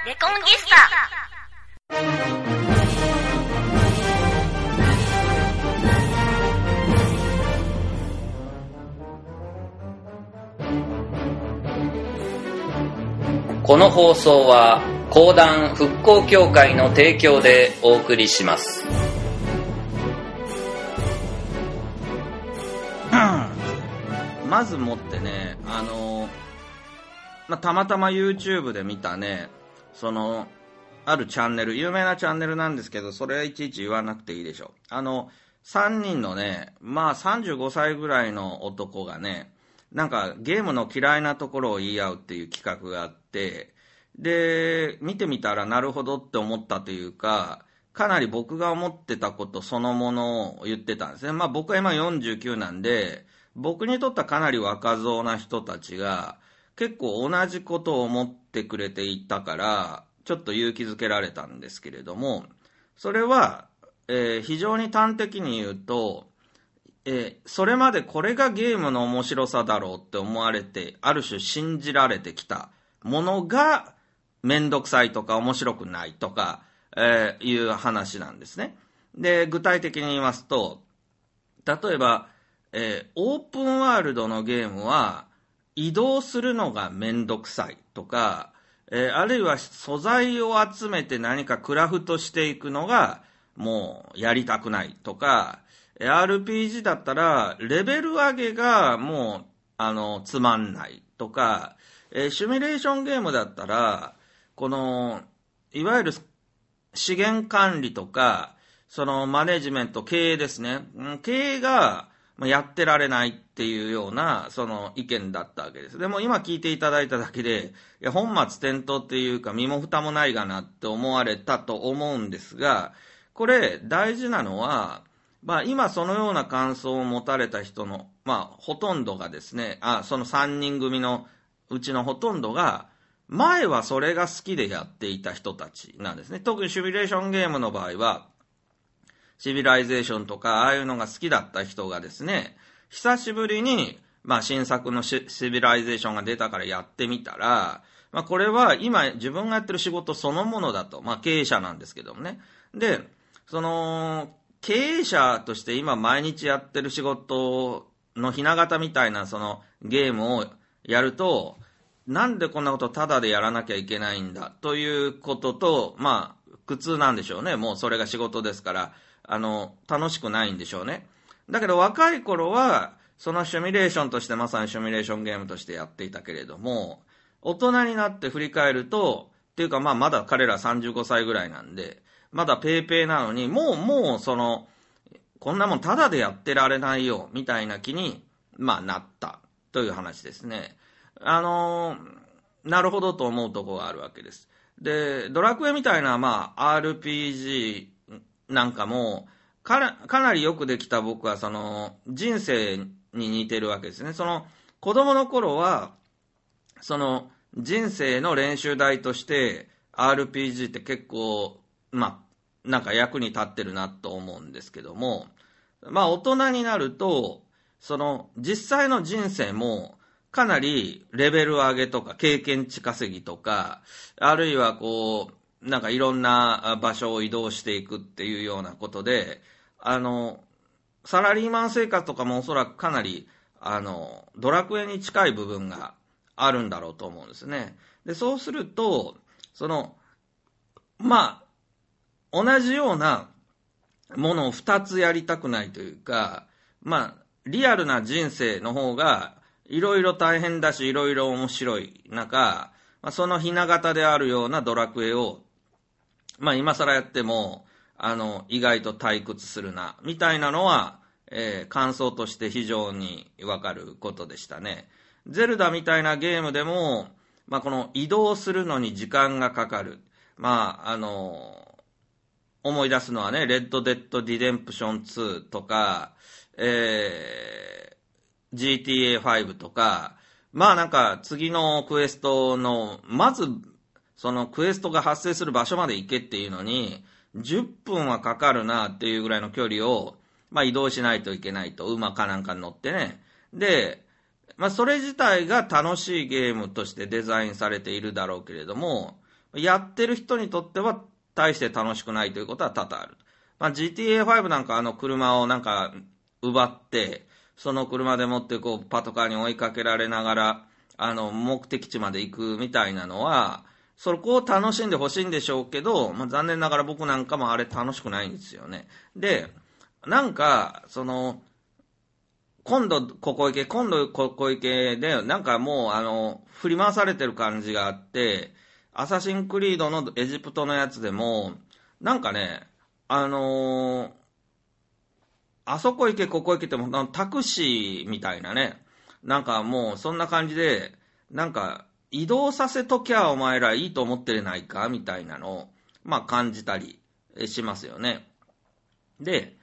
レコンギスタ。 この放送は講談復興協会の提供でお送りします。 まずもってね、たまたま YouTube で見たね、あるチャンネル、有名なチャンネルなんですけど、それはいちいち言わなくていいでしょ。3人のね、35歳ぐらいの男がね、なんかゲームの嫌いなところを言い合うっていう企画があって、で、見てみたらなるほどって思ったというか、かなり僕が思ってたことそのものを言ってたんですね。僕は今49なんで、僕にとってはかなり若造な人たちが結構同じことを思ってくれていたから、ちょっと勇気づけられたんですけれども、それは、非常に端的に言うと、それまでこれがゲームの面白さだろうって思われて、ある種信じられてきたものがめんどくさいとか面白くないとか、いう話なんですね。で、具体的に言いますと、例えば、オープンワールドのゲームは移動するのがめんどくさいとか、あるいは素材を集めて何かクラフトしていくのがもうやりたくないとか、RPG だったらレベル上げがもうつまんないとか、シミュレーションゲームだったらいわゆる資源管理とかマネジメント、経営ですね、経営がやってられないっていうような意見だったわけです。でも今聞いていただいただけで、いや本末転倒っていうか身も蓋もないがなって思われたと思うんですが、これ大事なのは、今そのような感想を持たれた人のほとんどがですね、その3人組のうちのほとんどが前はそれが好きでやっていた人たちなんですね。特にシミュレーションゲームの場合はシビライゼーションとかああいうのが好きだった人がですね、久しぶりに新作のシビライゼーションが出たからやってみたら、これは今自分がやってる仕事そのものだと、経営者なんですけどもね。で、経営者として今毎日やってる仕事のひな形みたいなゲームをやると、なんでこんなことタダでやらなきゃいけないんだということと、苦痛なんでしょうね。もうそれが仕事ですから、楽しくないんでしょうね。だけど若い頃は、そのシミュレーションとしてまさにシミュレーションゲームとしてやっていたけれども、大人になって振り返ると、っていうかまだ彼ら35歳ぐらいなんで、まだペーペーなのに、もうこんなもんタダでやってられないよ、みたいな気に、なったという話ですね。なるほどと思うところがあるわけです。で、ドラクエみたいなRPG なんかもかなりよくできた。僕は人生に似てるわけですね。子供の頃は人生の練習台として RPG って結構なんか役に立ってるなと思うんですけども、大人になると実際の人生もかなりレベル上げとか経験値稼ぎとか、あるいはいろんな場所を移動していくっていうようなことで、サラリーマン生活とかもおそらくかなりドラクエに近い部分があるんだろうと思うんですね。で、そうすると同じようなものを2つやりたくないというか、リアルな人生の方がいろいろ大変だしいろいろ面白い中、そのひな形であるようなドラクエを今更やっても意外と退屈するなみたいなのは、感想として非常にわかることでしたね。ゼルダみたいなゲームでも、この移動するのに時間がかかる。思い出すのはね、レッドデッドリデンプション2とか、GTA5 とか、なんか次のクエストの、まずそのクエストが発生する場所まで行けっていうのに、10分はかかるなっていうぐらいの距離を、移動しないといけないと、馬かなんかに乗ってね。で、それ自体が楽しいゲームとしてデザインされているだろうけれども、 やってる人にとっては大して楽しくないということは多々ある。GTA5 なんか車をなんか奪って、その車でもってこうパトカーに追いかけられながら、目的地まで行くみたいなのは、そこを楽しんでほしいんでしょうけど、残念ながら僕なんかもあれ楽しくないんですよね。で、なんか、今度ここ行け、今度ここ行けで、なんかもう振り回されてる感じがあって、アサシンクリードのエジプトのやつでも、なんかね、あそこ行け、ここ行けっても、タクシーみたいなね、なんかもうそんな感じで、なんか移動させときゃお前らいいと思ってれないかみたいなのを、感じたりしますよね。で、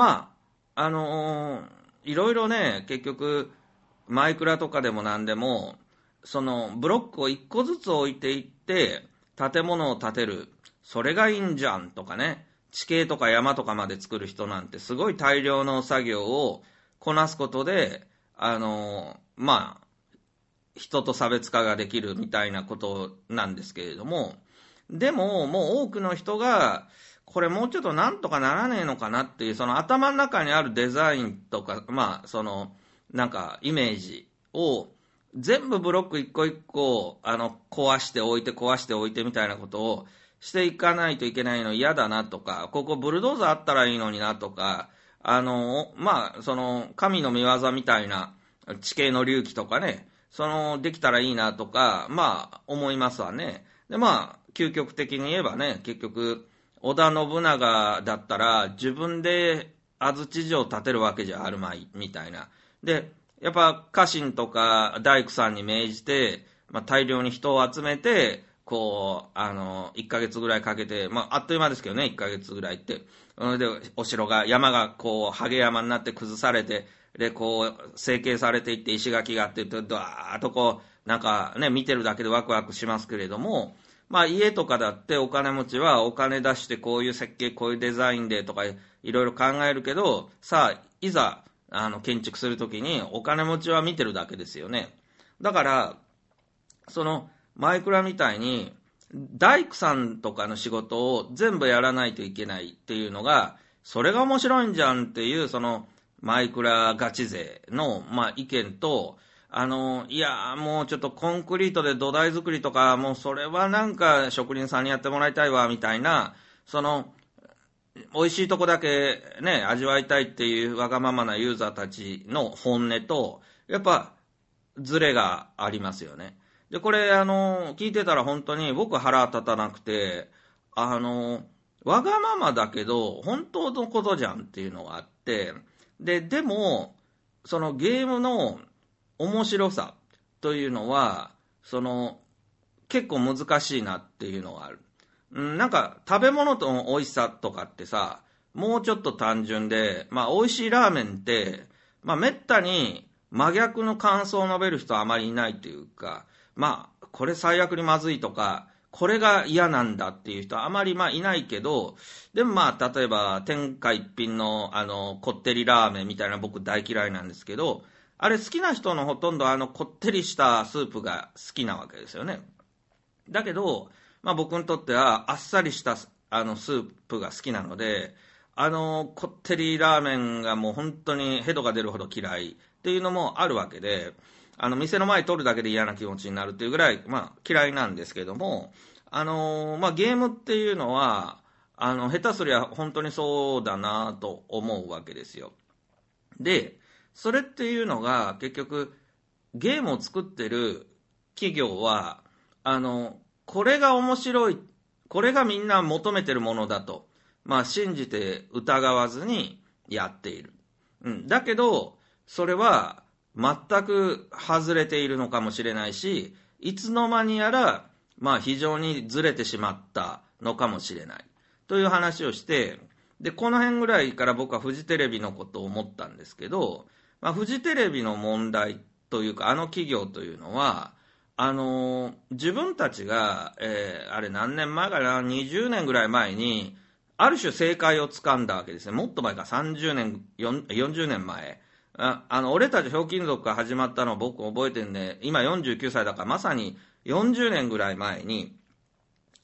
いろいろね、結局、マイクラとかでも何でも、ブロックを一個ずつ置いていって、建物を建てる、それがいいんじゃんとかね、地形とか山とかまで作る人なんて、すごい大量の作業をこなすことで、人と差別化ができるみたいなことなんですけれども、でも、もう多くの人が、これもうちょっとなんとかならねえのかなっていう、その頭の中にあるデザインとか、なんかイメージを全部ブロック一個一個、壊しておいてみたいなことをしていかないといけないの嫌だなとか、ここブルドーザーあったらいいのになとか、神の見業みたいな地形の隆起とかね、できたらいいなとか、思いますわね。で、究極的に言えばね、結局、織田信長だったら自分で安土城を建てるわけじゃあるまいみたいな。で、やっぱ家臣とか大工さんに命じて、大量に人を集めて、1ヶ月ぐらいかけて、あっという間ですけどね、1ヶ月ぐらいって。で、お城が、山がハゲ山になって崩されて、で、成形されていって石垣があって、ドワーッとなんかね、見てるだけでワクワクしますけれども、家とかだってお金持ちはお金出してこういう設計、こういうデザインでとかいろいろ考えるけど、さあ、いざ、建築するときにお金持ちは見てるだけですよね。だから、マイクラみたいに、大工さんとかの仕事を全部やらないといけないっていうのが、それが面白いんじゃんっていう、マイクラガチ勢の、意見と、いや、もうちょっとコンクリートで土台作りとか、もうそれはなんか職人さんにやってもらいたいわ、みたいな、美味しいとこだけね、味わいたいっていうわがままなユーザーたちの本音と、やっぱ、ズレがありますよね。で、これ、聞いてたら本当に僕腹立たなくて、わがままだけど、本当のことじゃんっていうのがあって、でも、ゲームの面白さというのは、結構難しいなっていうのがある。なんか、食べ物の美味しさとかってさ、もうちょっと単純で、美味しいラーメンって、めったに真逆の感想を述べる人はあまりいないというか、これ最悪にまずいとか、これが嫌なんだっていう人はあまりいないけど、でも例えば天下一品のこってりラーメンみたいな僕大嫌いなんですけど、あれ好きな人のほとんどこってりしたスープが好きなわけですよね。だけど、僕にとってはあっさりしたスープが好きなので、こってりラーメンがもう本当にヘドが出るほど嫌いっていうのもあるわけで、店の前通るだけで嫌な気持ちになるっていうぐらい、嫌いなんですけども、ゲームっていうのは、下手すりゃ本当にそうだなと思うわけですよ。で、それっていうのが結局、ゲームを作ってる企業は、これが面白い、これがみんな求めてるものだと、信じて疑わずにやっている。だけど、それは全く外れているのかもしれないし、いつの間にやら、非常にずれてしまったのかもしれない。という話をして、で、この辺ぐらいから僕はフジテレビのことを思ったんですけど、フジテレビの問題というか、企業というのは、自分たちが、あれ何年前かな、20年ぐらい前に、ある種正解をつかんだわけですね。もっと前か、30年、40年前。俺たちひょうきん族が始まったのを僕覚えてるんで、今49歳だからまさに40年ぐらい前に、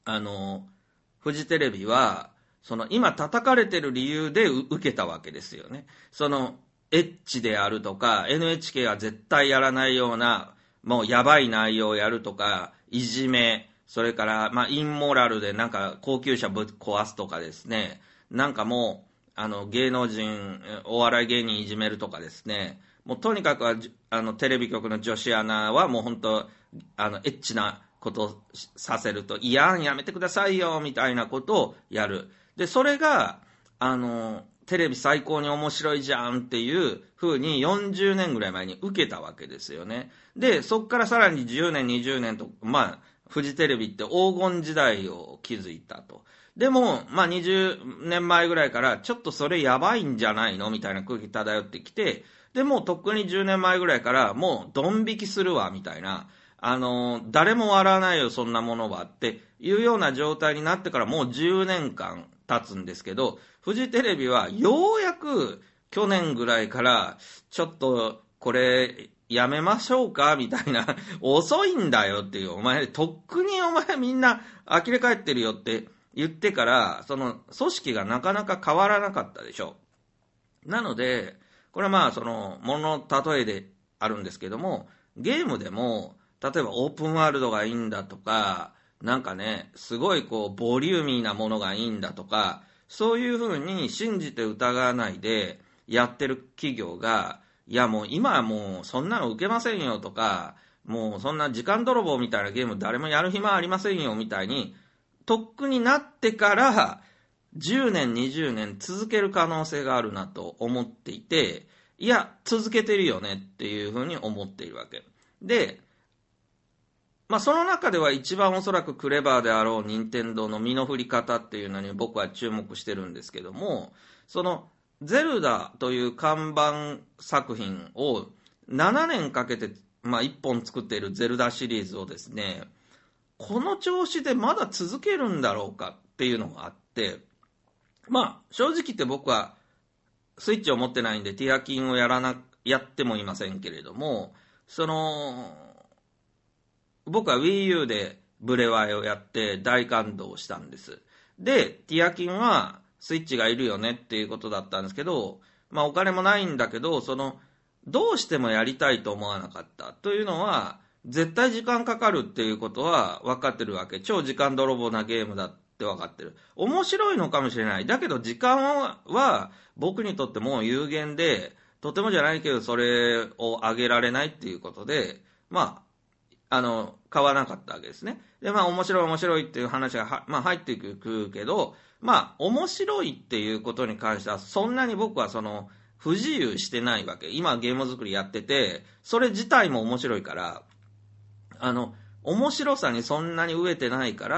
フジテレビは、今叩かれてる理由で受けたわけですよね。エッチであるとか、NHK は絶対やらないような、もうやばい内容をやるとか、いじめ、それから、インモラルでなんか高級車ぶっ壊すとかですね、なんかもう、芸能人、お笑い芸人いじめるとかですね、もうとにかくは、テレビ局の女子アナはもう本当、エッチなことをさせると、やめてくださいよ、みたいなことをやる。で、それが、テレビ最高に面白いじゃんっていう風に40年ぐらい前に受けたわけですよね。で、そこからさらに10年、20年と、フジテレビって黄金時代を築いたと。でも、20年前ぐらいからちょっとそれやばいんじゃないのみたいな空気漂ってきて、でもとっくに10年前ぐらいからもうドン引きするわみたいな、誰も笑わないよそんなものはっていうような状態になってからもう10年間経つんですけど、フジテレビはようやく去年ぐらいからちょっとこれやめましょうかみたいな、遅いんだよっていう、とっくにみんな呆れ返ってるよって言ってから、その組織がなかなか変わらなかったでしょ。なので、これはもの例えであるんですけども、ゲームでも、例えばオープンワールドがいいんだとか、なんかね、すごいボリューミーなものがいいんだとか、そういうふうに信じて疑わないでやってる企業が、いやもう今はもうそんなの受けませんよとか、もうそんな時間泥棒みたいなゲーム誰もやる暇ありませんよみたいに、とっくになってから10年、20年続ける可能性があるなと思っていて、いや、続けてるよねっていうふうに思っているわけ。で、その中では一番おそらくクレバーであろう任天堂の身の振り方っていうのに僕は注目してるんですけども、そのゼルダという看板作品を7年かけて、1本作っているゼルダシリーズをですね、この調子でまだ続けるんだろうかっていうのがあって、正直言って僕はスイッチを持ってないんでティアキンをやってもいませんけれども、僕は Wii U でブレワイをやって大感動したんです。で、ティアキンはスイッチがいるよねっていうことだったんですけど、お金もないんだけど、どうしてもやりたいと思わなかったというのは、絶対時間かかるっていうことは分かってるわけ。超時間泥棒なゲームだって分かってる。面白いのかもしれない。だけど時間は僕にとっても有限で、とてもじゃないけどそれを上げられないっていうことで、買わなかったわけですね。で、面白いっていう話が入ってくるけど、面白いっていうことに関しては、そんなに僕は不自由してないわけ。今ゲーム作りやってて、それ自体も面白いから、面白さにそんなに飢えてないから、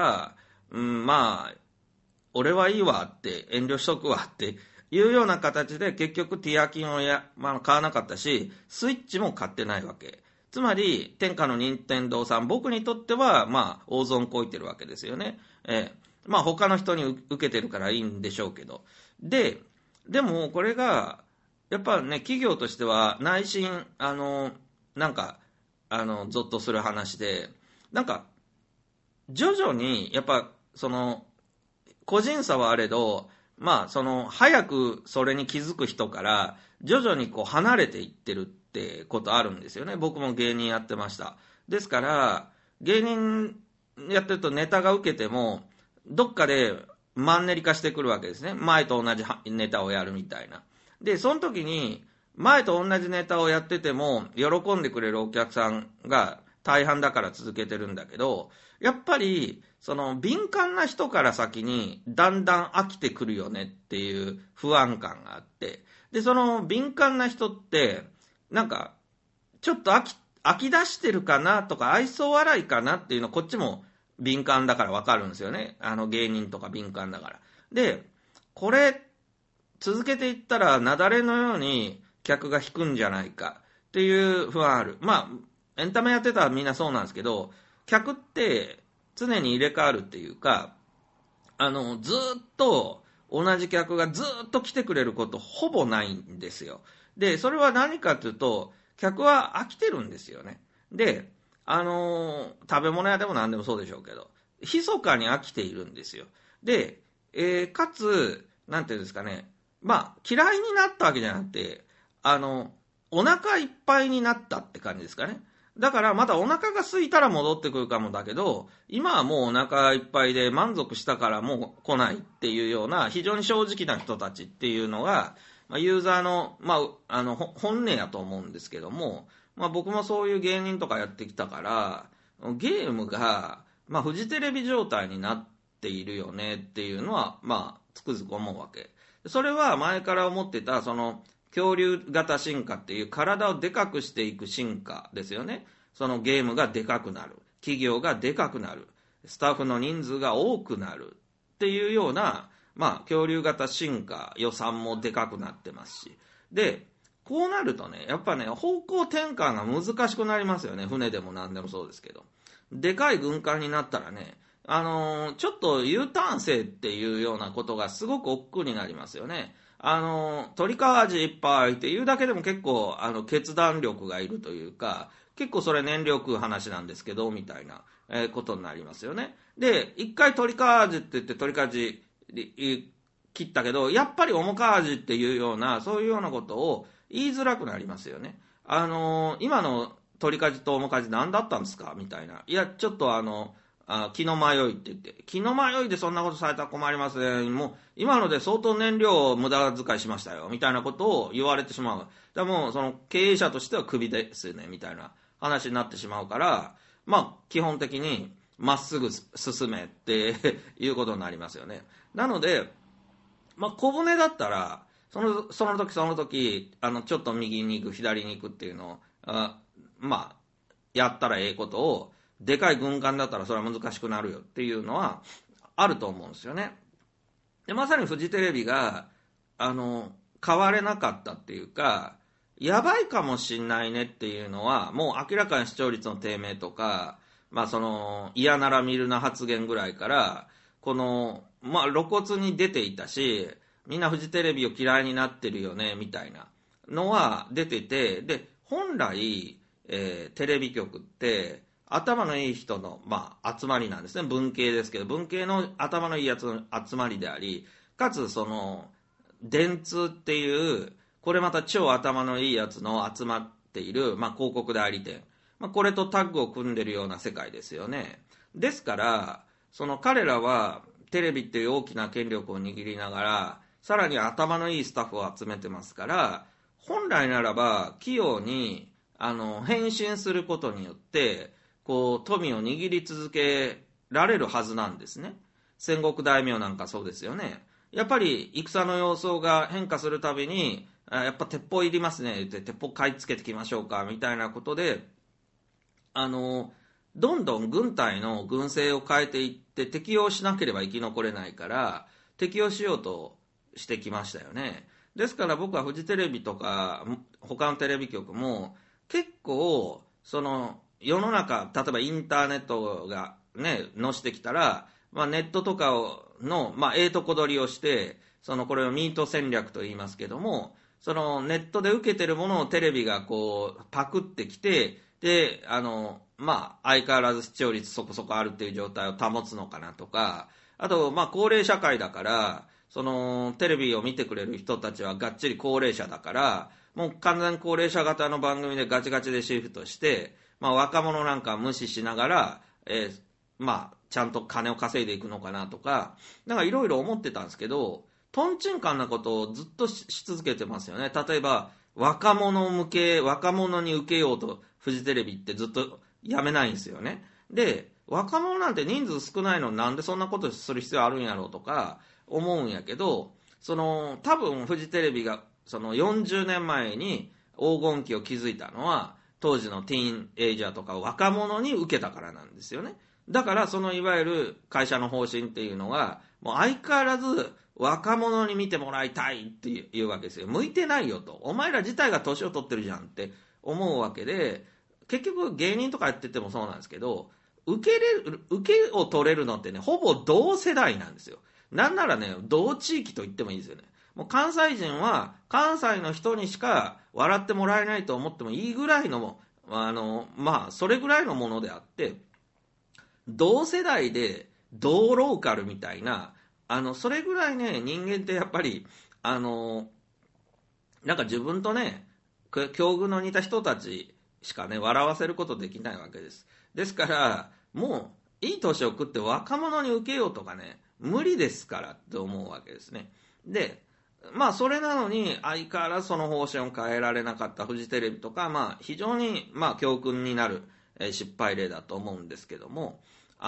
俺はいいわって遠慮しとくわっていうような形で結局ティアキンを買わなかったし、スイッチも買ってないわけ。つまり、天下の任天堂さん、僕にとっては、大損こいてるわけですよね。他の人に受けてるからいいんでしょうけど。でも、これが、やっぱね、企業としては、内心、ゾッとする話で、徐々に、やっぱ、個人差はあれど、早くそれに気づく人から、徐々に離れていってるってことあるんですよね。僕も芸人やってました。ですから、芸人やってるとネタが受けても、どっかでマンネリ化してくるわけですね。前と同じネタをやるみたいな。で、その時に、前と同じネタをやってても、喜んでくれるお客さんが大半だから続けてるんだけど、やっぱり、敏感な人から先に、だんだん飽きてくるよねっていう不安感があって、で、敏感な人って、ちょっと飽き出してるかなとか、愛想笑いかなっていうの、こっちも敏感だからわかるんですよね。芸人とか敏感だから。で、これ、続けていったら、雪崩のように客が引くんじゃないかっていう不安ある。エンタメやってたらみんなそうなんですけど、客って常に入れ替わるっていうか、ずっと同じ客がずっと来てくれることほぼないんですよ。で、それは何かというと、客は飽きてるんですよね。で、食べ物屋でも何でもそうでしょうけど、 密かに飽きているんですよ。で、かつ、なんていうんですかね、嫌いになったわけじゃなくて、お腹いっぱいになったって感じですかね。だからまたお腹が空いたら戻ってくるかもだけど、今はもうお腹いっぱいで満足したからもう来ないっていうような非常に正直な人たちっていうのが、ユーザーの、本音やと思うんですけども、僕もそういう芸人とかやってきたから、ゲームが、フジテレビ状態になっているよねっていうのは、つくづく思うわけ。それは前から思ってた、恐竜型進化っていう体をでかくしていく進化ですよね。そのゲームがでかくなる。企業がでかくなる。スタッフの人数が多くなる。っていうような、恐竜型進化、予算もでかくなってますし。で、こうなるとね、やっぱね、方向転換が難しくなりますよね。船でも何でもそうですけど。でかい軍艦になったらね、ちょっと U ターンせっていうようなことがすごく億劫になりますよね。鳥川味いっぱいっていうだけでも結構決断力がいるというか、結構それ燃料食う話なんですけどみたいな、ことになりますよね。で一回鳥川味って言って鳥川味切ったけど、やっぱり面川味っていうようなそういうようなことを言いづらくなりますよね。今の鳥かじと面かじ何だったんですかみたいな。いやちょっと気の迷いって言って、気の迷いでそんなことされたら困りますね。もう、今ので相当燃料を無駄遣いしましたよ。みたいなことを言われてしまう。でも、その経営者としてはクビですね。みたいな話になってしまうから、基本的にまっすぐ進めっていうことになりますよね。なので、小舟だったら、その時その時、ちょっと右に行く、左に行くっていうのを、やったらええことを、でかい軍艦だったらそれは難しくなるよっていうのはあると思うんですよね。でまさにフジテレビが変われなかったっていうか、やばいかもしんないねっていうのはもう明らかに視聴率の低迷とか、嫌なら見るな発言ぐらいからこの露骨に出ていたし、みんなフジテレビを嫌いになってるよねみたいなのは出てて、で本来、テレビ局って頭のいい人の、集まりなんですね。文系ですけど、文系の頭のいいやつの集まりであり、かつ電通っていう、これまた超頭のいいやつの集まっている、広告代理店。これとタッグを組んでるような世界ですよね。ですから、彼らはテレビっていう大きな権力を握りながら、さらに頭のいいスタッフを集めてますから、本来ならば、器用に、変身することによって、富を握り続けられるはずなんですね。戦国大名なんかそうですよね。やっぱり戦の様相が変化するたびに、やっぱ鉄砲いりますねって鉄砲買い付けてきましょうかみたいなことで、どんどん軍隊の軍勢を変えていって適応しなければ生き残れないから適応しようとしてきましたよね。ですから僕はフジテレビとか他のテレビ局も結構世の中、例えばインターネットがね、のしてきたら、ネットとかの、とこ取りをして、これをミート戦略と言いますけども、ネットで受けてるものをテレビがパクってきて、で、相変わらず視聴率そこそこあるっていう状態を保つのかなとか、あと、高齢社会だから、テレビを見てくれる人たちはがっちり高齢者だから、もう完全高齢者型の番組でガチガチでシフトして、若者なんか無視しながら、ちゃんと金を稼いでいくのかなとか、いろいろ思ってたんですけど、とんちんかんなことをずっと し続けてますよね。例えば、若者に受けようとフジテレビってずっとやめないんですよね。で、若者なんて人数少ないのになんでそんなことする必要あるんやろうとか思うんやけど、多分フジテレビが40年前に黄金期を築いたのは、当時のティーンエイジャーとか若者に受けたからなんですよね。だからいわゆる会社の方針っていうのがもう相変わらず若者に見てもらいたいっていうわけですよ。向いてないよと、お前ら自体が年を取ってるじゃんって思うわけで、結局芸人とかやっててもそうなんですけど、受けを取れるのってね、ほぼ同世代なんですよ。なんならね、同地域と言ってもいいですよね。もう関西人は関西の人にしか笑ってもらえないと思ってもいいぐらいのそれぐらいのものであって、 同世代で同ローカルみたいな、それぐらいね、人間ってやっぱりなんか自分とね境遇の似た人たちしかね笑わせることできないわけです。ですからもういい年を食って若者に受けようとかね無理ですからって思うわけですね。でまあそれなのに相変わらずその方針を変えられなかったフジテレビとか、まあ非常にまあ教訓になる失敗例だと思うんですけども、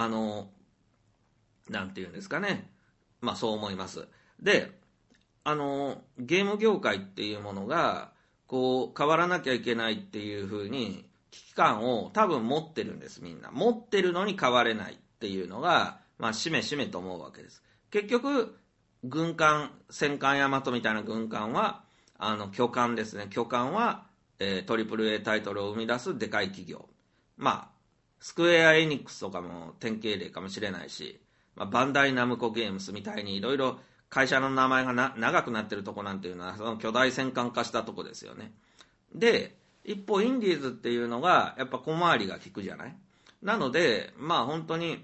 なんていうんですかね、まあそう思います。でゲーム業界っていうものがこう変わらなきゃいけないっていうふうに危機感を多分持ってるんです。みんな持ってるのに変われないっていうのが、まあしめしめと思うわけです。結局軍艦戦艦大和みたいな軍艦は巨艦ですね。巨艦は、トリプル A タイトルを生み出すでかい企業、まあスクエアエニックスとかも典型例かもしれないし、まあ、バンダイナムコゲームスみたいにいろいろ会社の名前が長くなってるとこなんていうのはその巨大戦艦化したとこですよね。で一方インディーズっていうのがやっぱ小回りが利くじゃない。なのでまあ本当に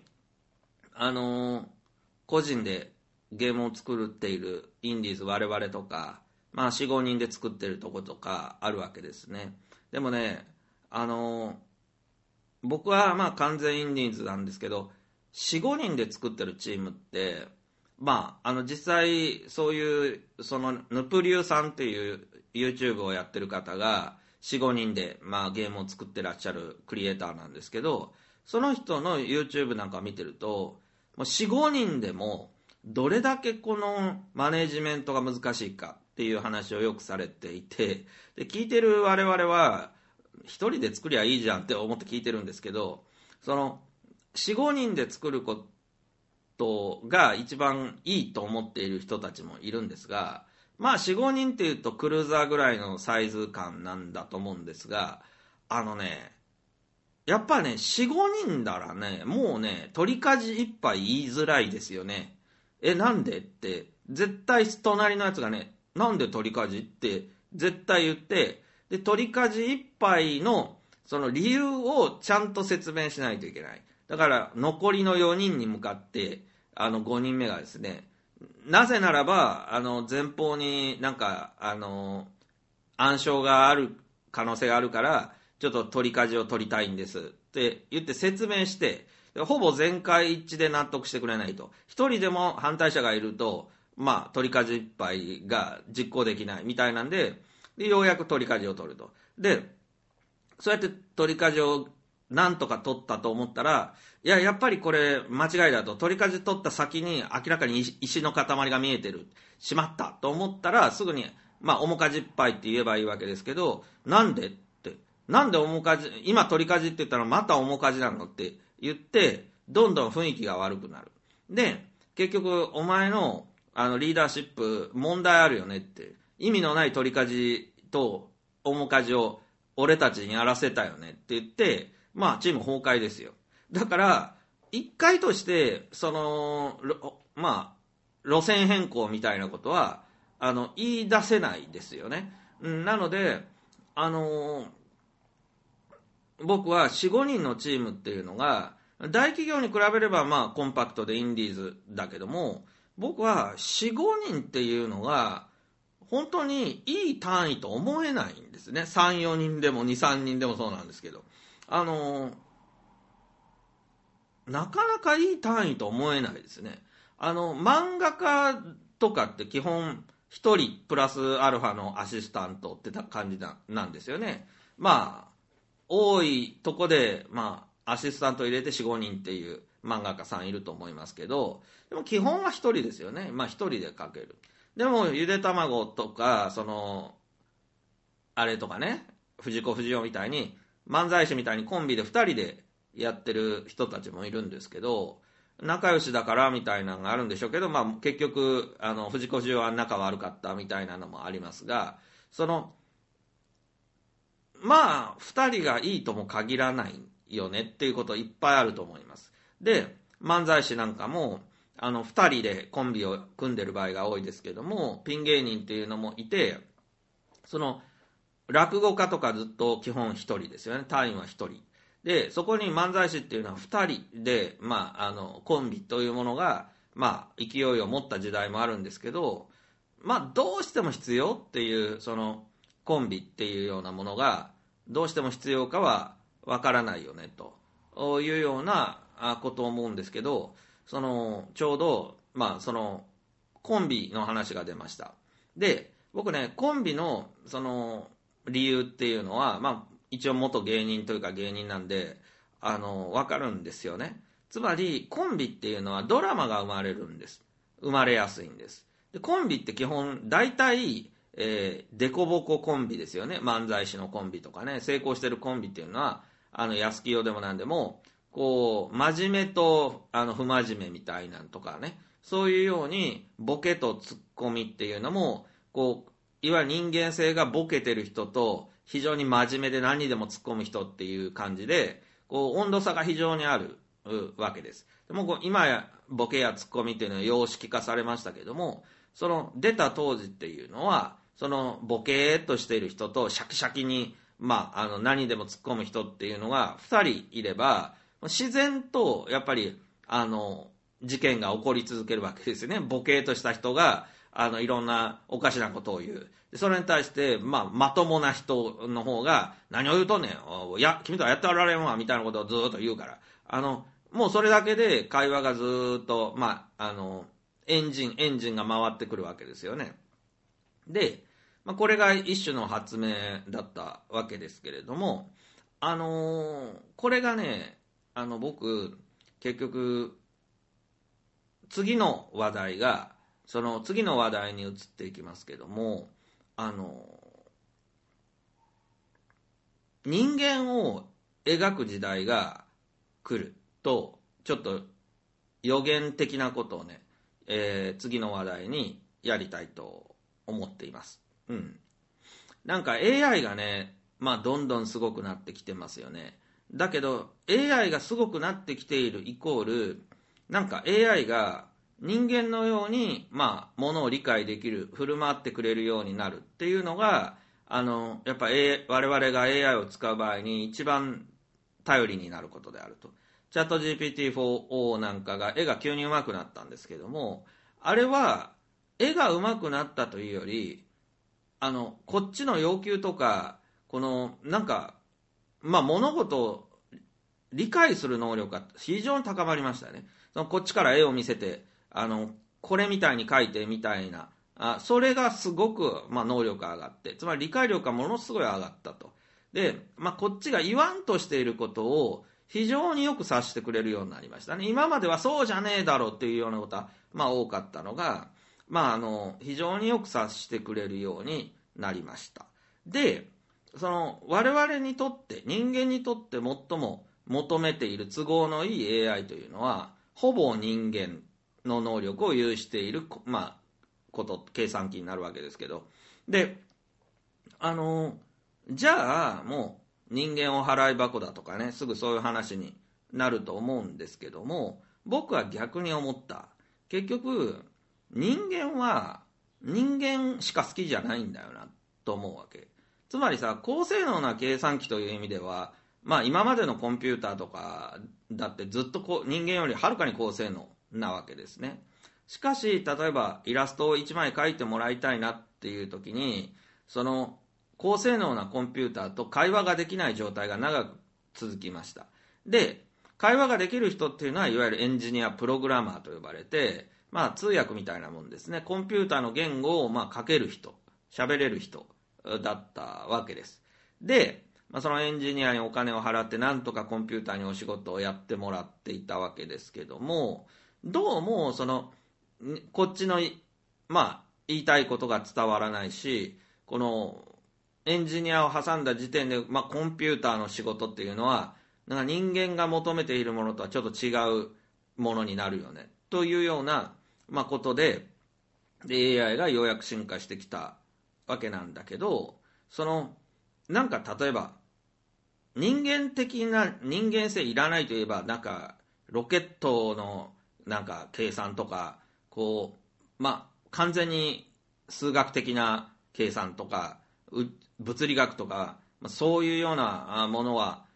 個人でゲームを作っているインディーズ我々とか、まあ 4,5 人で作ってるとことかあるわけですね。でもね僕はまあ完全インディーズなんですけど 4,5 人で作ってるチームってまあ実際そういうそのヌプリューさんっていう YouTube をやってる方が 4,5 人でまあゲームを作ってらっしゃるクリエイターなんですけど、その人の YouTube なんか見てると 4,5 人でもどれだけこのマネジメントが難しいかっていう話をよくされていて、で聞いてる我々は一人で作りゃいいじゃんって思って聞いてるんですけど、その 4,5 人で作ることが一番いいと思っている人たちもいるんですが、まあ 4,5 人っていうとクルーザーぐらいのサイズ感なんだと思うんですが、やっぱね 4,5 人ならねもうね取りかじ一杯言いづらいですよね。なんでって絶対隣のやつがねなんで取りかじって絶対言って、で取りかじ一杯のその理由をちゃんと説明しないといけない。だから残りの4人に向かって5人目がですね、なぜならば前方になんか暗証がある可能性があるからちょっと取りかじを取りたいんですって言って説明して、ほぼ全会一致で納得してくれないと、一人でも反対者がいるとまあ取りかじ一杯が実行できないみたいなんで、ようやく取りかじを取ると。でそうやって取りかじをなんとか取ったと思ったら、やっぱりこれ間違いだと、取りかじ取った先に明らかに石の塊が見えてる、しまったと思ったらすぐにまあ面かじっぱいって言えばいいわけですけど、なんでってなんで面かじ今取りかじって言ったらまた面かじなのって言ってどんどん雰囲気が悪くなる。で結局お前のリーダーシップ問題あるよねって、意味のない取りかじと面かじを俺たちにやらせたよねって言ってまあチーム崩壊ですよ。だから一回としてそのまあ路線変更みたいなことは言い出せないですよね。なので僕は 4,5 人のチームっていうのが大企業に比べればまあコンパクトでインディーズだけども、僕は 4,5 人っていうのが本当にいい単位と思えないんですね。3、4人でも2、3人でもそうなんですけど、なかなかいい単位と思えないですね。漫画家とかって基本1人プラスアルファのアシスタントって感じなんですよね。まあ多いとこでまあアシスタント入れて 4,5 人っていう漫画家さんいると思いますけど、でも基本は1人ですよね。まあ1人で描ける。でもゆで卵とかそのあれとかね、藤子不二雄みたいに漫才師みたいにコンビで2人でやってる人たちもいるんですけど、仲良しだからみたいなのがあるんでしょうけど、まあ結局藤子不二雄は仲悪かったみたいなのもありますが、そのまあ2人がいいとも限らないよねっていうこといっぱいあると思います。で漫才師なんかも2人でコンビを組んでる場合が多いですけども、ピン芸人っていうのもいて、その落語家とかずっと基本1人ですよね。単位は1人でそこに漫才師っていうのは2人で、コンビというものが、勢いを持った時代もあるんですけど、どうしても必要っていうそのコンビっていうようなものがどうしても必要かはわからないよねというようなことを思うんですけど、ちょうど、そのコンビの話が出ました。で僕ね、コンビのその理由っていうのは、一応元芸人というか芸人なんで分かるんですよね。つまりコンビっていうのはドラマが生まれやすいんです。でコンビって基本大体、デコボココンビですよね。漫才師のコンビとかね、成功してるコンビっていうのは安清でもなんでもこう真面目と不真面目みたいなんとかね、そういうようにボケとツッコミっていうのもこういわゆる人間性がボケてる人と非常に真面目で何にでも突っ込む人っていう感じでこう温度差が非常にあるわけです。でも今やボケやツッコミっていうのは様式化されましたけども、その出た当時っていうのはそのボケーっとしている人とシャキシャキに、何にでも突っ込む人っていうのが2人いれば自然とやっぱり事件が起こり続けるわけですよね。ボケーっとした人がいろんなおかしなことを言う。それに対して、まともな人の方が何を言うとんねん、いや君とはやっておられんわみたいなことをずっと言うから、もうそれだけで会話がずっと、エンジンが回ってくるわけですよね。で、これが一種の発明だったわけですけれども、これがね、僕結局次の話題がその次の話題に移っていきますけども、人間を描く時代が来るとちょっと予言的なことをね、次の話題にやりたいと思っています。なんか AI がね、どんどんすごくなってきてますよね。だけど AI がすごくなってきているイコールなんか AI が人間のように、ものを理解できる、振る舞ってくれるようになるっていうのがやっぱ、我々が AI を使う場合に一番頼りになることであると。チャット GPT-4o なんかが絵が急に上手くなったんですけども、あれは絵が上手くなったというよりこっちの要求とかこのなんか物事を理解する能力が非常に高まりましたね。こっちから絵を見せてこれみたいに描いてみたいなそれがすごく、能力が上がって、つまり理解力がものすごい上がったと。で、こっちが言わんとしていることを非常によく察してくれるようになりましたね。今まではそうじゃねえだろうっていうようなことは、多かったのが、非常によく察してくれるようになりました。で、我々にとって、人間にとって最も求めている都合のいい AI というのは、ほぼ人間の能力を有している、計算機になるわけですけど、でじゃあもう人間を払い箱だとかね、すぐそういう話になると思うんですけども、僕は逆に思った。結局人間は人間しか好きじゃないんだよなと思うわけ。つまりさ、高性能な計算機という意味では、今までのコンピューターとかだってずっと人間よりはるかに高性能なわけですね。しかし例えばイラストを1枚描いてもらいたいなっていう時に、その高性能なコンピューターと会話ができない状態が長く続きました。で、会話ができる人っていうのはいわゆるエンジニア、プログラマーと呼ばれて、通訳みたいなもんですね。コンピューターの言語を書ける人、喋れる人だったわけです。で、そのエンジニアにお金を払ってなんとかコンピューターにお仕事をやってもらっていたわけですけども、どうもこっちの言いたいことが伝わらないし、このエンジニアを挟んだ時点で、コンピューターの仕事っていうのはなんか人間が求めているものとはちょっと違うものになるよねというような、ことで AI がようやく進化してきたわけなんだけど、なんか例えば人間的な人間性いらないといえば、なんかロケットのなんか計算とか完全に数学的な計算とか物理学とか、そういうようなものは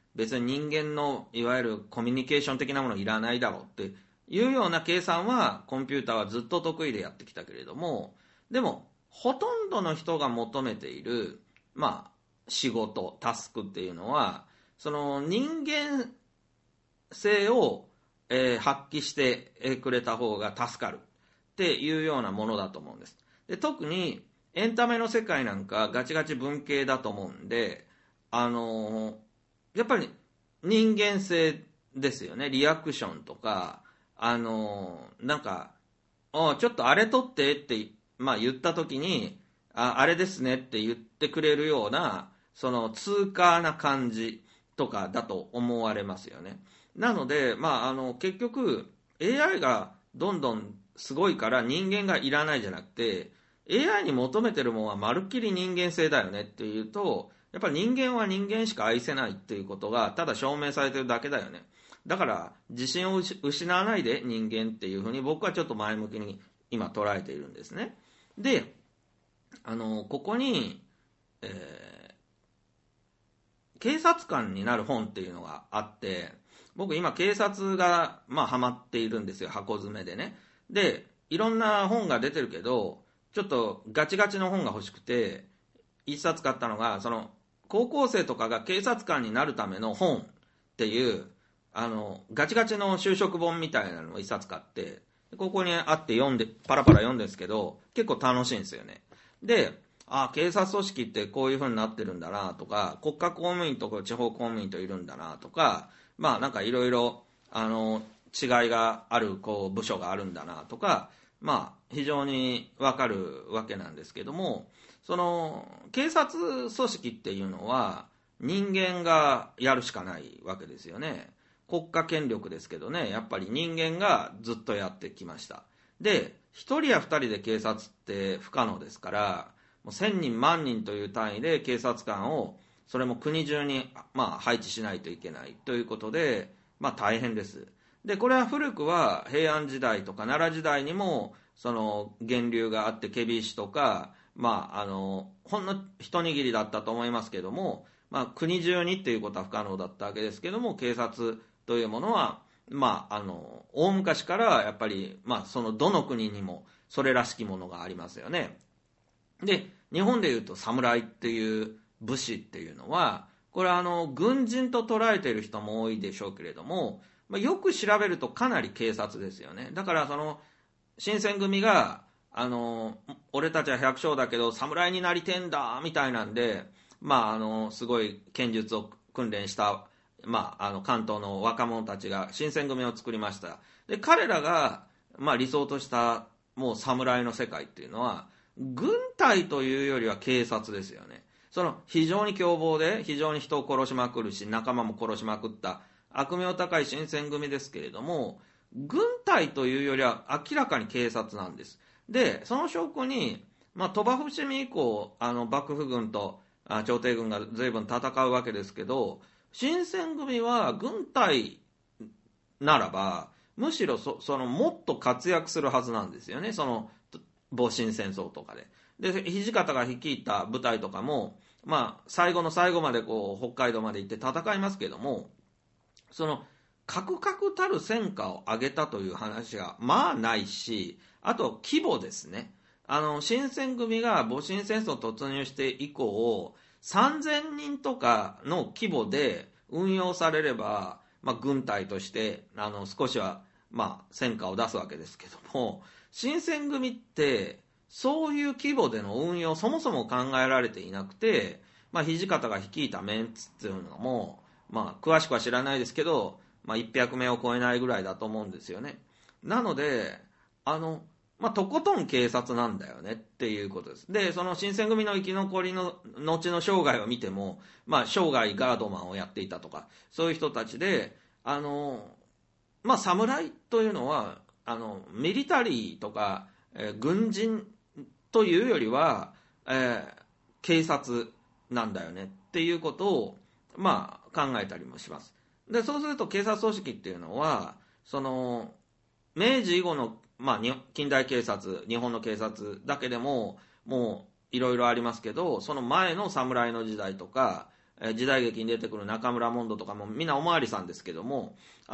別に人間のいわゆるコミュニケーション的なものいらないだろうっていうような計算はコンピューターはずっと得意でやってきたけれども、でもほとんどの人が求めている、仕事タスクっていうのはその人間性を、発揮してくれた方が助かるっていうようなものだと思うんです。で、特にエンタメの世界なんかガチガチ文系だと思うんで、やっぱり人間性ですよね。リアクションとか、なんか、ちょっとあれ撮ってって、言った時に、あれですねって言ってくれるような、その痛快な感じとかだと思われますよね。なので、結局 AI がどんどんすごいから人間がいらないじゃなくて、AI に求めてるものはまるっきり人間性だよねっていうと、やっぱり人間は人間しか愛せないっていうことがただ証明されてるだけだよね。だから自信を失わないで人間っていうふうに僕はちょっと前向きに今捉えているんですね。で、ここに、警察官になる本っていうのがあって、僕今警察がハマっているんですよ、箱詰めでね。で、いろんな本が出てるけど、ちょっとガチガチの本が欲しくて一冊買ったのが、その高校生とかが警察官になるための本っていうガチガチの就職本みたいなのを一冊買って、ここにあってパラパラ読んでるんですけど、結構楽しいんですよね。で、警察組織ってこういう風になってるんだなとか、国家公務員と地方公務員といるんだなとか、なんかいろいろ違いがある部署があるんだなとか、非常にわかるわけなんですけども、その警察組織っていうのは人間がやるしかないわけですよね。国家権力ですけどね、やっぱり人間がずっとやってきました。で、1人や2人で警察って不可能ですから、もう1000人万人という単位で警察官をそれも国中に配置しないといけないということで、大変です。で、これは古くは平安時代とか奈良時代にもその源流があって、検非違使とか、ほんの一握りだったと思いますけども、国中にっていうことは不可能だったわけですけども、警察というものは大昔からやっぱり、そのどの国にもそれらしきものがありますよね。で、日本でいうと侍っていう武士っていうのは、これは軍人と捉えている人も多いでしょうけれども、よく調べるとかなり警察ですよね。だからその新選組が俺たちは百姓だけど侍になりてんだみたいなんで、すごい剣術を訓練した、関東の若者たちが新選組を作りました。で、彼らが、理想としたもう侍の世界っていうのは軍隊というよりは警察ですよね。その非常に凶暴で非常に人を殺しまくるし仲間も殺しまくった悪名高い新選組ですけれども、軍隊というよりは明らかに警察なんです。で、その証拠に、鳥羽伏見以降幕府軍と朝廷軍が随分戦うわけですけど、新選組は軍隊ならばむしろそのもっと活躍するはずなんですよね。その戊辰戦争とかで土方が率いた部隊とかも、最後の最後まで北海道まで行って戦いますけども、そのカクたる戦果を上げたという話がないし、あと規模ですね。新選組が戊辰戦争突入して以降3000人とかの規模で運用されれば、軍隊として少しは戦果を出すわけですけども、新選組ってそういう規模での運用そもそも考えられていなくて、土方が率いたメンツっていうのも、詳しくは知らないですけど、100名を超えないぐらいだと思うんですよね。なのでとことん警察なんだよねっていうことです。で、その新選組の生き残りの後の生涯を見ても、生涯ガードマンをやっていたとか、そういう人たちで、侍というのはミリタリーとか、軍人というよりは、警察なんだよねっていうことを、考えたりもします。で、そうすると警察組織っていうのはその明治以後の近代警察、日本の警察だけでももういろいろありますけど、その前の侍の時代とか、 時代劇に出てくる中村モンドとかもみんなおまわりさんですけども、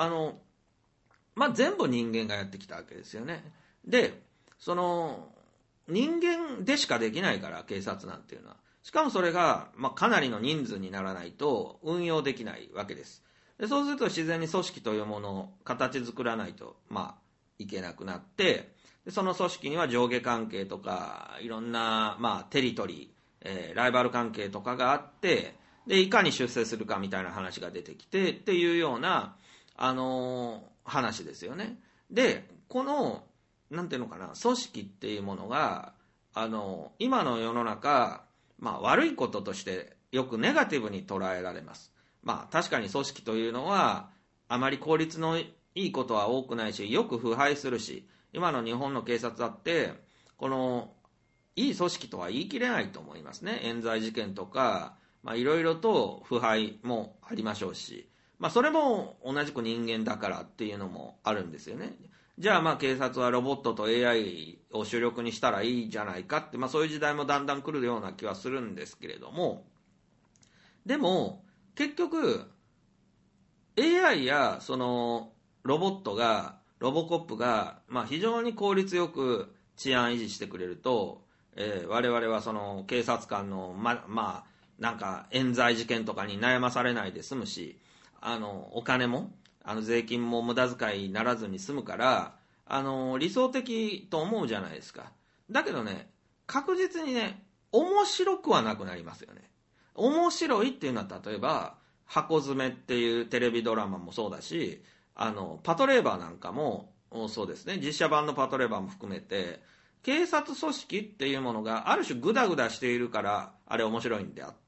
全部人間がやってきたわけですよね。で、その人間でしかできないから、警察なんていうのは。しかもそれが、かなりの人数にならないと運用できないわけです。でそうすると自然に組織というものを形作らないと、いけなくなって、でその組織には上下関係とかいろんな、テリトリー、ライバル関係とかがあって、でいかに出世するかみたいな話が出てきてっていうような、話ですよね。でこのなんていうのかな、組織っていうものが今の世の中、悪いこととしてよくネガティブに捉えられます。確かに組織というのはあまり効率のいいことは多くないし、よく腐敗するし、今の日本の警察だってこのいい組織とは言い切れないと思いますね。冤罪事件とかいろいろと腐敗もありましょうし、それも同じく人間だからっていうのもあるんですよね。じゃあ警察はロボットと AI を主力にしたらいいじゃないかって、そういう時代もだんだん来るような気はするんですけれども、でも結局 AI やそのロボコップが非常に効率よく治安維持してくれると、我々はその警察官のなんか冤罪事件とかに悩まされないで済むし、お金も税金も無駄遣いにならずに済むから、理想的と思うじゃないですか。だけどね、確実にね、面白くはなくなりますよね。面白いっていうのは、例えば箱詰めっていうテレビドラマもそうだし、パトレーバーなんかもそうですね。実写版のパトレーバーも含めて、警察組織っていうものがある種グダグダしているからあれ面白いんであって、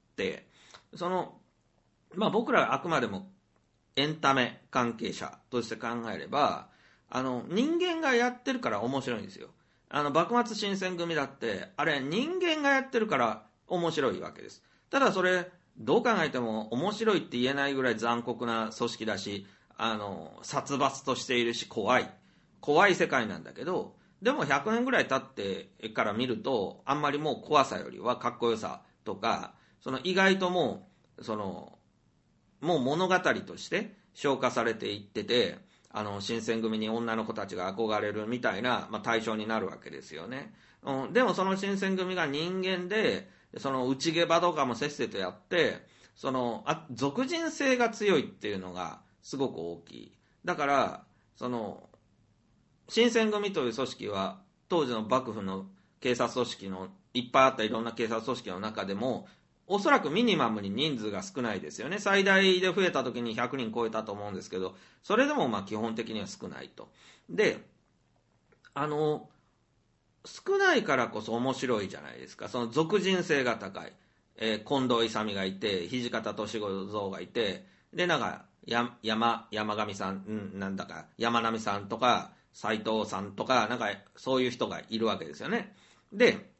僕らはあくまでもエンタメ関係者として考えれば、人間がやってるから面白いんですよ。幕末新選組だってあれ人間がやってるから面白いわけです。ただそれどう考えても面白いって言えないぐらい残酷な組織だし、殺伐としているし怖い世界なんだけど、でも100年ぐらい経ってから見るとあんまりもう怖さよりはかっこよさとか、その意外ともう物語として消化されていってて、新選組に女の子たちが憧れるみたいな、対象になるわけですよね。でもその新選組が人間で、その内毛場とかもせっせとやって、属人性が強いっていうのがすごく大きい。だから新選組という組織は当時の幕府の警察組織のいっぱいあったいろんな警察組織の中でもおそらくミニマムに人数が少ないですよね。最大で増えた時に100人超えたと思うんですけど、それでも基本的には少ないと。で少ないからこそ面白いじゃないですか。その属人性が高い、近藤勇がいて、土方歳三がいて、でなんか山上さん、なんだか山並さんとか斉藤さんとか、なんかそういう人がいるわけですよね。で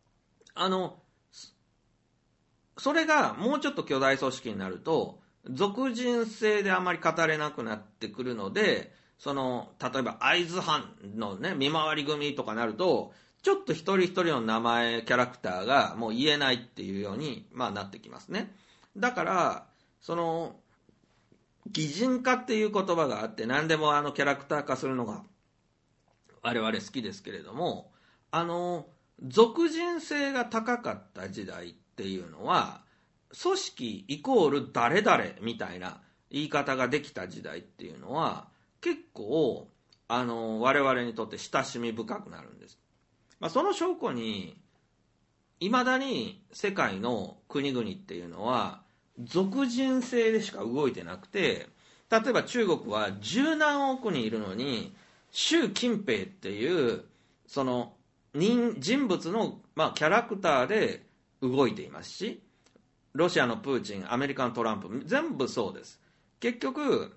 それがもうちょっと巨大組織になると属人性であまり語れなくなってくるので、例えば会津藩のね見回り組とかなると、ちょっと一人一人の名前キャラクターがもう言えないっていうように、なってきますね。だから擬人化っていう言葉があって、何でもキャラクター化するのが我々好きですけれども、属人性が高かった時代っていうのは組織イコール誰々みたいな言い方ができた時代っていうのは結構我々にとって親しみ深くなるんです。その証拠にいまだに世界の国々っていうのは属人性でしか動いてなくて、例えば中国は十何億人いるのに習近平っていうその人物の、キャラクターで動いていますし、ロシアのプーチン、アメリカのトランプ、全部そうです。結局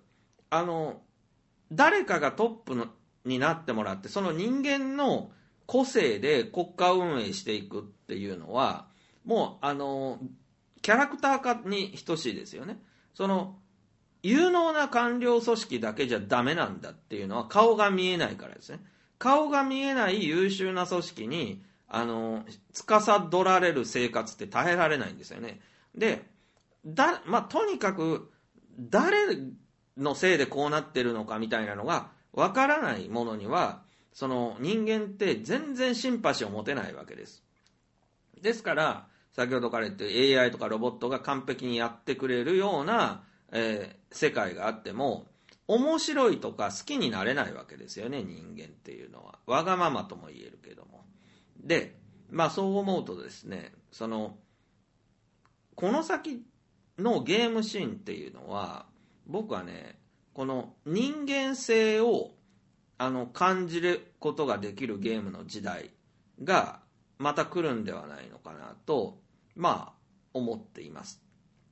誰かがトップになってもらって、その人間の個性で国家運営していくっていうのはもうキャラクター化に等しいですよね。有能な官僚組織だけじゃダメなんだっていうのは顔が見えないからですね。顔が見えない優秀な組織に司られる生活って耐えられないんですよね。でとにかく誰のせいでこうなってるのかみたいなのがわからないものには、その人間って全然シンパシーを持てないわけです。ですから先ほどから言って AI とかロボットが完璧にやってくれるような、世界があっても面白いとか好きになれないわけですよね、人間っていうのは。わがままとも言えるけども。で、そう思うとですね、この先のゲームシーンっていうのは、僕はね、この人間性を感じることができるゲームの時代がまた来るんではないのかなと思っています。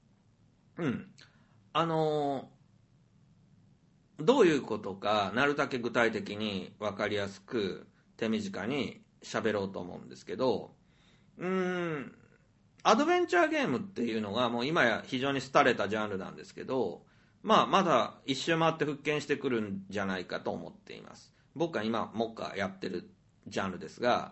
どういうことかなるだけ具体的に分かりやすく手短に喋ろうと思うんですけど、アドベンチャーゲームっていうのがもう今や非常に廃れたジャンルなんですけど、まだ一周回って復権してくるんじゃないかと思っています。僕が今もっかやってるジャンルですが、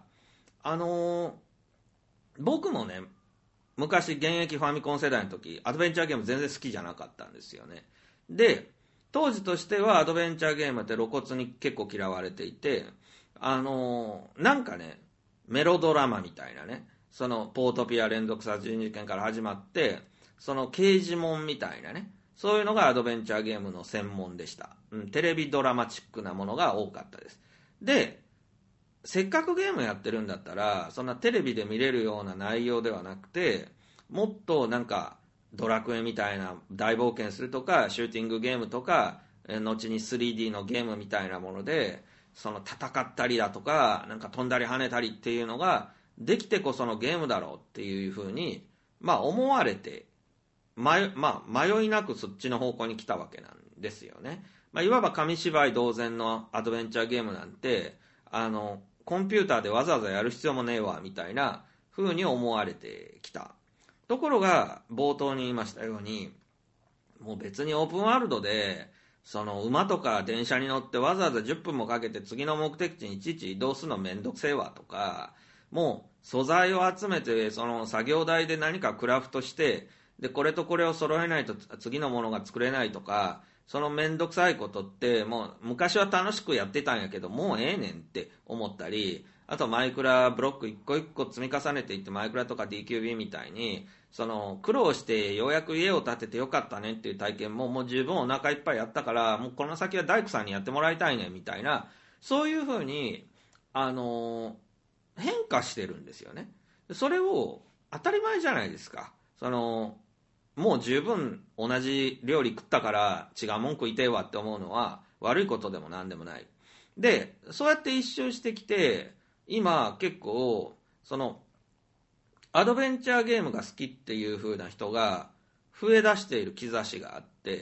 僕もね、昔現役ファミコン世代の時アドベンチャーゲーム全然好きじゃなかったんですよね。で、当時としてはアドベンチャーゲームって露骨に結構嫌われていて、なんかね、メロドラマみたいなね、そのポートピア連続殺人事件から始まって、その刑事もんみたいなね、そういうのがアドベンチャーゲームの専門でした。テレビドラマチックなものが多かったです。で、せっかくゲームやってるんだったら、そんなテレビで見れるような内容ではなくて、もっとなんかドラクエみたいな大冒険するとか、シューティングゲームとか、後に 3D のゲームみたいなもので、その戦ったりだとか、なんか飛んだり跳ねたりっていうのができてこそのゲームだろうっていうふうに、思われて、迷いなくそっちの方向に来たわけなんですよね。いわば紙芝居同然のアドベンチャーゲームなんて、コンピューターでわざわざやる必要もねえわみたいな風に思われてきた。ところが冒頭に言いましたように、もう別にオープンワールドでその馬とか電車に乗ってわざわざ10分もかけて次の目的地にいちいち移動するのめんどくせえわとか、もう素材を集めてその作業台で何かクラフトして、でこれとこれを揃えないと次のものが作れないとか、そのめんどくさいことってもう昔は楽しくやってたんやけどもうええねんって思ったり、あとマイクラブロック一個一個積み重ねていって、マイクラとか DQB みたいにその苦労してようやく家を建ててよかったねっていう体験ももう十分お腹いっぱいやったから、もうこの先は大工さんにやってもらいたいねみたいな、そういうふうに変化してるんですよね。それを当たり前じゃないですか。もう十分同じ料理食ったから違うもん食いてえわって思うのは悪いことでも何でもない。で、そうやって一周してきて、今結構そのアドベンチャーゲームが好きっていう風な人が増え出している兆しがあって、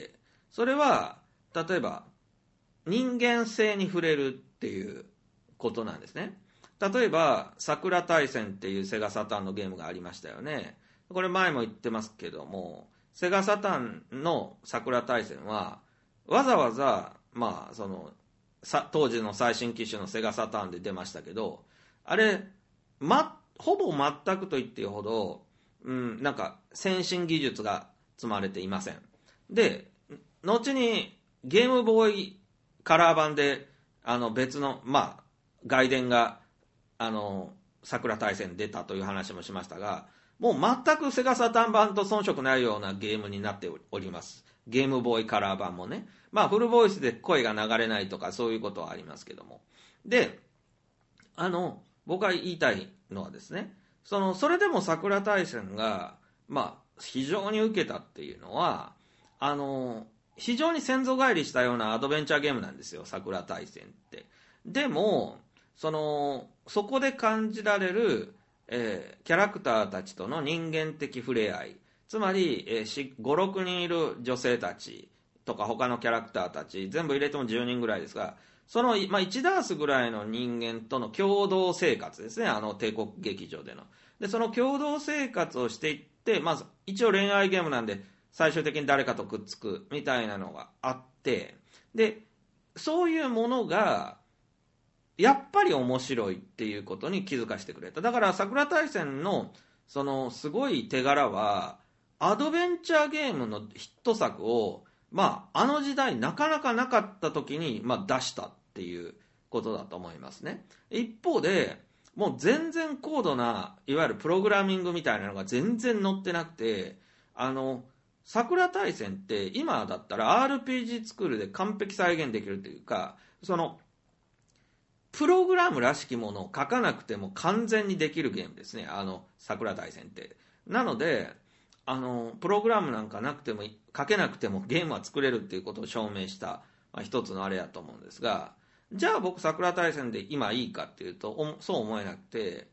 それは例えば人間性に触れるっていうことなんですね。例えば桜大戦っていうセガサターンのゲームがありましたよね。これ前も言ってますけども、セガサターンの桜大戦はわざわざ当時の最新機種のセガサターンで出ましたけど、あれ、ほぼ全くと言っていいほど、なんか先進技術が積まれていません。で、後にゲームボーイカラー版で別の外伝が桜大戦出たという話もしましたが、もう全くセガサターン版と遜色ないようなゲームになっております。ゲームボーイカラー版もね、フルボイスで声が流れないとかそういうことはありますけども、で僕が言いたいのはですね、それでも桜大戦が非常に受けたっていうのは非常に先祖返りしたようなアドベンチャーゲームなんですよ、桜大戦って。でもそこで感じられる、キャラクターたちとの人間的触れ合い、つまり、5、6人いる女性たちとか他のキャラクターたち全部入れても10人ぐらいですが、その、1ダースぐらいの人間との共同生活ですね、帝国劇場での。でその共同生活をしていって、一応恋愛ゲームなんで最終的に誰かとくっつくみたいなのがあって、でそういうものがやっぱり面白いっていうことに気づかせてくれた。だから桜大戦のそのすごい手柄はアドベンチャーゲームのヒット作を、あの時代なかなかなかった時に、出したっていうことだと思いますね。一方で、もう全然高度ないわゆるプログラミングみたいなのが全然載ってなくて、桜大戦って今だったら RPG 作るで完璧再現できるというか、そのプログラムらしきものを書かなくても完全にできるゲームですね、桜大戦って。なのでプログラムなんかなくても書けなくてもゲームは作れるっていうことを証明した、一つのあれやと思うんですが、じゃあ僕桜大戦で今いいかっていうとそう思えなくて、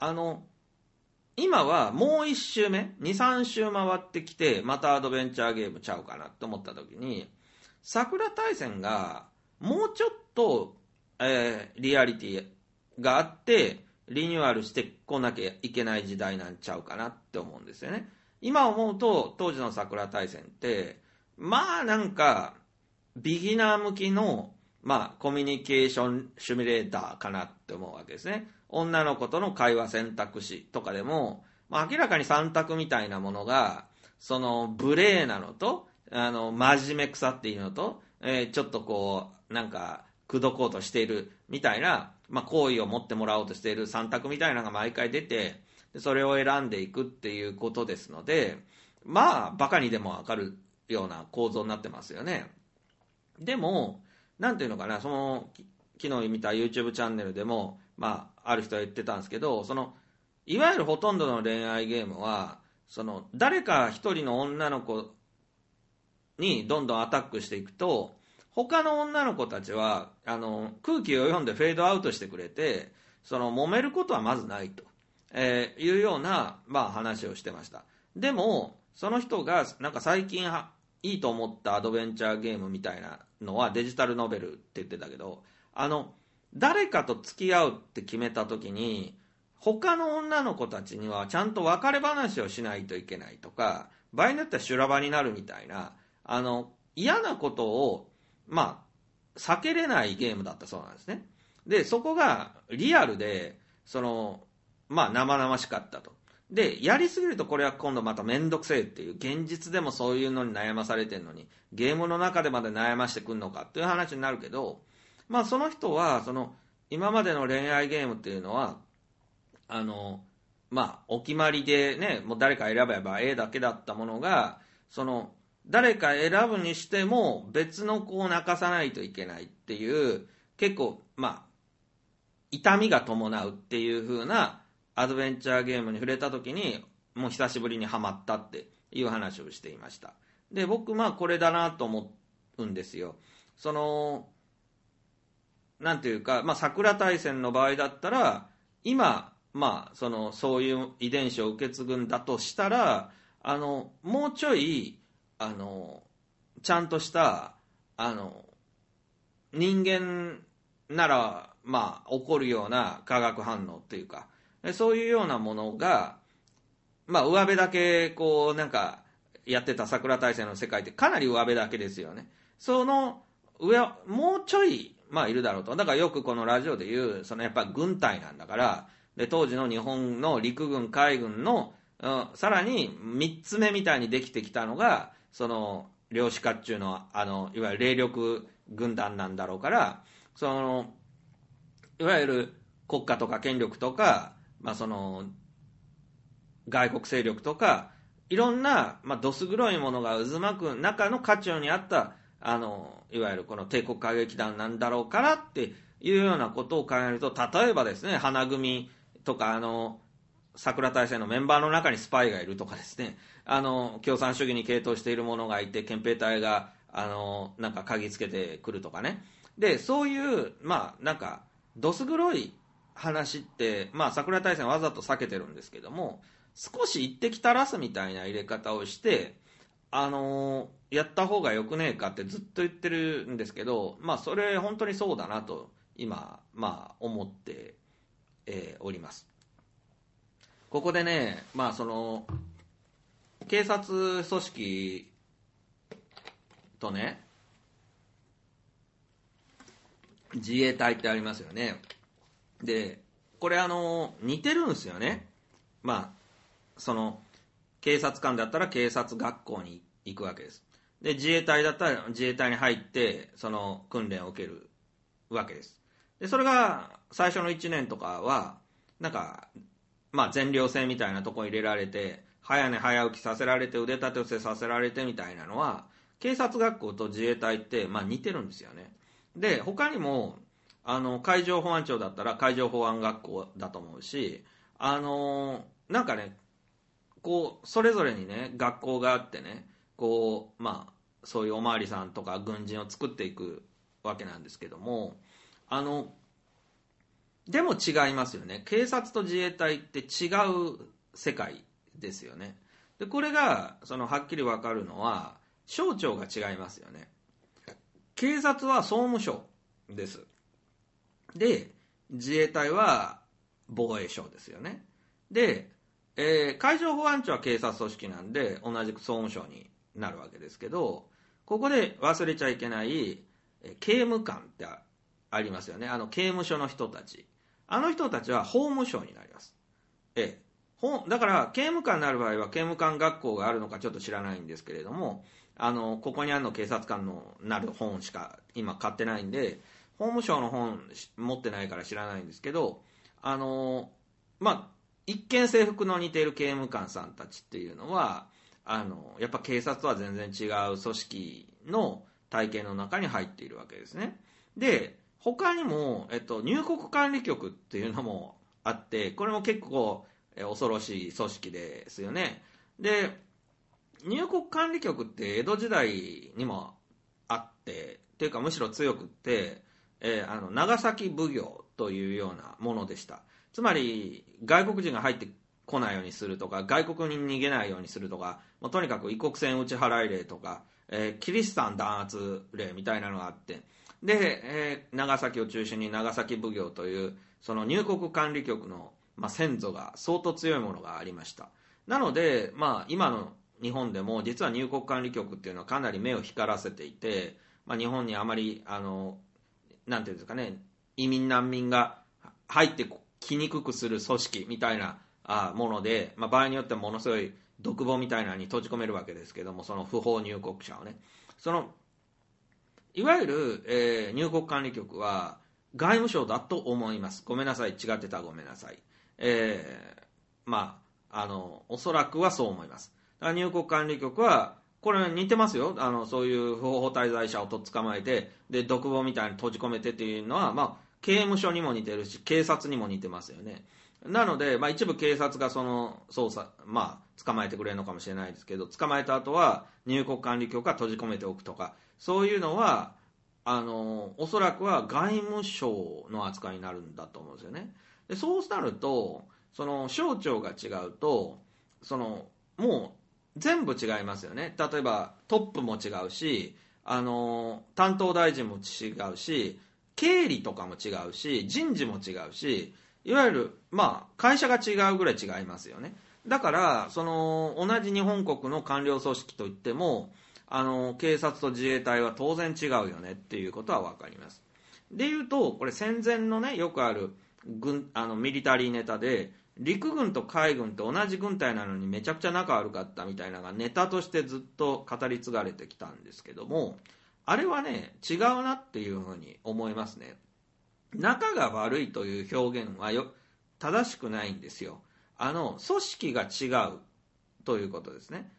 今はもう1周目23周回ってきてまたアドベンチャーゲームちゃうかなと思った時に、桜大戦がもうちょっと、リアリティがあってリニューアルしてこなきゃいけない時代なんちゃうかなって思うんですよね。今思うと当時の桜大戦ってなんかビギナー向きのコミュニケーションシミュレーターかなって思うわけですね。女の子との会話選択肢とかでも、明らかに3択みたいなものがその無礼なのと真面目腐っているのと、ちょっとこうなんか口説こうとしているみたいな、好意を持ってもらおうとしている3択みたいなのが毎回出て、それを選んでいくっていうことですので、バカにでも分かるような構造になってますよね。でもなんていうのかな、その昨日見た YouTube チャンネルでも、ある人は言ってたんですけど、いわゆるほとんどの恋愛ゲームは誰か一人の女の子にどんどんアタックしていくと、他の女の子たちは空気を読んでフェードアウトしてくれて、揉めることはまずないと、いうような、話をしてました。でもその人がなんか最近いいと思ったアドベンチャーゲームみたいなのはデジタルノベルって言ってたけど、誰かと付き合うって決めた時に他の女の子たちにはちゃんと別れ話をしないといけないとか、場合によっては修羅場になるみたいな嫌なことを避けれないゲームだったそうなんですね。でそこがリアルで生々しかったと。でやりすぎるとこれは今度また面倒くせえっていう、現実でもそういうのに悩まされてるのにゲームの中でまで悩ましてくんのかっていう話になるけど、その人は今までの恋愛ゲームっていうのはお決まりでね、もう誰か選べばええだけだったものが、誰か選ぶにしても別の子を泣かさないといけないっていう、結構痛みが伴うっていう風なアドベンチャーゲームに触れた時にもう久しぶりにハマったっていう話をしていました。で僕これだなと思うんですよ。なんていうか、桜大戦の場合だったら今そういう遺伝子を受け継ぐんだとしたらもうちょいちゃんとした人間なら起こるような化学反応っていうか、そういうようなものが上辺だけこうなんかやってた桜大戦の世界ってかなり上辺だけですよね。その上もうちょいいるだろうと。だからよくこのラジオで言うやっぱ軍隊なんだから、で当時の日本の陸軍海軍の、さらに3つ目みたいにできてきたのが量子化っちゅうのいわゆる霊力軍団なんだろうから、いわゆる国家とか権力とか、外国勢力とかいろんな、どす黒いものが渦巻く中の渦中にあったいわゆるこの帝国歌劇団なんだろうからっていうようなことを考えると、例えばですね、花組とか桜大戦のメンバーの中にスパイがいるとかですね、共産主義に傾倒している者がいて憲兵隊がなんか嗅ぎつけてくるとかね。でそういうなんかどす黒い話って桜大戦わざと避けてるんですけども、少し一滴垂らすみたいな入れ方をしてやった方がよくねえかってずっと言ってるんですけど、それ本当にそうだなと今思って、おります。ここでね、警察組織とね自衛隊ってありますよね。でこれ似てるんですよね。 警察官だったら警察学校に行くわけです。で、自衛隊だったら自衛隊に入ってその訓練を受けるわけです。で、それが最初の1年とかはなんか全寮制みたいなとこに入れられて、早寝早起きさせられて、腕立て伏せさせられてみたいなのは、警察学校と自衛隊って似てるんですよね。で、他にも海上保安庁だったら海上保安学校だと思うし、なんかね、こうそれぞれにね学校があってね、こうそういうおまわりさんとか軍人を作っていくわけなんですけども、でも違いますよね。警察と自衛隊って違う世界ですよね。で、これがはっきり分かるのは省庁が違いますよね。警察は総務省です。で、自衛隊は防衛省ですよね。で、海上保安庁は警察組織なんで同じく総務省になるわけですけど、ここで忘れちゃいけない刑務官ってありますよね。刑務所の人たち、人たちは法務省になります。だから刑務官になる場合は刑務官学校があるのかちょっと知らないんですけれども、ここにあるの警察官のなる本しか今買ってないんで、法務省の本持ってないから知らないんですけど、一見制服の似ている刑務官さんたちっていうのはやっぱ警察とは全然違う組織の体系の中に入っているわけですね。で、他にも、入国管理局っていうのもあって、これも結構恐ろしい組織ですよね。で、入国管理局って江戸時代にもあってっていうかむしろ強くって、長崎奉行というようなものでした。つまり外国人が入ってこないようにするとか、外国に逃げないようにするとか、もうとにかく異国船打ち払い令とか、キリシタン弾圧令みたいなのがあって、で、長崎を中心に長崎奉行というその入国管理局の、先祖が相当強いものがありました。なので、今の日本でも実は入国管理局っていうのはかなり目を光らせていて、日本にあまりなんていうんですかね、移民難民が入ってきにくくする組織みたいなもので、場合によってはものすごい独房みたいなのに閉じ込めるわけですけども、その不法入国者をね、いわゆる、入国管理局は外務省だと思います。ごめんなさい、違ってたらごめんなさい。おそらくはそう思います。だから入国管理局はこれ似てますよ。そういう不法滞在者をとっ捕まえて、で独房みたいに閉じ込めてっていうのは、刑務所にも似てるし警察にも似てますよね。なので、一部警察がその捜査、捕まえてくれるのかもしれないですけど、捕まえた後は入国管理局が閉じ込めておくとか、そういうのはおそらくは外務省の扱いになるんだと思うんですよね。でそうなると、その省庁が違うと、もう全部違いますよね。例えばトップも違うし、担当大臣も違うし、経理とかも違うし、人事も違うし、いわゆる会社が違うぐらい違いますよね。だから同じ日本国の官僚組織といっても警察と自衛隊は当然違うよねっていうことは分かります。でいうと、これ戦前のねよくあるミリタリーネタで、陸軍と海軍と同じ軍隊なのにめちゃくちゃ仲悪かったみたいなのがネタとしてずっと語り継がれてきたんですけども、あれはね違うなっていうふうに思いますね。仲が悪いという表現は正しくないんですよ。組織が違うということですね。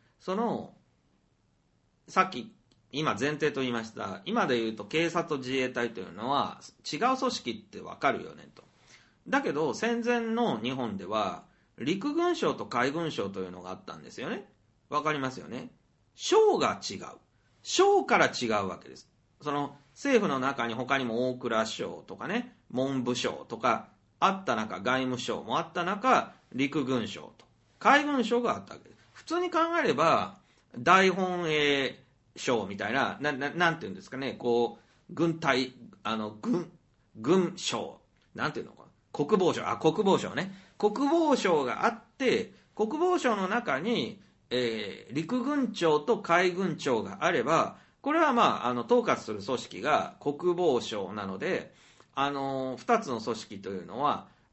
さっき今前提と言いました、今で言うと警察と自衛隊というのは違う組織って分かるよねと。だけど戦前の日本では陸軍省と海軍省というのがあったんですよね。分かりますよね。省が違う、省から違うわけです。政府の中に他にも大蔵省とかね、文部省とかあった中、外務省もあった中、陸軍省と海軍省があったわけです。普通に考えれば大本営省みたいな、なんていうんですかね、こう軍隊軍省なんていうのか、国防省ね、国防省があって、国防省の中に、陸軍庁と海軍庁があれば、これは統括する組織が国防省なので、2つの組織というのは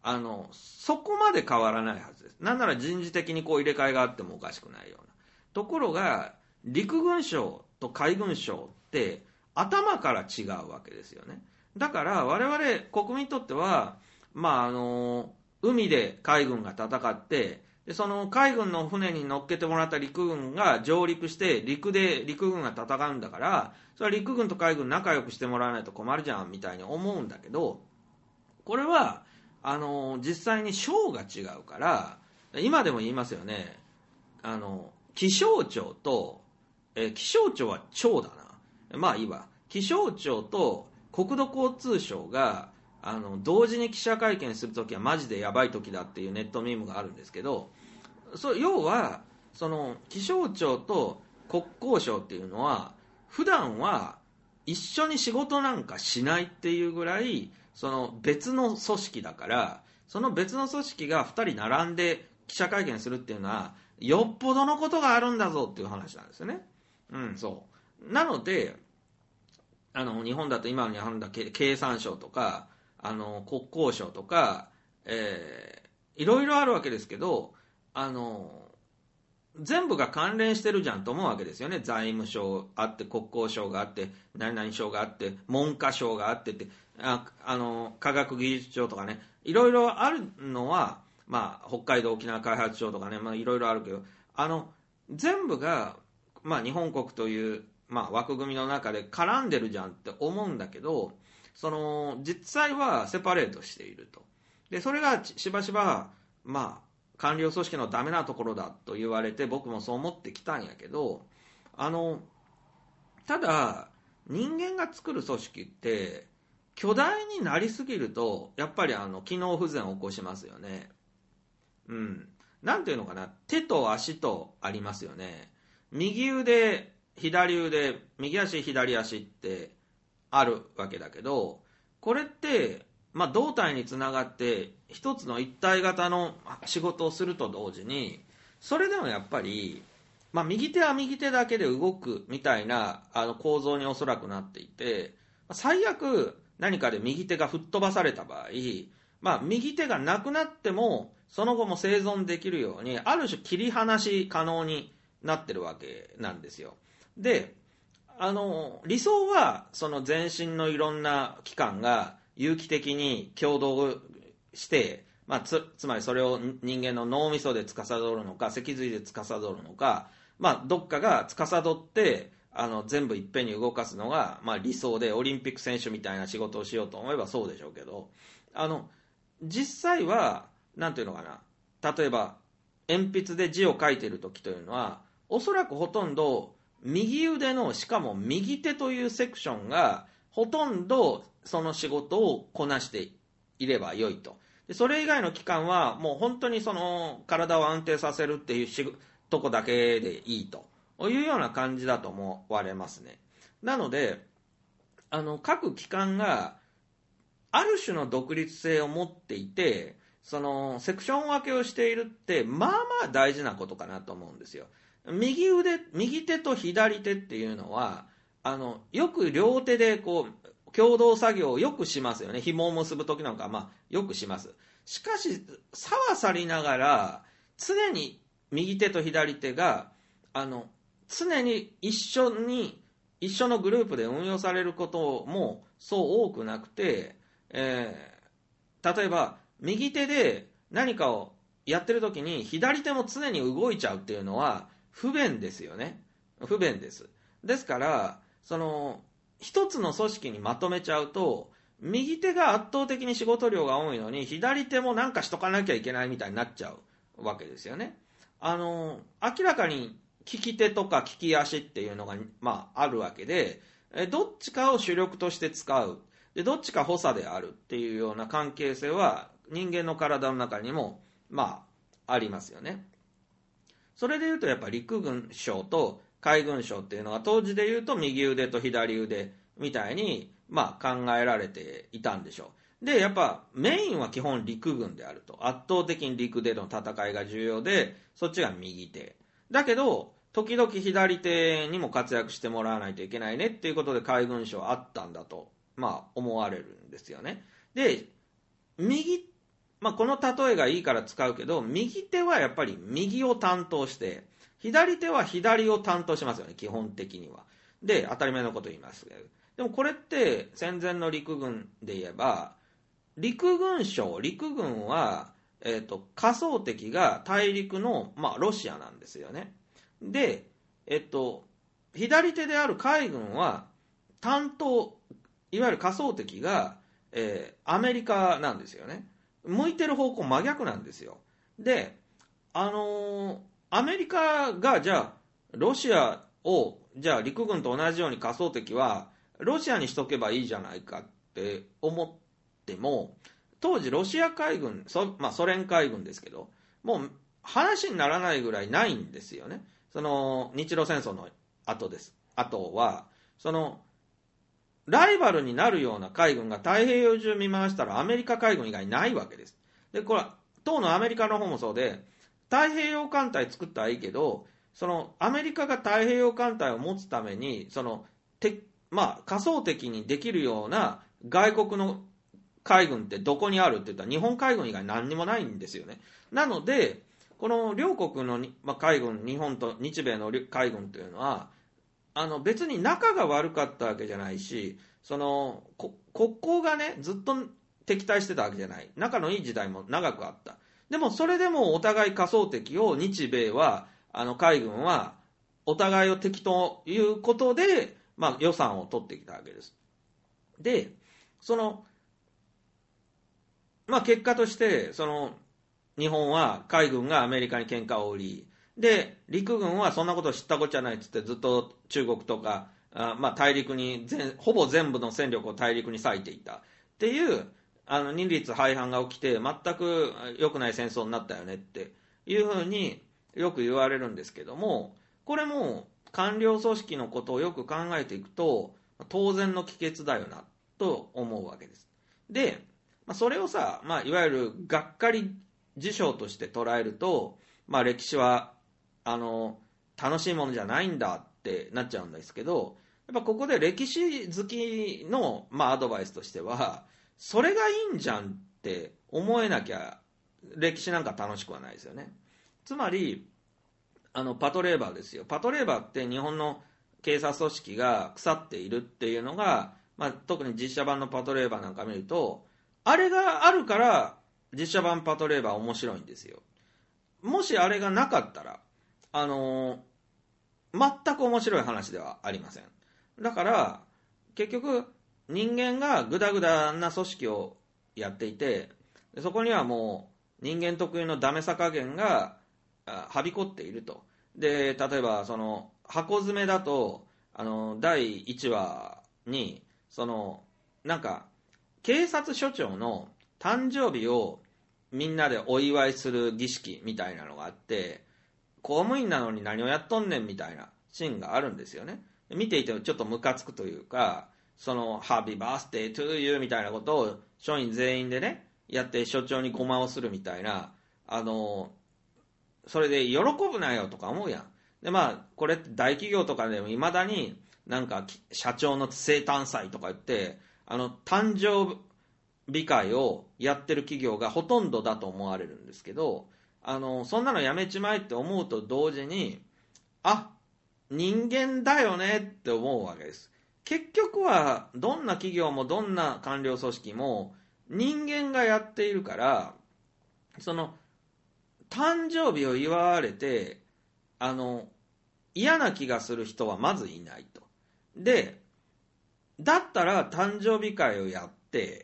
そこまで変わらないはずです。なんなら人事的にこう入れ替えがあってもおかしくないような。ところが、陸軍省と海軍省って頭から違うわけですよね。だから我々国民にとっては、海で海軍が戦って、でその海軍の船に乗っけてもらった陸軍が上陸して陸で陸軍が戦うんだから、それは陸軍と海軍仲良くしてもらわないと困るじゃんみたいに思うんだけど、これは実際に省が違うから、今でも言いますよね。気象庁と、気象庁は庁だな。まあいいわ。気象庁と国土交通省が同時に記者会見するときはマジでやばいときだっていうネットミームがあるんですけど、要はその気象庁と国交省っていうのは普段は一緒に仕事なんかしないっていうぐらいその別の組織だから、その別の組織が2人並んで記者会見するっていうのはよっぽどのことがあるんだぞっていう話なんですよね。そうなので日本だと今の日本だ経産省とか国交省とか、いろいろあるわけですけど、全部が関連してるじゃんと思うわけですよね。財務省あって国交省があって何々省があって文科省があってって科学技術庁とかね、いろいろあるのは、北海道沖縄開発庁とかね、いろいろあるけど全部が、日本国という、枠組みの中で絡んでるじゃんって思うんだけど、実際はセパレートしていると。でそれがしばしば官僚組織のダメなところだと言われて、僕もそう思ってきたんやけど、ただ人間が作る組織って巨大になりすぎるとやっぱり機能不全を起こしますよね。なんていうのかな、手と足とありますよね。右腕左腕、右足左足ってあるわけだけど、これって胴体につながって一つの一体型の仕事をすると同時に、それでもやっぱり、右手は右手だけで動くみたいな構造におそらくなっていて、最悪何かで右手が吹っ飛ばされた場合、右手がなくなってもその後も生存できるようにある種切り離し可能になってるわけなんですよ。で理想はその全身のいろんな器官が有機的に共同して、つまりそれを人間の脳みそで司るのか脊髄で司るのか、どっかが司って全部いっぺんに動かすのが、理想で、オリンピック選手みたいな仕事をしようと思えばそうでしょうけど、実際はなんていうのかな、例えば鉛筆で字を書いている時というのはおそらくほとんど右腕の、しかも右手というセクションがほとんどその仕事をこなしていればよいと。でそれ以外の期間はもう本当にその体を安定させるっていうとこだけでいいというような感じだと思われますね。なので各機関がある種の独立性を持っていて、そのセクション分けをしているって大事なことかなと思うんですよ。右手と左手っていうのはよく両手でこう共同作業をよくしますよね。紐を結ぶ時なんかよくします。しかし差は去りながら常に右手と左手が常に一緒のグループで運用されることもそう多くなくて、例えば右手で何かをやってる時に左手も常に動いちゃうっていうのは不便ですよね。不便です。ですから一つの組織にまとめちゃうと右手が圧倒的に仕事量が多いのに左手も何かしとかなきゃいけないみたいになっちゃうわけですよね。明らかに利き手とか利き足っていうのが、あるわけで、どっちかを主力として使う、でどっちか補佐であるっていうような関係性は人間の体の中にもありますよね。それでいうとやっぱり陸軍省と海軍省っていうのは当時でいうと右腕と左腕みたいに考えられていたんでしょう。でやっぱメインは基本陸軍であると。圧倒的に陸での戦いが重要で、そっちが右手だけど時々左手にも活躍してもらわないといけないねっていうことで海軍省あったんだと思われるんですよね。で右この例えがいいから使うけど、右手はやっぱり右を担当して、左手は左を担当しますよね、基本的には。で、当たり前のこと言いますけど。でもこれって戦前の陸軍で言えば、陸軍は、仮想敵が大陸の、ロシアなんですよね。で、左手である海軍は、いわゆる仮想敵が、アメリカなんですよね。向いてる方向真逆なんですよ。で、アメリカがじゃあロシアをじゃあ陸軍と同じように仮想敵はロシアにしとけばいいじゃないかって思っても、当時ロシア海軍、ソ連海軍ですけど、もう話にならないぐらいないんですよね。その日露戦争の後です。あとはそのライバルになるような海軍が太平洋中見回したらアメリカ海軍以外ないわけです。で、これは当のアメリカの方もそうで、太平洋艦隊作ったらいいけど、そのアメリカが太平洋艦隊を持つために仮想敵にできるような外国の海軍ってどこにあるって言ったら日本海軍以外何にもないんですよね。なのでこの両国の海軍、日本と日米の海軍というのは別に仲が悪かったわけじゃないし、その国交がねずっと敵対してたわけじゃない。仲のいい時代も長くあった。でもそれでもお互い仮想敵を日米は海軍はお互いを敵ということで、予算を取ってきたわけです。で、結果として日本は海軍がアメリカに喧嘩を売り、で陸軍はそんなこと知ったこっちゃないっつってずっと中国とか大陸にほぼ全部の戦力を大陸に割いていたっていう二律背反が起きて全く良くない戦争になったよねっていうふうによく言われるんですけども、これも官僚組織のことをよく考えていくと当然の帰結だよなと思うわけです。で、それをさ、いわゆるがっかり事象として捉えると、歴史は楽しいものじゃないんだってなっちゃうんですけど、やっぱここで歴史好きの、アドバイスとしては、それがいいんじゃんって思えなきゃ歴史なんか楽しくはないですよね。つまりパトレーバーですよ。パトレーバーって日本の警察組織が腐っているっていうのが、特に実写版のパトレーバーなんか見ると、あれがあるから実写版パトレーバー面白いんですよ。もしあれがなかったら全く面白い話ではありません。だから結局人間がグダグダな組織をやっていて、そこにはもう人間特有のダメさ加減がはびこっていると。で例えば箱詰めだと第1話になんか警察署長の誕生日をみんなでお祝いする儀式みたいなのがあって、公務員なのに何をやっとんねんみたいなシーンがあるんですよね。見ていてちょっとムカつくというか、ハッピーバースデートゥーユーみたいなことを署員全員でねやって署長にごまをするみたいな、それで喜ぶなよとか思うやん。でこれって大企業とかでもいまだになんか社長の生誕祭とか言って誕生日会をやってる企業がほとんどだと思われるんですけど、そんなのやめちまえって思うと同時に、人間だよねって思うわけです。結局はどんな企業もどんな官僚組織も人間がやっているから、誕生日を祝われて嫌な気がする人はまずいないと。でだったら誕生日会をやって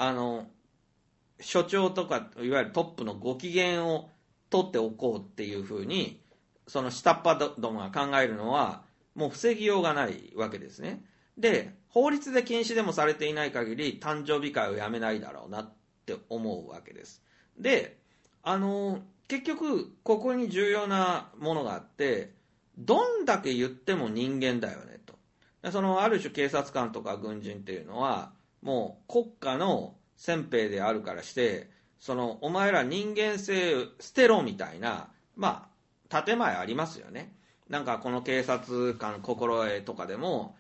所長とかいわゆるトップのご機嫌を取っておこうっていうふうに下っ端どもが考えるのはもう防ぎようがないわけですね。で法律で禁止でもされていない限り誕生日会をやめないだろうなって思うわけです。で結局ここに重要なものがあって、どんだけ言っても人間だよねと。ある種警察官とか軍人っていうのはもう国家の先兵であるからして、お前ら人間性捨てろみたいな建前ありますよね。なんかこの警察官心得とかでも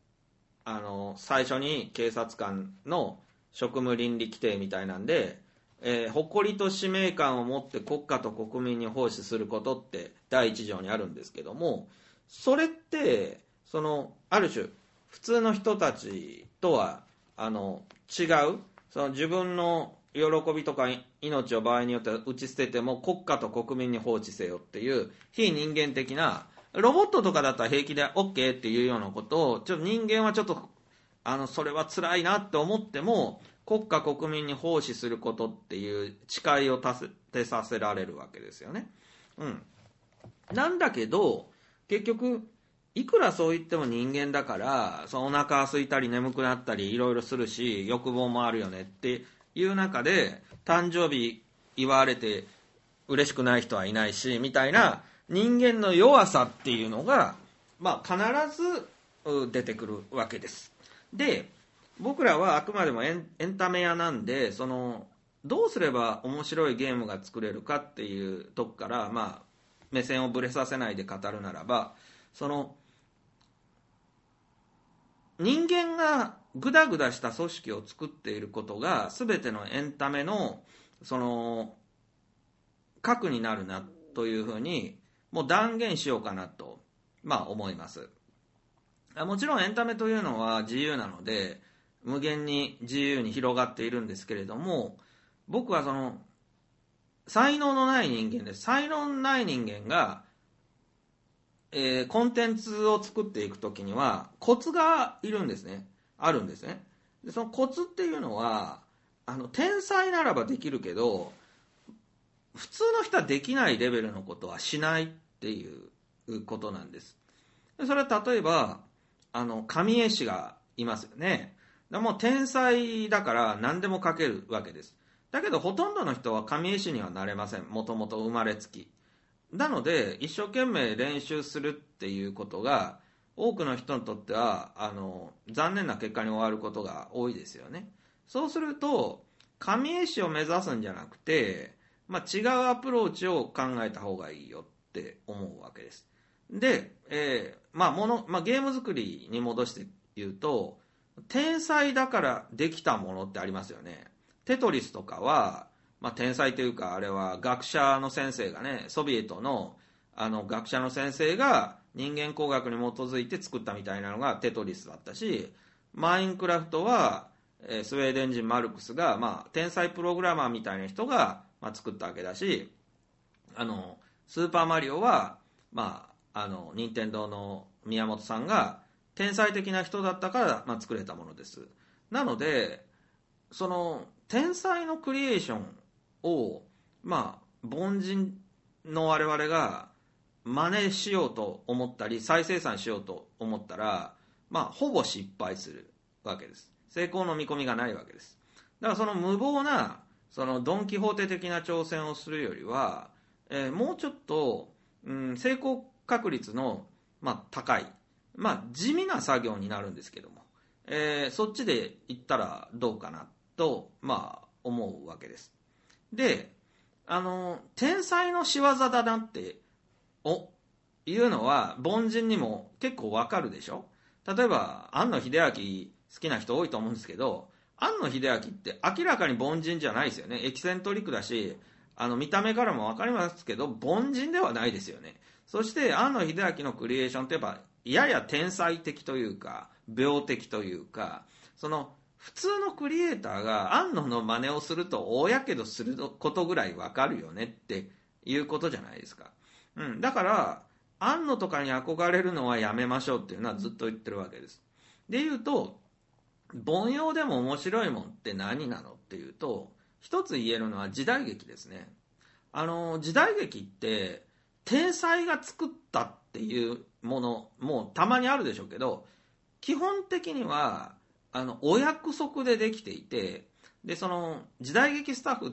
最初に警察官の職務倫理規定みたいなんで誇りと使命感を持って国家と国民に奉仕することって第一条にあるんですけども、それってある種普通の人たちとは違う、自分の喜びとか命を場合によっては打ち捨てても国家と国民に放置せよっていう非人間的な、ロボットとかだったら平気で OK っていうようなことを人間はちょっとそれは辛いなって思っても国家国民に奉仕することっていう誓いを立てさせられるわけですよね。なんだけど結局いくらそう言っても人間だから、お腹空いたり眠くなったりいろいろするし欲望もあるよねっていう中で、誕生日祝われて嬉しくない人はいないしみたいな人間の弱さっていうのが、必ず出てくるわけです。で、僕らはあくまでもエンタメ屋なんで、どうすれば面白いゲームが作れるかっていうとこから、目線をぶれさせないで語るならば、人間がグダグダした組織を作っていることが全てのエンタメの核になるなというふうにもう断言しようかなと、思います。もちろんエンタメというのは自由なので無限に自由に広がっているんですけれども、僕は才能のない人間です。才能のない人間がコンテンツを作っていくときにはコツがいるんですね。あるんですね。でそのコツっていうのは天才ならばできるけど普通の人はできないレベルのことはしないっていうことなんです。でそれは例えば神絵師がいますよね。でもう天才だから何でも描けるわけです。だけどほとんどの人は神絵師にはなれません。もともと生まれつきなので一生懸命練習するっていうことが多くの人にとっては残念な結果に終わることが多いですよね。そうすると神絵師を目指すんじゃなくて、違うアプローチを考えた方がいいよって思うわけです。で、ゲーム作りに戻して言うと、天才だからできたものってありますよね。テトリスとかは天才というかあれは学者の先生がね、ソビエトの学者の先生が人間工学に基づいて作ったみたいなのがテトリスだったし、マインクラフトはスウェーデン人マルクスが、天才プログラマーみたいな人が、作ったわけだし、スーパーマリオは、任天堂の宮本さんが天才的な人だったから、作れたものです。なので天才のクリエーションを凡人の我々が真似しようと思ったり再生産しようと思ったら、ほぼ失敗するわけです。成功の見込みがないわけです。だから無謀なドン・キホーテ的な挑戦をするよりは、もうちょっと、成功確率の、高い、地味な作業になるんですけども、そっちで行ったらどうかなと、思うわけです。で、天才の仕業だなっていうのは凡人にも結構わかるでしょ。例えば庵野秀明好きな人多いと思うんですけど、庵野秀明って明らかに凡人じゃないですよね。エキセントリックだし見た目からも分かりますけど凡人ではないですよね。そして庵野秀明のクリエーションってやっぱやや天才的というか病的というか、普通のクリエイターが庵野の真似をすると大やけどすることぐらい分かるよねっていうことじゃないですか。だから庵野とかに憧れるのはやめましょうっていうのはずっと言ってるわけです。でいうと凡庸でも面白いもんって何なのっていうと、一つ言えるのは時代劇ですね。時代劇って天才が作ったっていうものもたまにあるでしょうけど、基本的にはお約束でできていて、で時代劇スタッフって、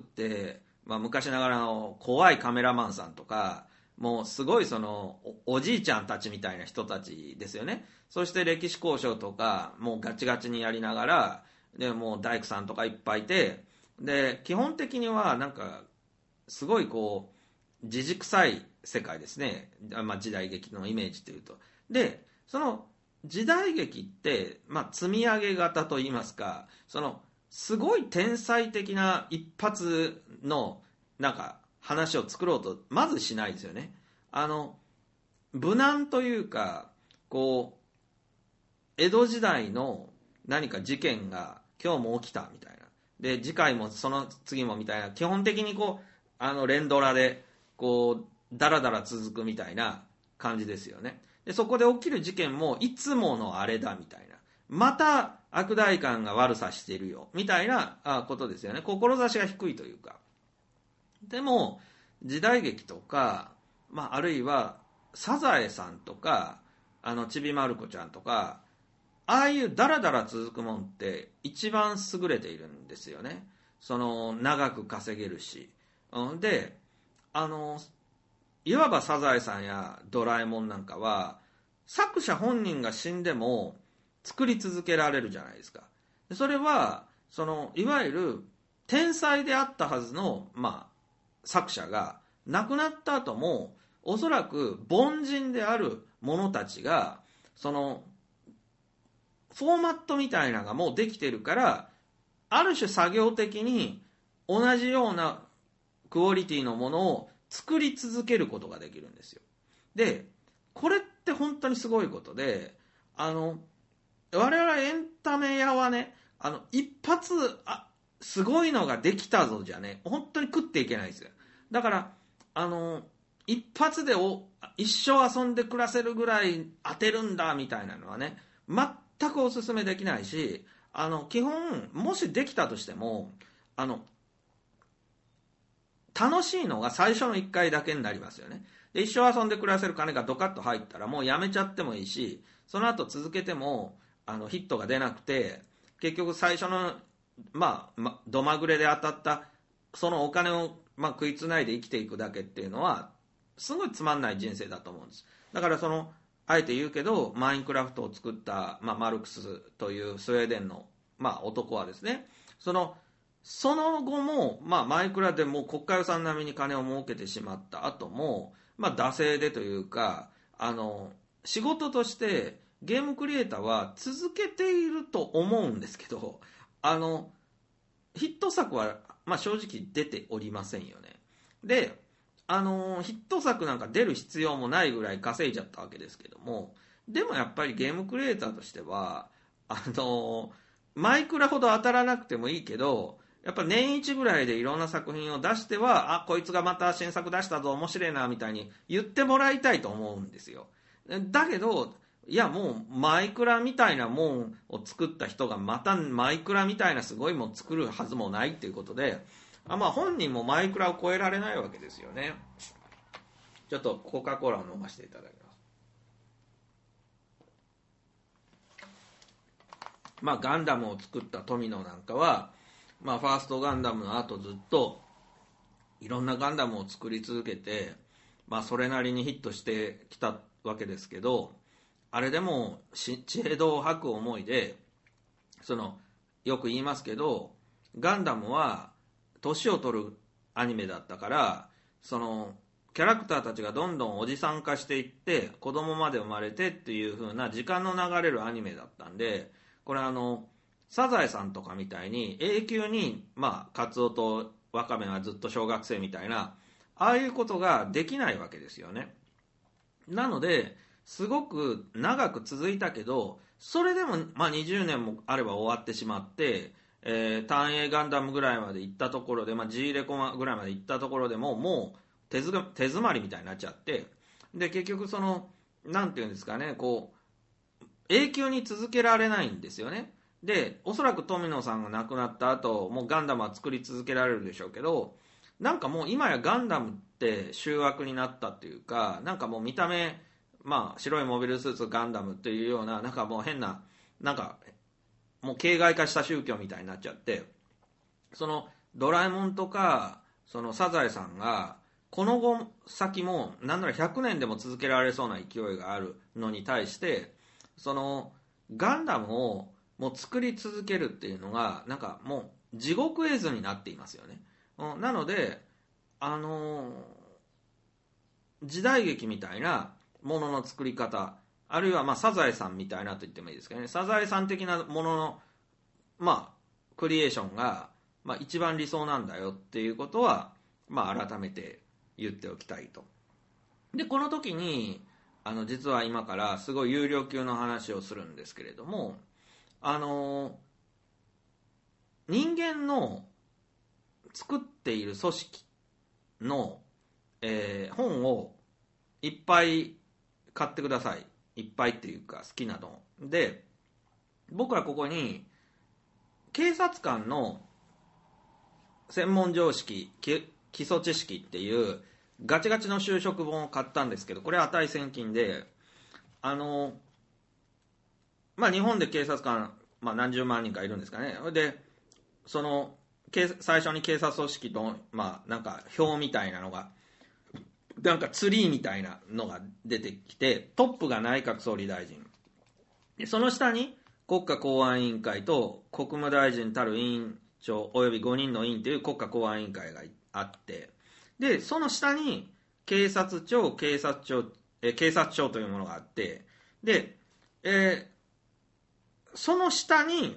昔ながらの怖いカメラマンさんとかもうすごいおじいちゃんたちみたいな人たちですよね。そして歴史交渉とかもうガチガチにやりながら、でもう大工さんとかいっぱいいて、で基本的にはなんかすごいじじくさい世界ですね、時代劇のイメージというと。で時代劇って、積み上げ型といいますか、 すごい天才的な一発のなんか話を作ろうとまずしないですよね。無難というか、こう江戸時代の何か事件が今日も起きたみたいな、で次回もその次もみたいな、基本的にこう連ドラでこうダラダラ続くみたいな感じですよね。でそこで起きる事件もいつものあれだみたいな、また悪代官が悪さしてるよみたいなことですよね。志が低いというか。でも時代劇とか、あるいはサザエさんとかちびまる子ちゃんとか、ああいうダラダラ続くもんって一番優れているんですよね。長く稼げるし、でいわばサザエさんやドラえもんなんかは作者本人が死んでも作り続けられるじゃないですか。それはいわゆる天才であったはずの、作者が亡くなった後もおそらく凡人である者たちがフォーマットみたいなのがもうできてるから、ある種作業的に同じようなクオリティのものを作り続けることができるんですよ。でこれって本当にすごいことで、我々エンタメ屋はね、一発すごいのができたぞじゃね本当に食っていけないですよ。だから一発で一生遊んで暮らせるぐらい当てるんだみたいなのはね全くおすすめできないし、基本もしできたとしても楽しいのが最初の1回だけになりますよね。で一生遊んで暮らせる金がドカッと入ったらもうやめちゃってもいいし、その後続けてもヒットが出なくて、結局最初のどまぐれで当たったそのお金を食いつないで生きていくだけっていうのはすごいつまんない人生だと思うんです。だからあえて言うけどマインクラフトを作った、マルクスというスウェーデンの、男はですね、その後も、マイクラでもう国家予算並みに金を儲けてしまった後も、惰性でというか仕事としてゲームクリエイターは続けていると思うんですけど、ヒット作は、正直出ておりませんよね。でヒット作なんか出る必要もないぐらい稼いじゃったわけですけども、でもやっぱりゲームクリエイターとしてはマイクラほど当たらなくてもいいけど、やっぱ年一ぐらいでいろんな作品を出しては、こいつがまた新作出したぞ面白いなみたいに言ってもらいたいと思うんですよ。だけどいやもうマイクラみたいなもんを作った人がまたマイクラみたいなすごいもん作るはずもないっていうことで、本人もマイクラを超えられないわけですよね。ちょっとコカ・コーラを飲ませていただきます。ガンダムを作った富野なんかは、ファーストガンダムの後ずっといろんなガンダムを作り続けて、それなりにヒットしてきたわけですけど、あれでも血へどを吐く思いでよく言いますけど、ガンダムは年を取るアニメだったから、キャラクターたちがどんどんおじさん化していって子供まで生まれてっていう風な時間の流れるアニメだったんで、これサザエさんとかみたいに永久にカツオとワカメがずっと小学生みたいなああいうことができないわけですよね。なのですごく長く続いたけど、それでも20年もあれば終わってしまって、単影ガンダムぐらいまで行ったところで、G レコマぐらいまで行ったところでもう手詰まりみたいになっちゃって、で結局なんていうんですかね、永久に続けられないんですよね。でおそらく富野さんが亡くなった後もうガンダムは作り続けられるでしょうけど、なんかもう今やガンダムって醜悪になったっていうか、なんかもう見た目白いモビルスーツガンダムっていうような、なんかもう変な、なんかもう形骸化した宗教みたいになっちゃって、ドラえもんとかサザエさんがこの後先もなんなら100年でも続けられそうな勢いがあるのに対して、ガンダムをもう作り続けるっていうのがなんかもう地獄絵図になっていますよね。なので時代劇みたいなものの作り方、あるいはサザエさんみたいなと言ってもいいですけどね、サザエさん的なもののクリエーションが、一番理想なんだよっていうことは、改めて言っておきたいと。でこの時に実は今からすごい有料級の話をするんですけれども、人間の作っている組織の、本をいっぱい買ってください。いっぱいっていうか好きなので、僕はここに警察官の専門常識基礎知識っていうガチガチの就職本を買ったんですけど、これは値千金で、日本で警察官、何十万人かいるんですかね。でその最初に警察組織と、なんか表みたいなのが、なんかツリーみたいなのが出てきて、トップが内閣総理大臣で、その下に国家公安委員会と国務大臣たる委員長および5人の委員という国家公安委員会があって、でその下に警察庁というものがあって、で、その下に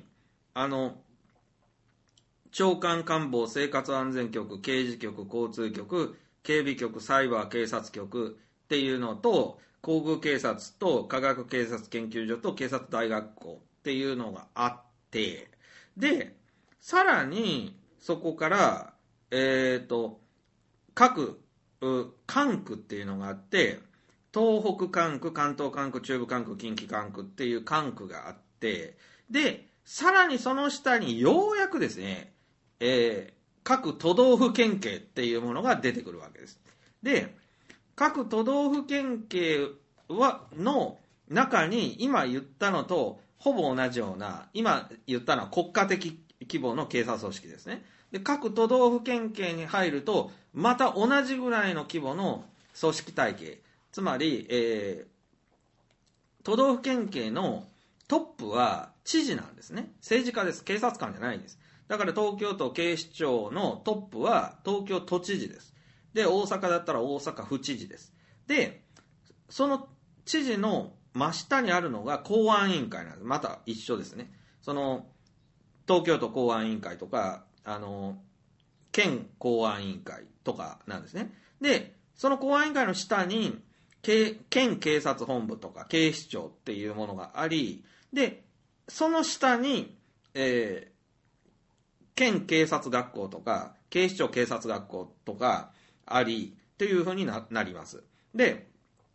長官官房生活安全局、刑事局、交通局、警備局、サイバー警察局っていうのと、皇宮警察と科学警察研究所と警察大学校っていうのがあって、でさらにそこから各管区っていうのがあって、東北管区、関東管区、中部管区、近畿管区っていう管区があって、でさらにその下にようやくですね、各都道府県警っていうものが出てくるわけです。で各都道府県警の中に今言ったのとほぼ同じような、今言ったのは国家的規模の警察組織ですね。で各都道府県警に入るとまた同じぐらいの規模の組織体系、つまり、都道府県警のトップは知事なんですね。政治家です。警察官じゃないんです。だから東京都警視庁のトップは東京都知事です。で大阪だったら大阪府知事です。でその知事の真下にあるのが公安委員会なんです。また一緒ですね。その東京都公安委員会とか県公安委員会とかなんですね。でその公安委員会の下に県警察本部とか警視庁っていうものがあり、でその下に、県警察学校とか警視庁警察学校とかありというふうに なります。で、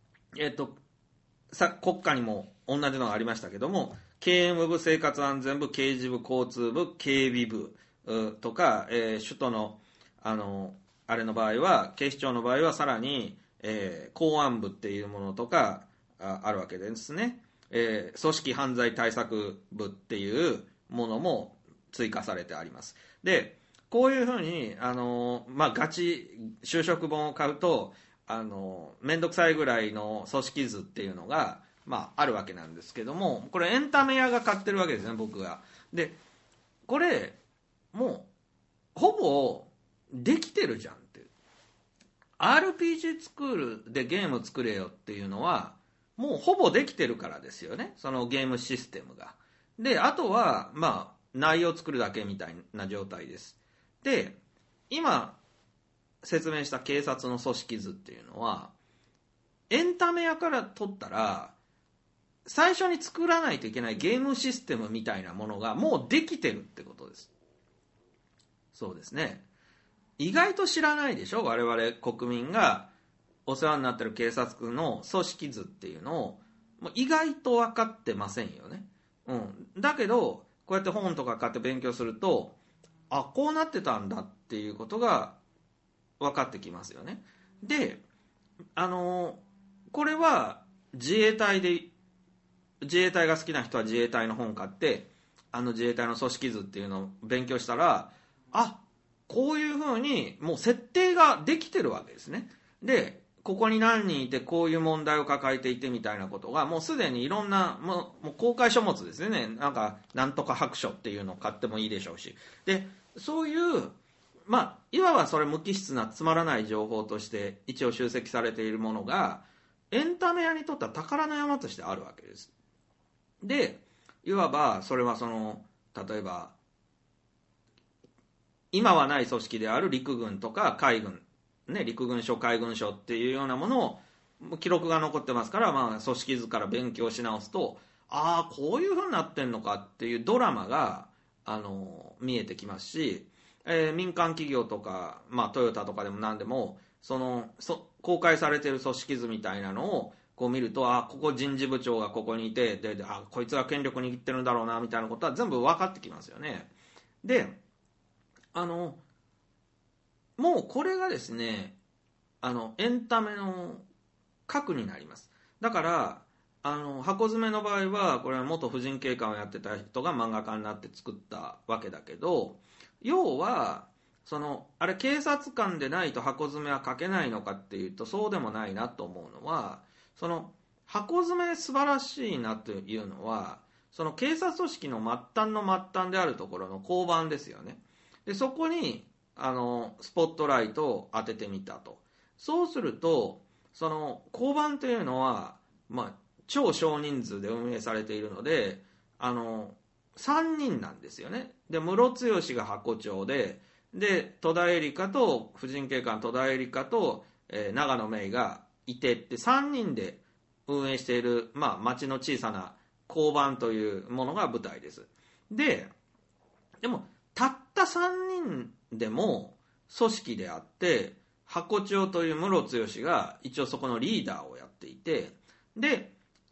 国家にも同じのがありましたけども、警務部、生活安全部、刑事部、交通部、警備部とか、首都のあれの場合は、警視庁の場合はさらに、公安部っていうものとかあるわけですね。組織犯罪対策部っていうものも追加されてあります。でこういうふうにガチ就職本を買うと面倒くさいぐらいの組織図っていうのが、あるわけなんですけども、これエンタメ屋が買ってるわけですね、僕が。でこれもうほぼできてるじゃんっていう、 RPG スクールでゲーム作れよっていうのはもうほぼできてるからですよね、そのゲームシステムが。であとは内容を作るだけみたいな状態です。で今説明した警察の組織図っていうのはエンタメ屋から取ったら最初に作らないといけないゲームシステムみたいなものがもうできてるってことです。そうですね、意外と知らないでしょ、我々国民がお世話になってる警察の組織図っていうのを意外と分かってませんよね。だけどこうやって本とか買って勉強すると、こうなってたんだっていうことが分かってきますよね。でこれは自衛隊が好きな人は自衛隊の本買って自衛隊の組織図っていうのを勉強したら、こういうふうにもう設定ができてるわけですね。でここに何人いてこういう問題を抱えていてみたいなことがもうすでにいろんなもう公開書物ですよね。なんとか白書っていうのを買ってもいいでしょうし、でそういういわばそれ無機質なつまらない情報として一応集積されているものがエンタメ屋にとっては宝の山としてあるわけです。でいわばそれは例えば今はない組織である陸軍とか海軍、ね、陸軍省海軍省っていうようなものを記録が残ってますから、組織図から勉強し直すと、ああこういう風になってんのかっていうドラマが見えてきますし、民間企業とか、トヨタとかでも何でも公開されている組織図みたいなのをこう見ると、ここ人事部長がここにいて、こいつが権力握ってるんだろうなみたいなことは全部分かってきますよね。でもうこれがですねエンタメの核になります。だから箱詰めの場合はこれは元婦人警官をやってた人が漫画家になって作ったわけだけど、要はあれ警察官でないと箱詰めは書けないのかっていうとそうでもないなと思うのは、箱詰め素晴らしいなというのは警察組織の末端の末端であるところの交番ですよね。でそこにスポットライトを当ててみたと。そうすると交番というのは、超少人数で運営されているので3人なんですよね。でムロツヨシが箱長で戸田恵梨香と婦人警官戸田恵梨香と、長野芽郁がいてって3人で運営している、町の小さな交番というものが舞台です。でもたった3人でも組織であって、箱長という室剛が一応そこのリーダーをやっていて、で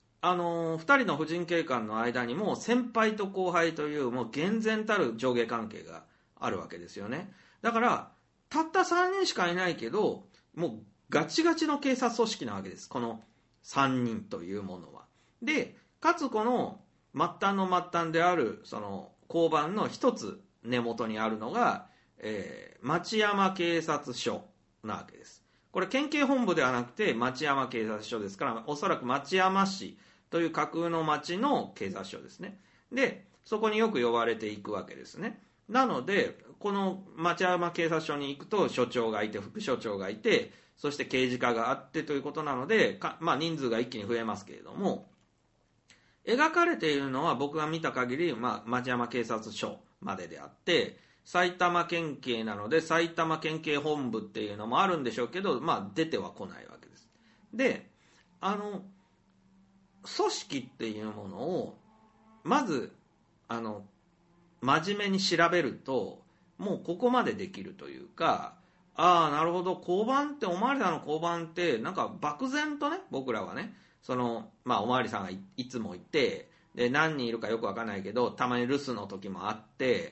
2人の婦人警官の間にも先輩と後輩というもう厳然たる上下関係があるわけですよね。だからたった3人しかいないけどもうガチガチの警察組織なわけです、この3人というものは。でかつこの末端の末端である交番の一つ根元にあるのが、町山警察署なわけです。これ県警本部ではなくて町山警察署ですから、おそらく町山市という架空の町の警察署ですね。でそこによく呼ばれていくわけですね。なのでこの町山警察署に行くと署長がいて副署長がいて、そして刑事課があってということなので人数が一気に増えますけれども、描かれているのは僕が見た限り、町山警察署までであって、埼玉県警なので埼玉県警本部っていうのもあるんでしょうけど、出てはこないわけです。で組織っていうものをまず真面目に調べるともうここまでできるというか、なるほど、交番っておまわりさんの交番ってなんか漠然とね、僕らはねおまわりさんが いつもいて、で何人いるかよく分からないけどたまに留守の時もあって、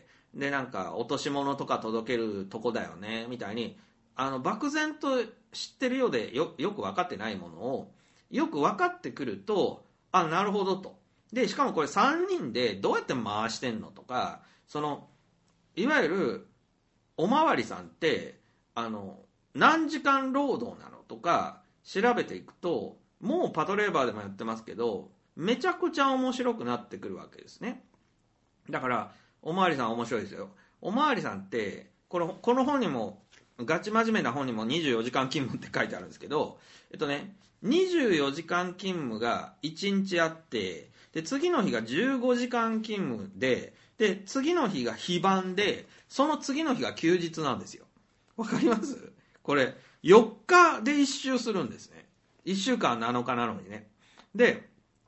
でなんか落とし物とか届けるとこだよねみたいに漠然と知ってるようで よく分かってないものをよく分かってくると、なるほどと。でしかもこれ3人でどうやって回してんのとか、いわゆるおまわりさんって何時間労働なのとか調べていくと、もうパトレーバーでもやってますけどめちゃくちゃ面白くなってくるわけですね。だからおまわりさん面白いですよ。おまわりさんってこの本にもガチ真面目な本にも24時間勤務って書いてあるんですけど、24時間勤務が1日あって、で次の日が15時間勤務で次の日が非番で、その次の日が休日なんですよ。わかります？これ4日で1周するんですね。1週間7日なのにね。で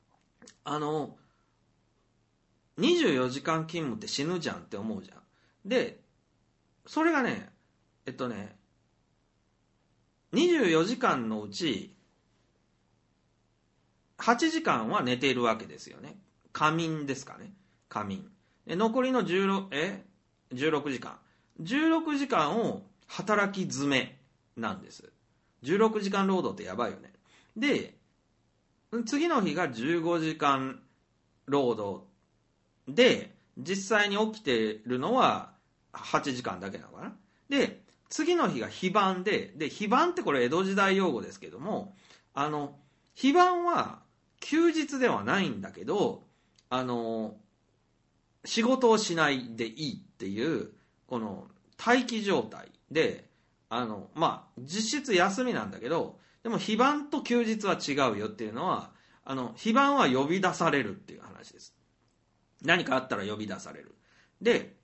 24時間勤務って死ぬじゃんって思うじゃん。でそれがね24時間のうち8時間は寝ているわけですよね。仮眠ですかね。仮眠で残りの16時間を働き詰めなんです。16時間労働ってやばいよね。で次の日が15時間労働で実際に起きてるのは8時間だけなのかな。で次の日が非番で非番ってこれ江戸時代用語ですけども、非番は休日ではないんだけど仕事をしないでいいっていうこの待機状態で実質休みなんだけど、でも非番と休日は違うよっていうのは非番は呼び出されるっていう話です。何かあったら呼び出される。で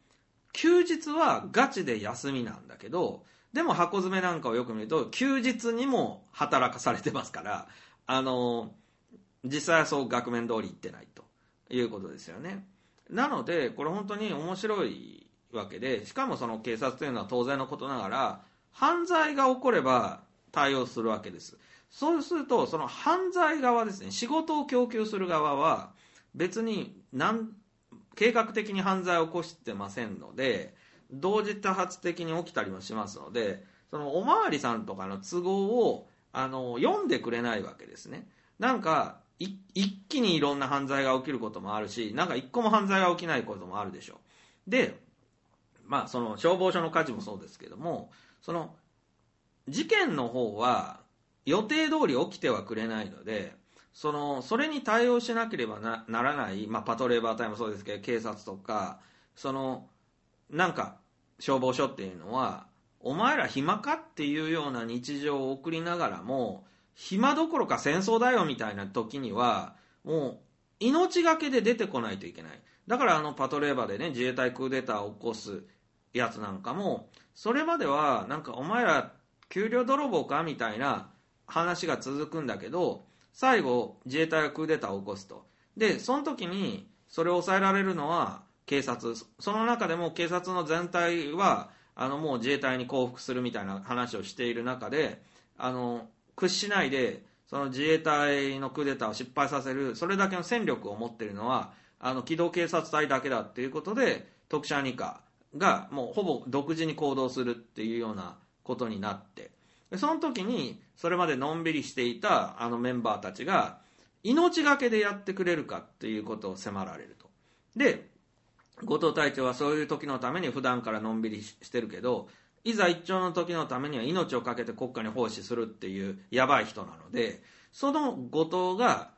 休日はガチで休みなんだけど、でも箱詰めなんかをよく見ると休日にも働かされてますから、実際はそう額面通り行ってないということですよね。なのでこれ本当に面白いわけで、しかもその警察というのは当然のことながら犯罪が起これば対応するわけです。そうするとその犯罪側ですね、仕事を供給する側は別に計画的に犯罪を起こしてませんので、同時多発的に起きたりもしますので、そのおまわりさんとかの都合を読んでくれないわけですね。なんか一気にいろんな犯罪が起きることもあるし、なんか一個も犯罪が起きないこともあるでしょう。で、その消防署の火事もそうですけども、その事件の方は予定通り起きてはくれないので、それに対応しなければ ならない、パトレーバー隊もそうですけど警察とかなんか消防署っていうのは、お前ら暇かっていうような日常を送りながらも、暇どころか戦争だよみたいな時にはもう命がけで出てこないといけない。だからパトレーバーでね、自衛隊クーデターを起こすやつなんかも、それまではなんかお前ら給料泥棒かみたいな話が続くんだけど、最後自衛隊がクーデターを起こすと。でその時にそれを抑えられるのは警察。その中でも警察の全体はもう自衛隊に降伏するみたいな話をしている中で、屈しないでその自衛隊のクーデターを失敗させる、それだけの戦力を持っているのは機動警察隊だけだっていうことで、特殊二課がもうほぼ独自に行動するっていうようなことになって、その時にそれまでのんびりしていたメンバーたちが命がけでやってくれるかっていうことを迫られると。で後藤隊長はそういう時のために普段からのんびりしてるけど、いざ一丁の時のためには命を懸けて国家に奉仕するっていうやばい人なので、その後藤が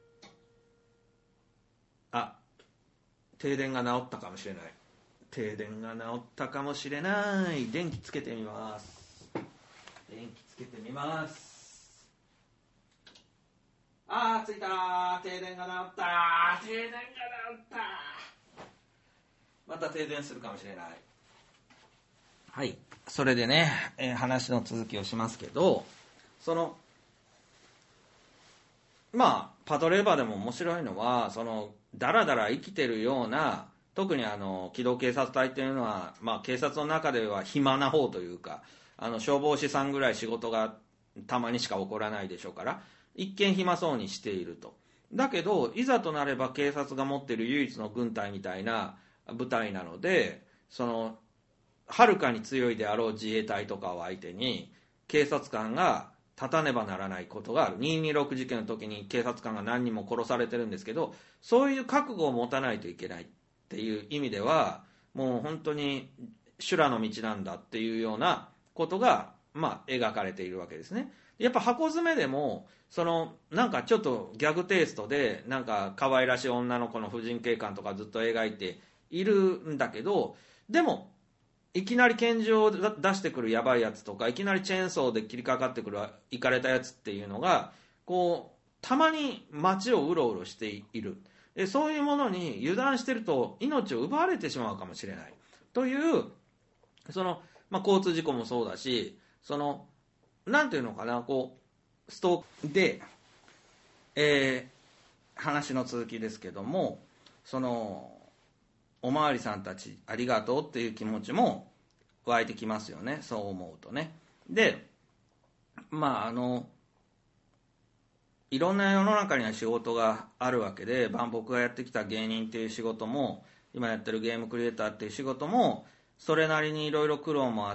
停電が治ったかもしれない。停電が治ったかもしれない。電気つけてみます。電気つけてみます。ついた。停電が治った。停電が治った。また停電するかもしれない。はい、それでね、話の続きをしますけど、パトレーバーでも面白いのは、だらだら生きてるような、特に機動警察隊っていうのは、警察の中では暇な方というか、消防士さんぐらい仕事がたまにしか起こらないでしょうから、一見暇そうにしていると。だけどいざとなれば警察が持っている唯一の軍隊みたいな部隊なので、はるかに強いであろう自衛隊とかを相手に警察官が立たねばならないことがある。226事件の時に警察官が何人も殺されてるんですけど、そういう覚悟を持たないといけないっていう意味では、もう本当に修羅の道なんだっていうようなことが描かれているわけですね。やっぱ箱詰めでもなんかちょっとギャグテイストでなんか可愛らしい女の子の婦人警官とかずっと描いているんだけど、でもいきなり拳銃を出してくるやばいやつとか、いきなりチェーンソーで切りかかってくるイカれたやつっていうのがたまに街をうろうろしている。そういうものに油断してると命を奪われてしまうかもしれないという交通事故もそうだし、なんていうのかな、ストーで、話の続きですけども、おまわりさんたちありがとうっていう気持ちも湧いてきますよね、そう思うとね。でいろんな世の中には仕事があるわけで、僕がやってきた芸人っていう仕事も、今やってるゲームクリエイターっていう仕事もそれなりにいろいろ苦労もあって、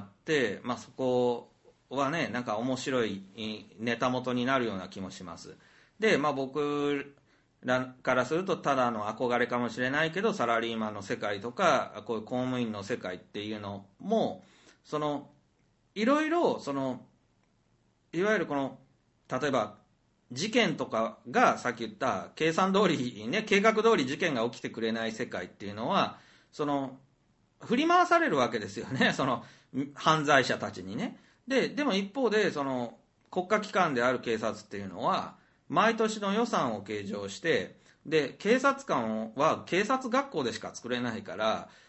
そこはね、なんか面白いネタ元になるような気もします。で僕らからするとただの憧れかもしれないけど、サラリーマンの世界とかこういう公務員の世界っていうのもいろいろいわゆる例えば事件とかがさっき言った計算通りね、計画通り事件が起きてくれない世界っていうのは振り回されるわけですよね、犯罪者たちにね。でも一方で国家機関である警察っていうのは毎年の予算を計上して、で警察官は警察学校でしか作れないから、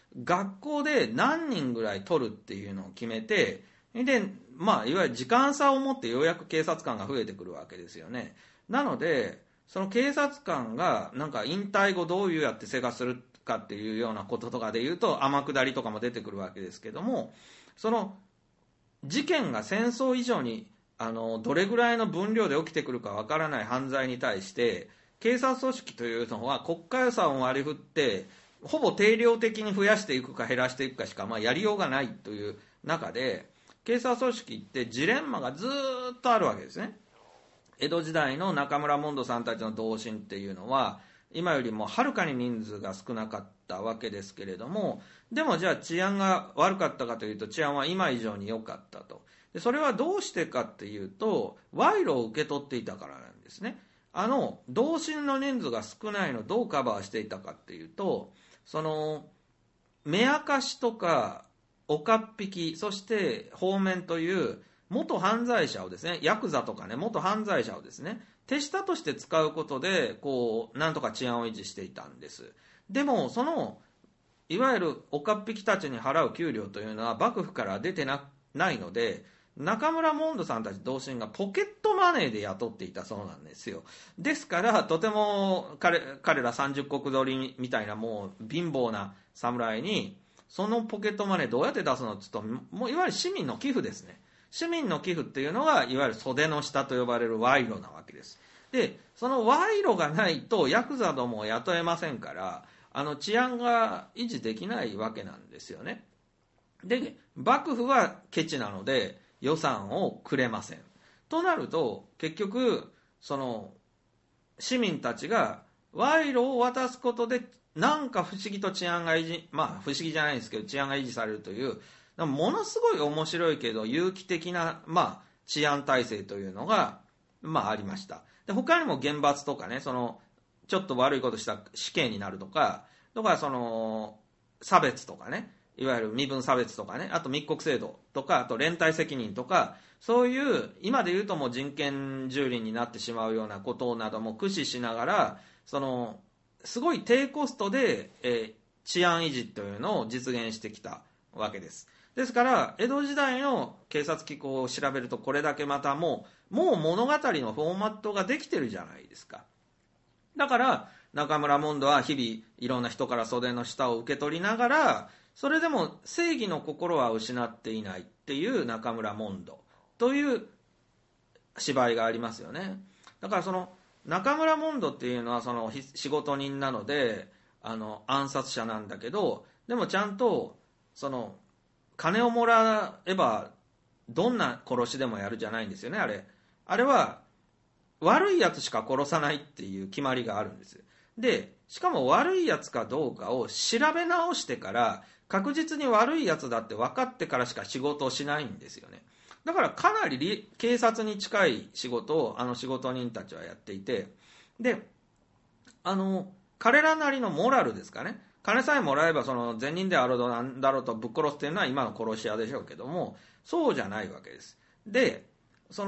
学校で何人ぐらい取るっていうのを決めて、で、まあ、いわゆる時間差を持ってようやく警察官が増えてくるわけですよね。なので、その警察官がなんか引退後どういうやって生活するかっていうようなこととかで言うと天下りとかも出てくるわけですけども、その事件が戦争以上にどれぐらいの分量で起きてくるかわからない犯罪に対して警察組織というのは国家予算を割り振ってほぼ定量的に増やしていくか減らしていくかしかまあやりようがないという中で、警察組織ってジレンマがずっとあるわけですね。江戸時代の中村モンドさんたちの同心っていうのは今よりもはるかに人数が少なかったわけですけれども、でもじゃあ治安が悪かったかというと治安は今以上に良かったと。でそれはどうしてかっていうと賄賂を受け取っていたからなんですね。同心の人数が少ないのをどうカバーしていたかっていうと、その目明かしとか岡っ引き、そして放免という元犯罪者をですね、ヤクザとかね、元犯罪者をですね、手下として使うことでこうなんとか治安を維持していたんです。でもそのいわゆる岡っ引きたちに払う給料というのは幕府から出てないので、中村モンドさんたち同心がポケットマネーで雇っていたそうなんですよ。ですからとても彼ら30石取りみたいなもう貧乏な侍にそのポケットマネーどうやって出すのって言うと、もういわゆる市民の寄付ですね。市民の寄付っていうのがいわゆる袖の下と呼ばれる賄賂なわけです。でその賄賂がないとヤクザどもを雇えませんから、治安が維持できないわけなんですよね。で幕府はケチなので予算をくれません。となると結局その市民たちが賄賂を渡すことでなんか不思議と治安が維持、まあ不思議じゃないんですけど治安が維持されるというものすごい面白いけど有機的な、まあ、治安体制というのが、まあ、ありました。で他にも厳罰とかね、そのちょっと悪いことした死刑になるとかその差別とかね、いわゆる身分差別とかね、あと密告制度とか、あと連帯責任とか、そういう今で言うともう人権蹂躙になってしまうようなことなども駆使しながら、そのすごい低コストで、治安維持というのを実現してきたわけです。ですから江戸時代の警察機構を調べるとこれだけまたもう物語のフォーマットができてるじゃないですか。だから中村モンドは日々いろんな人から袖の下を受け取りながら、それでも正義の心は失っていないっていう中村モンドという芝居がありますよね。だからその中村モンドっていうのはその仕事人なので暗殺者なんだけど、でもちゃんとその金をもらえばどんな殺しでもやるじゃないんですよね。あれは悪いやつしか殺さないっていう決まりがあるんです。でしかも悪いやつかどうかを調べ直してから確実に悪いやつだって分かってからしか仕事をしないんですよね。だからかなり警察に近い仕事を仕事人たちはやっていて、で彼らなりのモラルですかね、金さえもらえばその善人であろうとなんだろうとぶっ殺すっていうのは今の殺し屋でしょうけども、そうじゃないわけです。でそ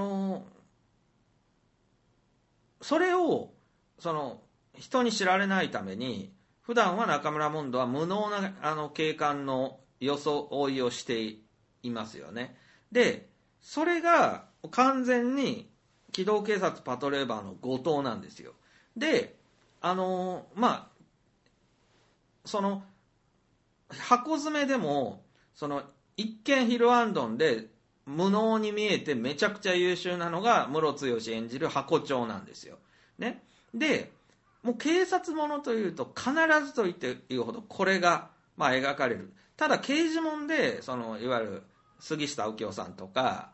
れを人に知られないために普段は中村モンドは無能な警官の装いをしていますよね。でそれが完全に機動警察パトレーバーの後藤なんですよ。でその箱詰めでもその一見ヒルアンドンで無能に見えてめちゃくちゃ優秀なのがムロツヨシ演じる箱長なんですよ、ね、でもう警察ものというと必ずと言っていいほどこれが描かれる。ただ刑事もんでいわゆる杉下右京さんとか、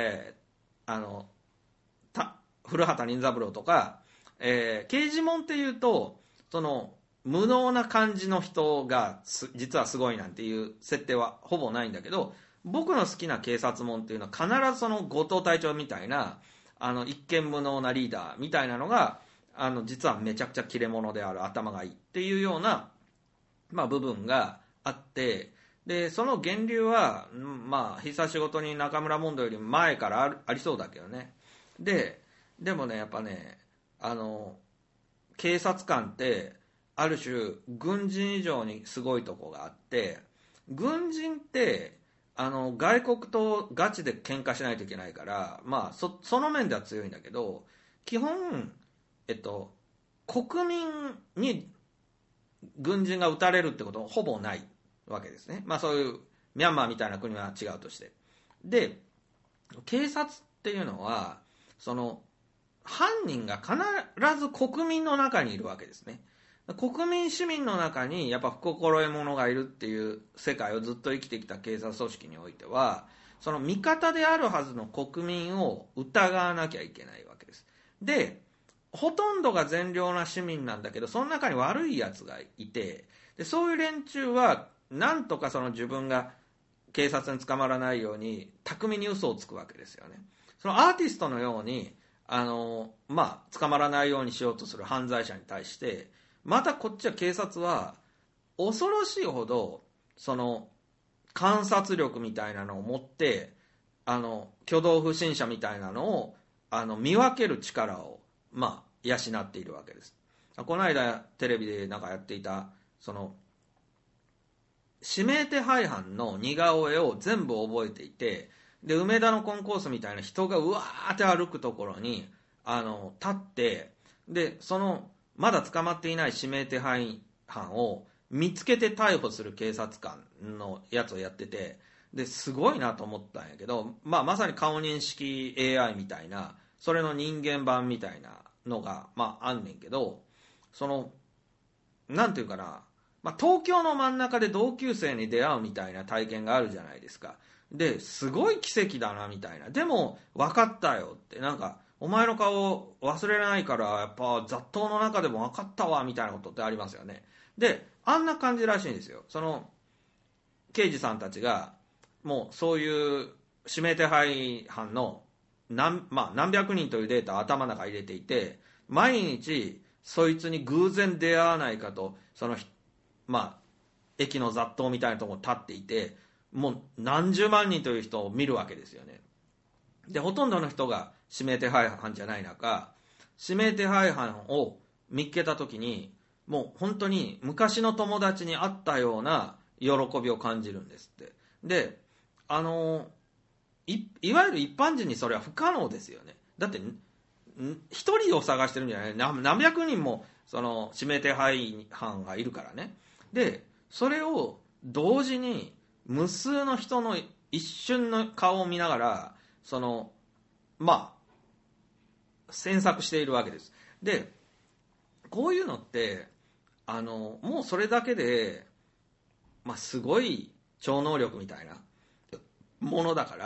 古畑任三郎とか、刑事もんっていうと無能な感じの人が実はすごいなんていう設定はほぼないんだけど、僕の好きな警察もんっていうのは必ず後藤隊長みたいな一見無能なリーダーみたいなのが実はめちゃくちゃ切れ者である、頭がいいっていうような、部分があって、でその源流は必殺仕事に中村モンドより前からありそうだけどね。でもねやっぱね警察官ってある種軍人以上にすごいとこがあって、軍人って外国とガチで喧嘩しないといけないから、まあ、その面では強いんだけど、基本、国民に軍人が撃たれるってことはほぼないわけですね。まあ、そういうミャンマーみたいな国は違うとして、で警察っていうのはその犯人が必ず国民の中にいるわけですね。国民市民の中にやっぱ不心得者がいるっていう世界をずっと生きてきた警察組織においては、その味方であるはずの国民を疑わなきゃいけないわけです。でほとんどが善良な市民なんだけど、その中に悪いやつがいて、でそういう連中はなんとかその自分が警察に捕まらないように巧みに嘘をつくわけですよね。そのアーティストのように捕まらないようにしようとする犯罪者に対して、またこっちは警察は恐ろしいほどその観察力みたいなのを持って、挙動不審者みたいなのを見分ける力を養っているわけです。この間テレビでなんかやっていたその指名手配犯の似顔絵を全部覚えていて、で梅田のコンコースみたいな人がうわーって歩くところに立って、でそのまだ捕まっていない指名手配犯を見つけて逮捕する警察官のやつをやってて、ですごいなと思ったんやけど、まさに顔認識 AI みたいな、それの人間版みたいなのがあんねんけど、そのなんていうかな、東京の真ん中で同級生に出会うみたいな体験があるじゃないですか。ですごい奇跡だなみたいな。でも分かったよって、なんかお前の顔忘れないからやっぱ雑踏の中でも分かったわみたいなことってありますよね。であんな感じらしいんですよ。その刑事さんたちがもうそういう指名手配犯の何百人というデータを頭の中に入れていて、毎日そいつに偶然出会わないかと、その駅の雑踏みたいなところに立っていて、もう何十万人という人を見るわけですよね。でほとんどの人が指名手配犯じゃない中、指名手配犯を見つけた時にもう本当に昔の友達に会ったような喜びを感じるんですって。でいわゆる一般人にそれは不可能ですよね。だって一人を探してるんじゃない、何百人もその指名手配犯がいるからね。でそれを同時に無数の人の一瞬の顔を見ながらその詮索しているわけです。でこういうのってもうそれだけで、すごい超能力みたいなものだから、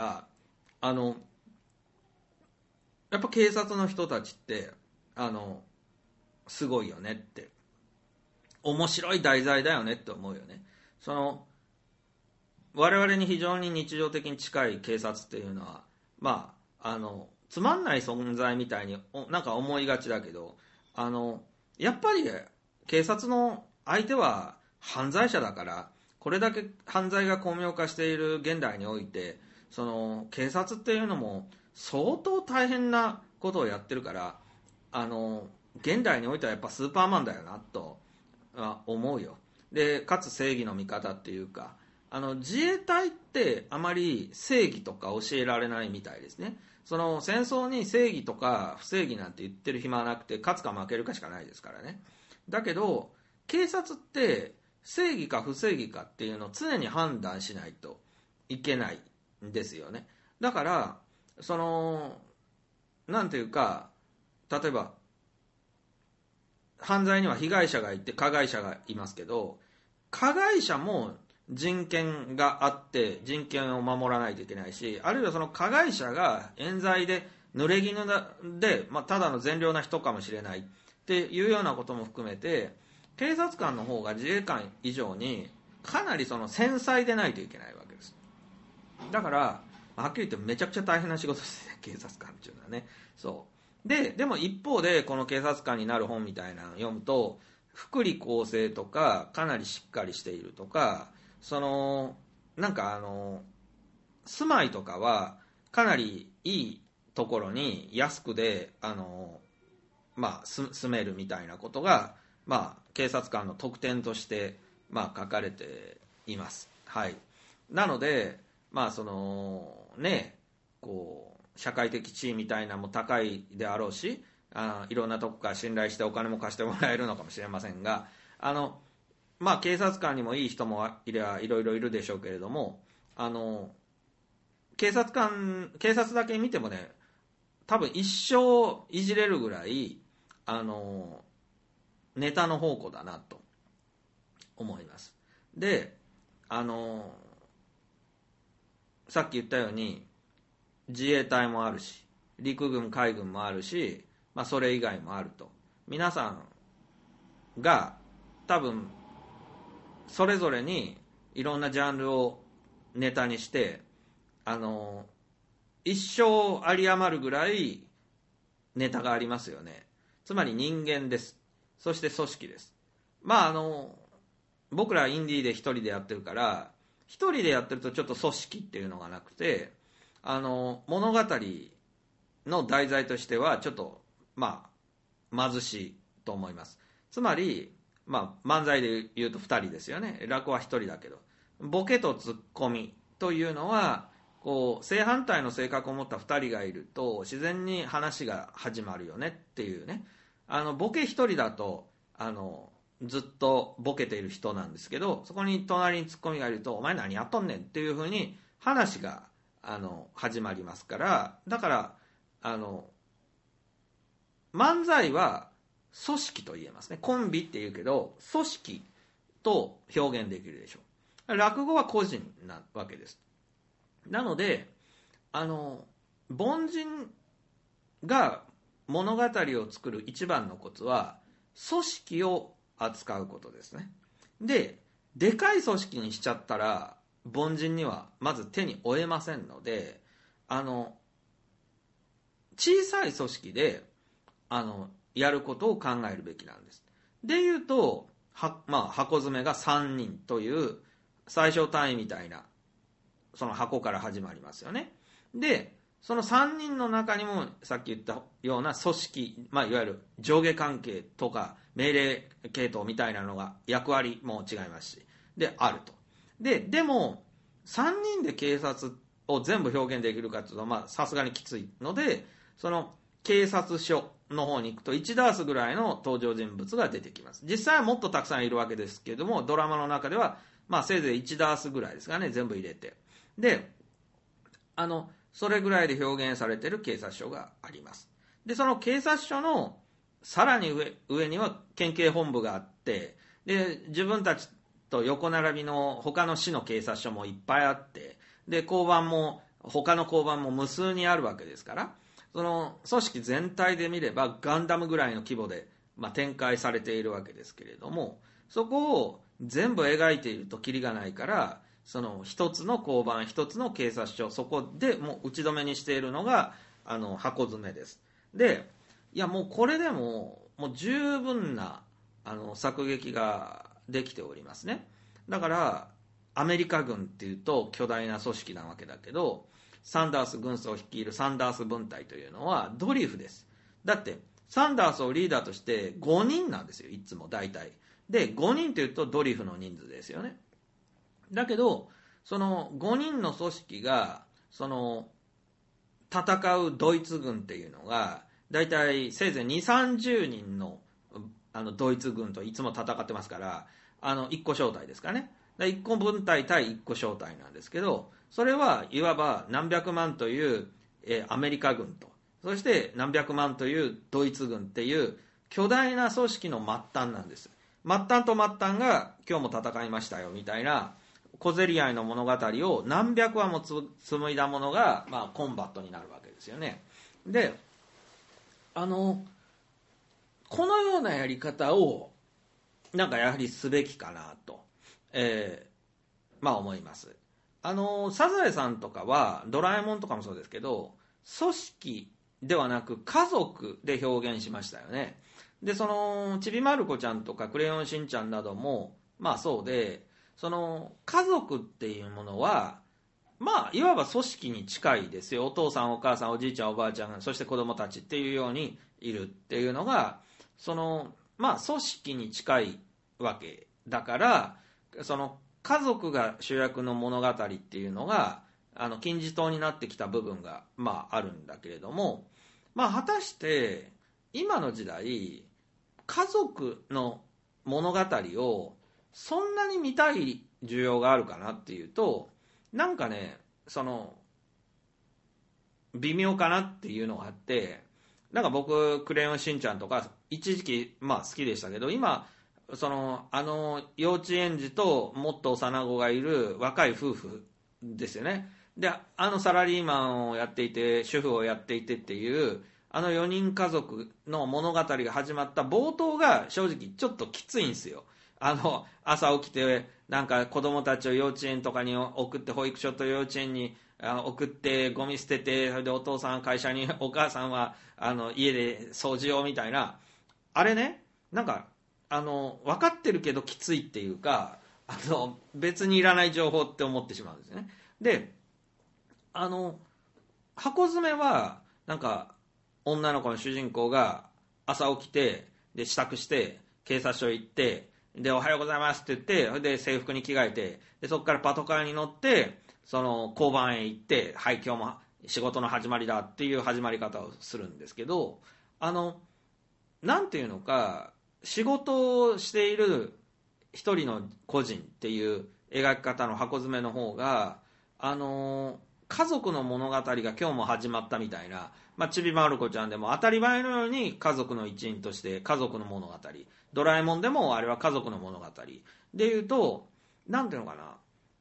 やっぱ警察の人たちってすごいよねって、面白い題材だよねって思うよね。その我々に非常に日常的に近い警察っていうのはつまんない存在みたいになんか思いがちだけど、やっぱり警察の相手は犯罪者だから、これだけ犯罪が巧妙化している現代において、その警察っていうのも相当大変なことをやってるから、現代においてはやっぱスーパーマンだよなと思うよ。でかつ正義の味方っていうか、自衛隊ってあまり正義とか教えられないみたいですね。その戦争に正義とか不正義なんて言ってる暇はなくて、勝つか負けるかしかないですからね。だけど警察って正義か不正義かっていうのを常に判断しないといけないんですよね。だからそのなんていうか、例えば犯罪には被害者がいて加害者がいますけど、加害者も人権があって人権を守らないといけないし、あるいはその加害者が冤罪で濡れ衣で、ただの善良な人かもしれないっていうようなことも含めて、警察官の方が自衛官以上にかなりその繊細でないといけないわけです。だからはっきり言ってめちゃくちゃ大変な仕事ですね、警察官っていうのはね。そうでも一方でこの警察官になる本みたいなのを読むと、福利厚生とかかなりしっかりしているとか、そのなんか住まいとかはかなりいいところに安くで住めるみたいなことが警察官の特典として、書かれています。はい、なので、社会的地位みたいなのも高いであろうし、いろんなとこから信頼してお金も貸してもらえるのかもしれませんが、警察官にもいい人もいろいろいるでしょうけれども、警察だけ見てもね、多分一生いじれるぐらいネタの宝庫だなと思います。で、さっき言ったように自衛隊もあるし、陸軍海軍もあるし、それ以外もあると。皆さんが多分それぞれにいろんなジャンルをネタにして一生有り余るぐらいネタがありますよね。つまり人間です。そして組織です。僕らインディーで一人でやってるから、一人でやってるとちょっと組織っていうのがなくて、物語の題材としてはちょっと貧しいと思います。つまり、漫才で言うと2人ですよね。落語は1人だけど、ボケとツッコミというのは正反対の性格を持った2人がいると自然に話が始まるよねっていうね。ボケ1人だとずっとボケている人なんですけど、そこに隣にツッコミがいるとお前何やっとんねんっていうふうに話が始まりますから、だから漫才は組織と言えますね。コンビって言うけど組織と表現できるでしょう。落語は個人なわけです。なので凡人が物語を作る一番のコツは組織を扱うことですね。でかい組織にしちゃったら凡人にはまず手に負えませんので、小さい組織でやることを考えるべきなんです。でいうと箱詰めが3人という最小単位みたいなその箱から始まりますよね。でその3人の中にもさっき言ったような組織、いわゆる上下関係とか命令系統みたいなのが役割も違いますしであると。でも3人で警察を全部表現できるかというとさすがにきついので、その警察署の方に行くと1ダースぐらいの登場人物が出てきます。実際はもっとたくさんいるわけですけれども、ドラマの中ではせいぜい1ダースぐらいですかね、全部入れて。でそれぐらいで表現されている警察署があります。でその警察署のさらに 上には県警本部があって、で自分たちと横並びの他の市の警察署もいっぱいあって、で交番も他の交番も無数にあるわけですから、その組織全体で見ればガンダムぐらいの規模で、展開されているわけですけれども、そこを全部描いているとキリがないから、その一つの交番一つの警察署、そこでもう打ち止めにしているのが箱詰めです。でもうこれでもう十分な作劇ができておりますね。だからアメリカ軍っていうと巨大な組織なわけだけど、サンダース軍曹を率いるサンダース分隊というのはドリフです。だってサンダースをリーダーとして5人なんですよ、いつも大体。で5人というとドリフの人数ですよね。だけどその5人の組織がその戦うドイツ軍っていうのがだいたいせいぜい2、30人のドイツ軍といつも戦ってますから、1個小隊ですかね。1個分隊対1個小隊なんですけど、それはいわば何百万という、アメリカ軍と、そして何百万というドイツ軍っていう巨大な組織の末端なんです。末端と末端が今日も戦いましたよみたいな小競り合いの物語を何百話も紡いだものが、コンバットになるわけですよね。でこのようなやり方をやはりすべきかなと、思います。サザエさんとかはドラえもんとかもそうですけど、組織ではなく家族で表現しましたよね。でそのちびまる子ちゃんとかクレヨンしんちゃんなどもそうで、その家族っていうものはいわば組織に近いですよ。お父さんお母さんおじいちゃんおばあちゃんそして子供たちっていうようにいるっていうのがその組織に近いわけだから、その家族が主役の物語っていうのが金字塔になってきた部分があるんだけれども、果たして今の時代家族の物語をそんなに見たい需要があるかなっていうと、なんかね、その微妙かなっていうのがあって、なんか僕クレヨンしんちゃんとか一時期好きでしたけど、今幼稚園児ともっと幼子がいる若い夫婦ですよね。でサラリーマンをやっていて主婦をやっていてっていう4人家族の物語が始まった冒頭が正直ちょっときついんですよ。朝起きてなんか子供たちを幼稚園とかに送って、保育所と幼稚園に送ってゴミ捨てて、それでお父さん会社に、お母さんは家で掃除をみたいな、あれね、なんか分かってるけどきついっていうか、別にいらない情報って思ってしまうんですね。で箱詰めはなんか女の子の主人公が朝起きて、で支度して警察署行って、でおはようございますって言って、それで制服に着替えて、でそこからパトカーに乗ってその交番へ行って、はい今日も仕事の始まりだっていう始まり方をするんですけど、なんていうのか、仕事をしている一人の個人っていう描き方の箱詰めの方が、家族の物語が今日も始まったみたいな、ちびまる子ちゃんでも当たり前のように家族の一員として家族の物語、ドラえもんでもあれは家族の物語でいうと、なんていうのかな、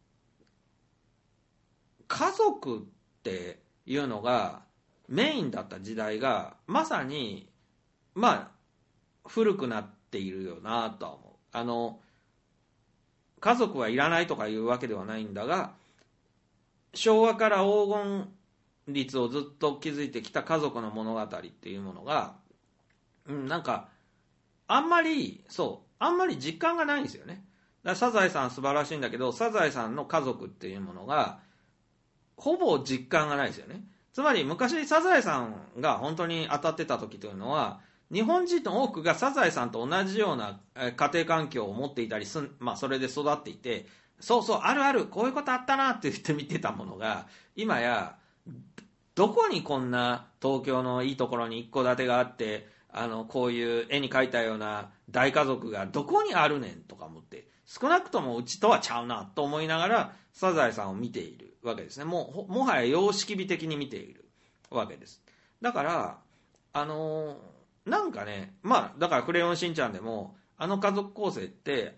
家族っていうのがメインだった時代がまさに古くなっているよなとは思う。家族はいらないとかいうわけではないんだが、昭和から黄金律をずっと築いてきた家族の物語っていうものが、なんかあんまり実感がないんですよね。だからサザエさん素晴らしいんだけど、サザエさんの家族っていうものがほぼ実感がないですよね。つまり昔サザエさんが本当に当たってた時というのは、日本人の多くがサザエさんと同じような家庭環境を持っていたりそれで育っていて、そうそうあるあるこういうことあったなって言って見てたものが、今やどこにこんな東京のいいところに一戸建てがあって、こういう絵に描いたような大家族がどこにあるねんとか思って、少なくともうちとはちゃうなと思いながらサザエさんを見ているわけですね。もはや様式美的に見ているわけです。だからなんかね、だからクレヨンしんちゃんでも家族構成って、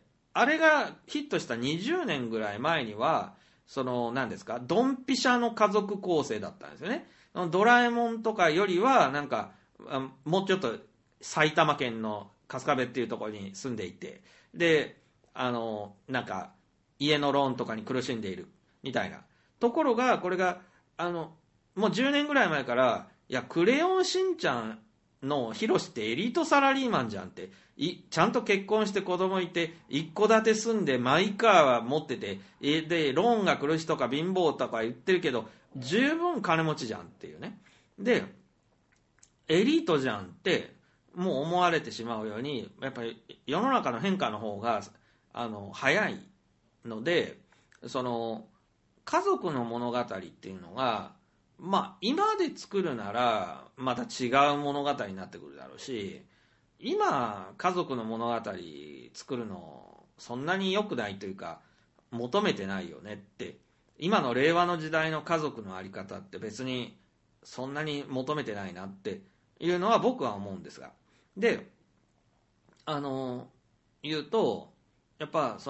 あれがヒットした20年ぐらい前には何ですか、ドンピシャの家族構成だったんですよね。ドラえもんとかよりはなんかもうちょっと埼玉県の春日部っていうところに住んでいて、でなんか家のローンとかに苦しんでいるみたいなところが、これがもう10年ぐらい前から、いやクレヨンしんちゃんのヒロシってエリートサラリーマンじゃんって、ちゃんと結婚して子供いて一戸建て住んでマイカーは持ってて、でローンが苦しいとか貧乏とか言ってるけど十分金持ちじゃんっていうね。でエリートじゃんってもう思われてしまうように、やっぱり世の中の変化の方が早いので、家族の物語っていうのが今で作るならまた違う物語になってくるだろうし、今家族の物語作るのそんなに良くないというか求めてないよねって、今の令和の時代の家族の在り方って別にそんなに求めてないなっていうのは僕は思うんですが、で言うと、やっぱ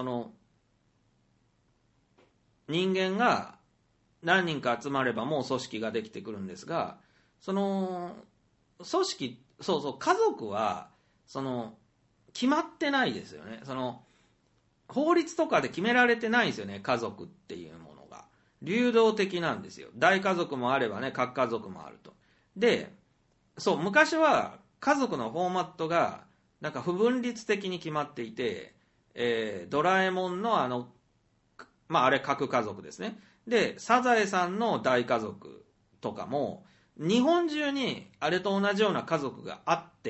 人間が何人か集まればもう組織ができてくるんですが、組織、家族は決まってないですよね。法律とかで決められてないんですよね。家族っていうものが流動的なんですよ。大家族もあればね、核家族もあると。で昔は家族のフォーマットがなんか不分律的に決まっていて、ドラえもんのあれ核家族ですね。でサザエさんの大家族とかも日本中にあれと同じような家族があって、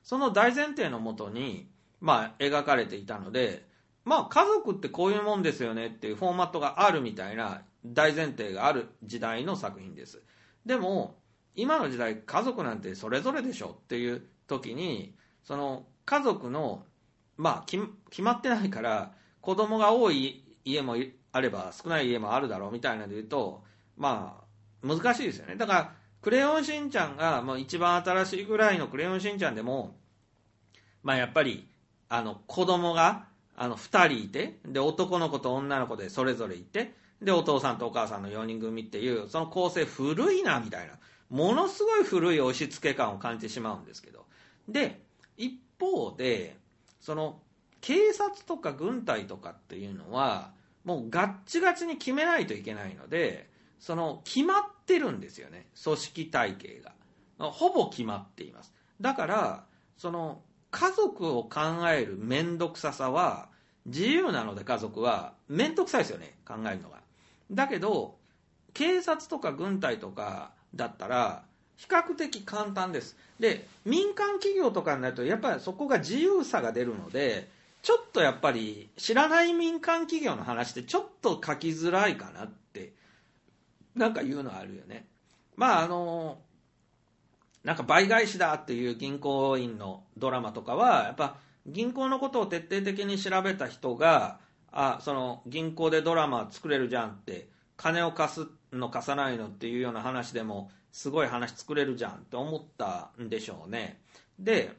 その大前提のもとに、描かれていたので、家族ってこういうもんですよねっていうフォーマットがあるみたいな大前提がある時代の作品です。でも今の時代、家族なんてそれぞれでしょっていう時に、その家族の、決まってないから、子供が多い家もあれば少ない家もあるだろうみたいなので言うと、難しいですよね。だからクレヨンしんちゃんがもう一番新しいぐらいのクレヨンしんちゃんでも、やっぱり子供が2人いて、で男の子と女の子でそれぞれいて、でお父さんとお母さんの4人組っていう、その構成古いなみたいな、ものすごい古い押し付け感を感じてしまうんですけど、で一方でその警察とか軍隊とかっていうのはもうガッチガチに決めないといけないので、その決まってるんですよね、組織体系がほぼ決まっています。だからその家族を考える面倒くささは自由なので、家族は面倒くさいですよね、考えるのが。だけど警察とか軍隊とかだったら比較的簡単です。で民間企業とかになるとやっぱりそこが自由さが出るので、ちょっとやっぱり知らない民間企業の話ってちょっと書きづらいかなってなんか言うのあるよね。なんか倍返しだっていう銀行員のドラマとかは、やっぱ銀行のことを徹底的に調べた人が、その銀行でドラマ作れるじゃんって、金を貸すの貸さないのっていうような話でもすごい話作れるじゃんって思ったんでしょうね。で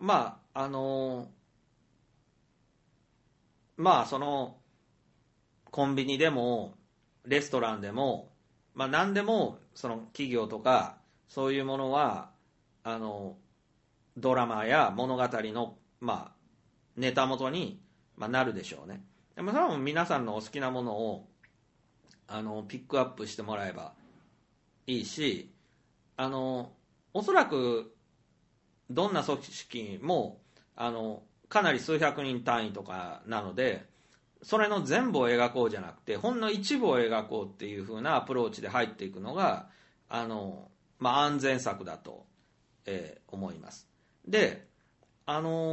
そのコンビニでもレストランでも、何でもその企業とかそういうものはドラマや物語の、ネタ元に、なるでしょうね。でもそれはもう皆さんのお好きなものをピックアップしてもらえばいいし、おそらくどんな組織もかなり数百人単位とかなので、それの全部を描こうじゃなくてほんの一部を描こうっていう風なアプローチで入っていくのが安全策だと、思います。でい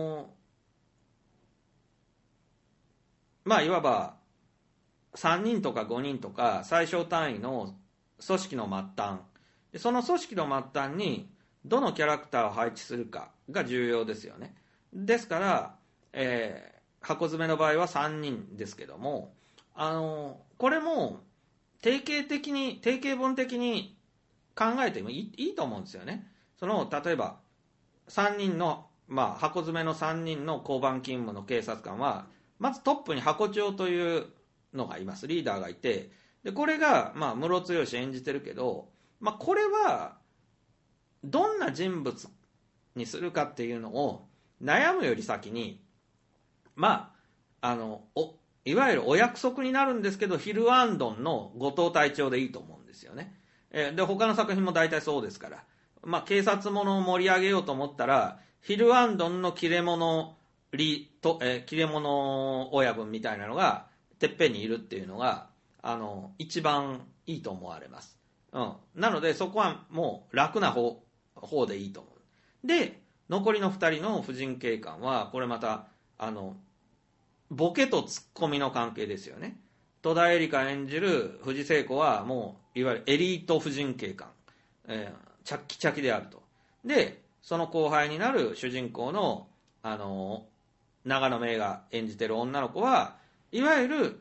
わば3人とか5人とか最小単位の組織の末端で、その組織の末端にどのキャラクターを配置するかが重要ですよね。ですから、箱詰めの場合は3人ですけども、これも定型文的に考えてもいいと思うんですよね。例えば3人の、箱詰めの3人の交番勤務の警察官は、まずトップに箱長というのがいます。リーダーがいて、でこれが、ムロツヨシ演じてるけど、これはどんな人物にするかっていうのを悩むより先に、いわゆるお約束になるんですけど、ヒルアンドンの後藤隊長でいいと思うんですよね。で他の作品も大体そうですから、警察ものを盛り上げようと思ったらヒルアンドンの切れ者親分みたいなのがてっぺんにいるっていうのが一番いいと思われます。なのでそこはもう楽な方でいいと思う。で残りの2人の婦人警官はこれまたボケとツッコミの関係ですよね。戸田恵梨香演じる藤聖子はもういわゆるエリート婦人警官、チャッキチャキであると。でその後輩になる主人公の長野芽郁が演じてる女の子はいわゆる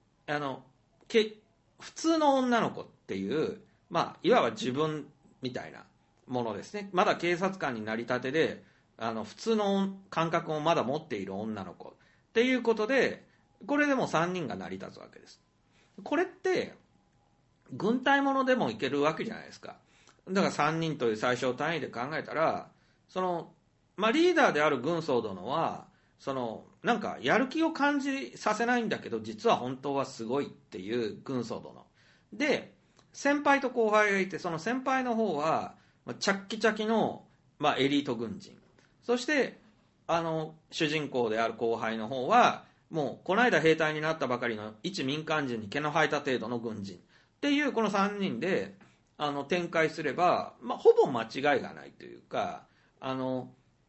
普通の女の子っていう、いわば自分みたいなものですね。まだ警察官になりたてで普通の感覚をまだ持っている女の子っていうことで、これでも3人が成り立つわけです。これって軍隊ものでもいけるわけじゃないですか。だから3人という最小単位で考えたら、リーダーである軍曹殿はなんかやる気を感じさせないんだけど実は本当はすごいっていう軍曹殿で、先輩と後輩がいて、その先輩の方はチャッキチャキの、エリート軍人、そして主人公である後輩の方はもうこの間兵隊になったばかりの一民間人に毛の生えた程度の軍人っていうこの3人で展開すれば、ほぼ間違いがないというか、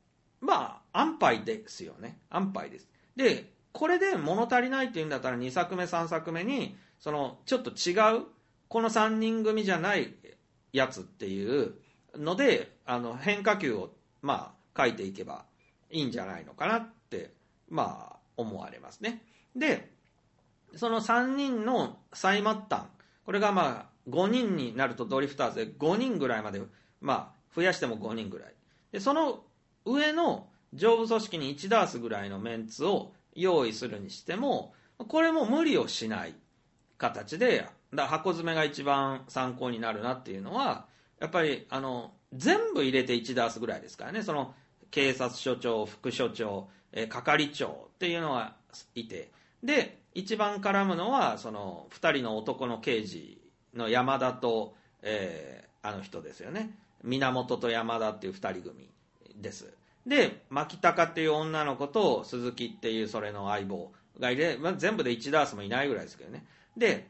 まあ安牌ですよね。安牌です。でこれで物足りないっていうんだったら2作目3作目にそのちょっと違うこの3人組じゃないやつっていうので変化球をまあ書いていけばいいんじゃないのかなってまあ思われますね。でその3人の最末端、これがまあ5人になるとドリフターズで5人ぐらいまで、まあ増やしても5人ぐらいで、その上の上部組織に1ダースぐらいのメンツを用意するにしても、これも無理をしない形で、箱詰めが一番参考になるなっていうのは、やっぱり全部入れて1ダースぐらいですからね。その警察署長、副署長、係長っていうのがいて、で一番絡むのはその2人の男の刑事の山田と、あの人ですよね、源と山田っていう2人組です。で牧高っていう女の子と鈴木っていうそれの相棒がいれ、まあ、全部で1ダースもいないぐらいですけどね。で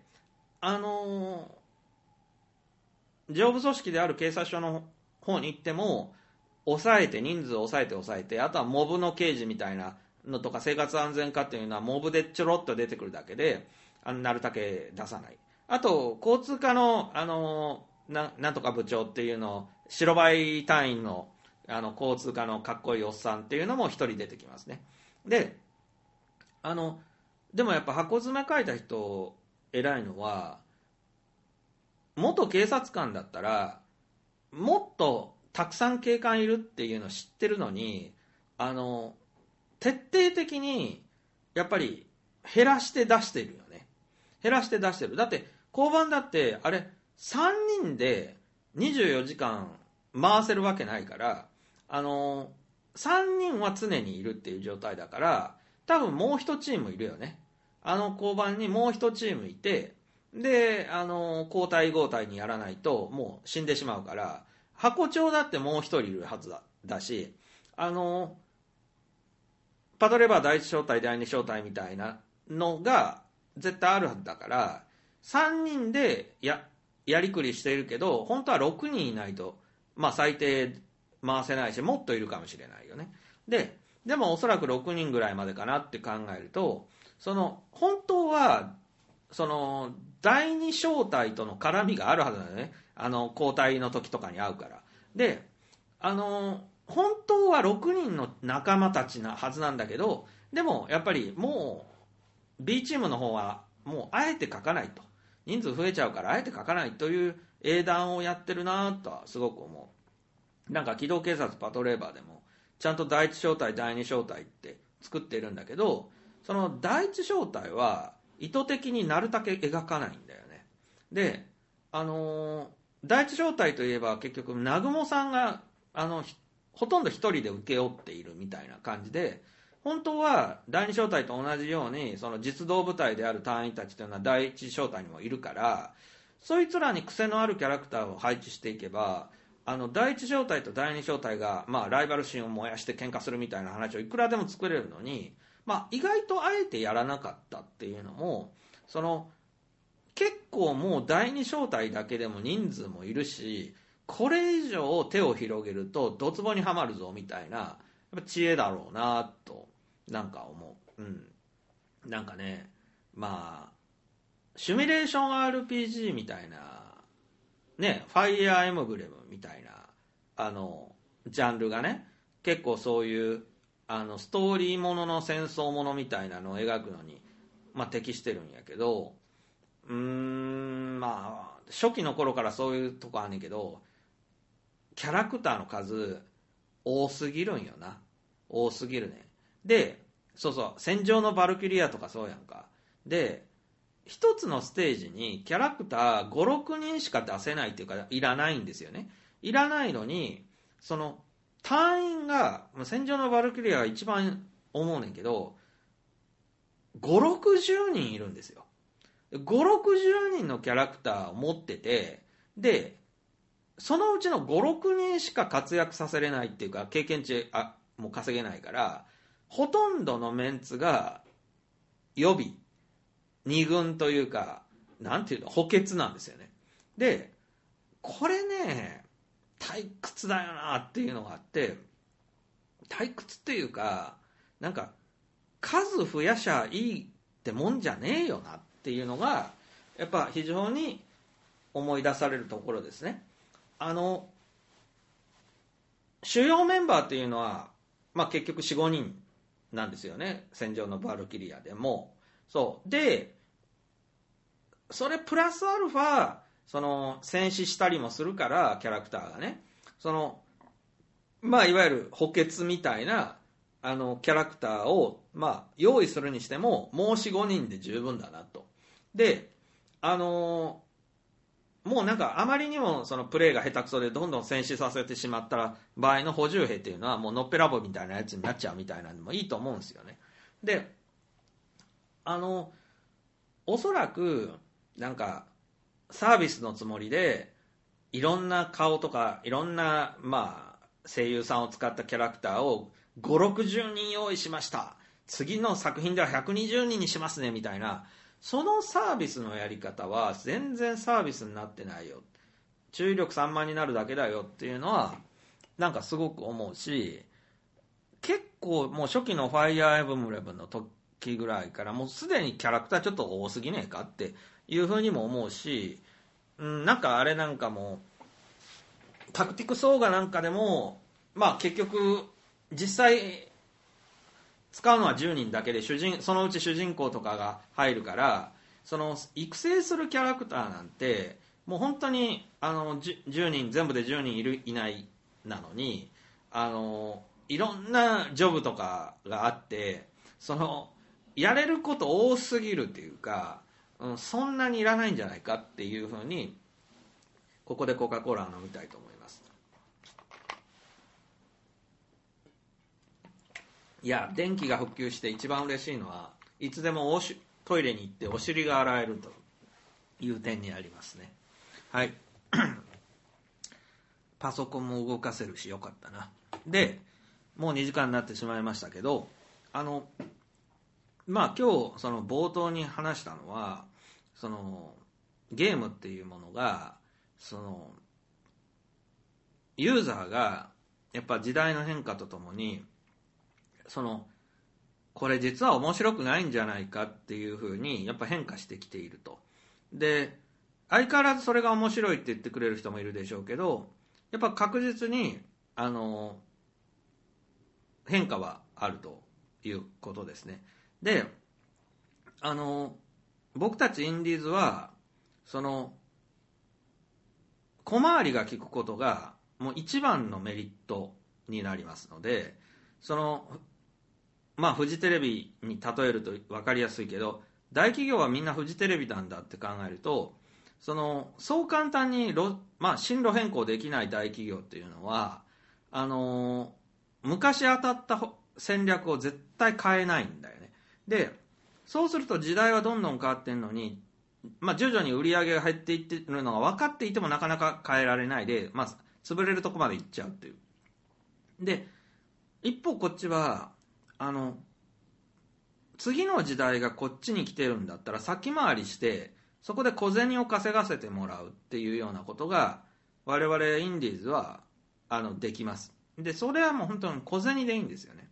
上部組織である警察署の方に行っても人数を抑えて、あとはモブの刑事みたいなのとか生活安全課っていうのはモブでちょろっと出てくるだけでなるだけ出さない。あと交通課のなんとか部長っていうのを白バイ隊員の交通課のかっこいいおっさんっていうのも一人出てきますね。ででもやっぱ箱詰め書いた人偉いのは、元警察官だったらもっとたくさん警官いるっていうのを知ってるのに徹底的にやっぱり減らして出してるよね。減らして出してる。だって交番だってあれ3人で24時間回せるわけないから、3人は常にいるっていう状態だから、多分もう1チームいるよね。交番にもう1チームいて、で交代交代にやらないともう死んでしまうから、箱長だってもう1人いるはずだし、パトレーバー第一小隊第二小隊みたいなのが絶対あるはずだから、3人でやりくりしているけど本当は6人いないと、まあ、最低回せないし、もっといるかもしれないよね。でもおそらく6人ぐらいまでかなって考えると、本当は第二小隊との絡みがあるはずだよね。交代の時とかに会うから。で本当は6人の仲間たちなはずなんだけど、でもやっぱりもう B チームの方はもうあえて書かないと、人数増えちゃうからあえて書かないという英断をやってるなとはすごく思う。なんか機動警察パトレーバーでもちゃんと第一小隊第二小隊って作ってるんだけど、その第一小隊は意図的になるだけ描かないんだよね。で第一小隊といえば結局南雲さんがほとんど一人で請け負っているみたいな感じで、本当は第二小隊と同じようにその実動部隊である隊員たちというのは第一小隊にもいるから、そいつらに癖のあるキャラクターを配置していけば、第一小隊と第二小隊が、まあ、ライバル心を燃やして喧嘩するみたいな話をいくらでも作れるのに、まあ、意外とあえてやらなかったっていうのも、結構もう第二小隊だけでも人数もいるし、これ以上手を広げるとドツボにはまるぞみたいなやっぱ知恵だろうなとなんか思う。なんかね、まあシミュレーション RPG みたいなね、ファイアーエムブレムみたいなジャンルがね、結構そういうストーリーものの戦争ものみたいなのを描くのに、まあ、適してるんやけど、まあ初期の頃からそういうとこあんねんけど、キャラクターの数多すぎるんよな。多すぎるね。で戦場のバルキリアとかそうやんか。で一つのステージにキャラクター 5,6 人しか出せないっていうか、いらないんですよね。いらないのに隊員が戦場のバルキリアが一番思うねんけど、5,60 人いるんですよ。5,60 人のキャラクターを持ってて、でそのうちの 5,6 人しか活躍させれないっていうか、経験値もう稼げないから、ほとんどのメンツが予備2軍というか、なんていうの、補欠なんですよね。でこれね退屈だよなっていうのがあって、 退屈っていうか、なんか数増やしゃいいってもんじゃねえよなっていうのがやっぱ非常に思い出されるところですね。主要メンバーっていうのは、結局 4,5 人なんですよね。戦場のバルキリアでも。そうで、それプラスアルファ戦死したりもするから、キャラクターがね、いわゆる補欠みたいなキャラクターを、用意するにしてももう 4,5 人で十分だなと。でもうなんかあまりにもプレーが下手くそでどんどん戦死させてしまった場合の補充兵っていうのはもうのっぺらぼうみたいなやつになっちゃうみたいなのもいいと思うんですよね。でおそらくなんかサービスのつもりでいろんな顔とかいろんな声優さんを使ったキャラクターを5、60人用意しました、次の作品では120人にしますねみたいな、そのサービスのやり方は全然サービスになってないよ、注意力散漫になるだけだよっていうのはなんかすごく思うし、結構もう初期のファイアーエムブレムの時ぐらいからもうすでにキャラクターちょっと多すぎねえかっていうふうにも思うし、なんかあれなんかもタクティクスオーガなんかでも結局実際使うのは10人だけでそのうち主人公とかが入るから、育成するキャラクターなんてもう本当に10人全部で10人いないなのにいろんなジョブとかがあってやれること多すぎるっていうか、そんなにいらないんじゃないかっていうふうにここでコカ・コーラを飲みたいと思います。いや、電気が復旧して一番嬉しいのはいつでもトイレに行ってお尻が洗えるという点にありますね。はいパソコンも動かせるしよかったな。でもう2時間になってしまいましたけど、今日冒頭に話したのはゲームっていうものがユーザーがやっぱ時代の変化とともにこれ実は面白くないんじゃないかっていうふうにやっぱ変化してきていると。で相変わらずそれが面白いって言ってくれる人もいるでしょうけど、やっぱ確実に変化はあるということですね。で僕たちインディーズは小回りが利くことがもう一番のメリットになりますので、フジテレビに例えると分かりやすいけど、大企業はみんなフジテレビなんだって考えるとそう簡単に進路変更できない大企業っていうのは昔当たった戦略を絶対変えないんだよね。でそうすると時代はどんどん変わってるのに、徐々に売り上げが減っていってるのが分かっていてもなかなか変えられないで、潰れるとこまでいっちゃうっていう。で一方こっちは次の時代がこっちに来てるんだったら先回りしてそこで小銭を稼がせてもらうっていうようなことが我々インディーズはできます。でそれはもう本当に小銭でいいんですよね。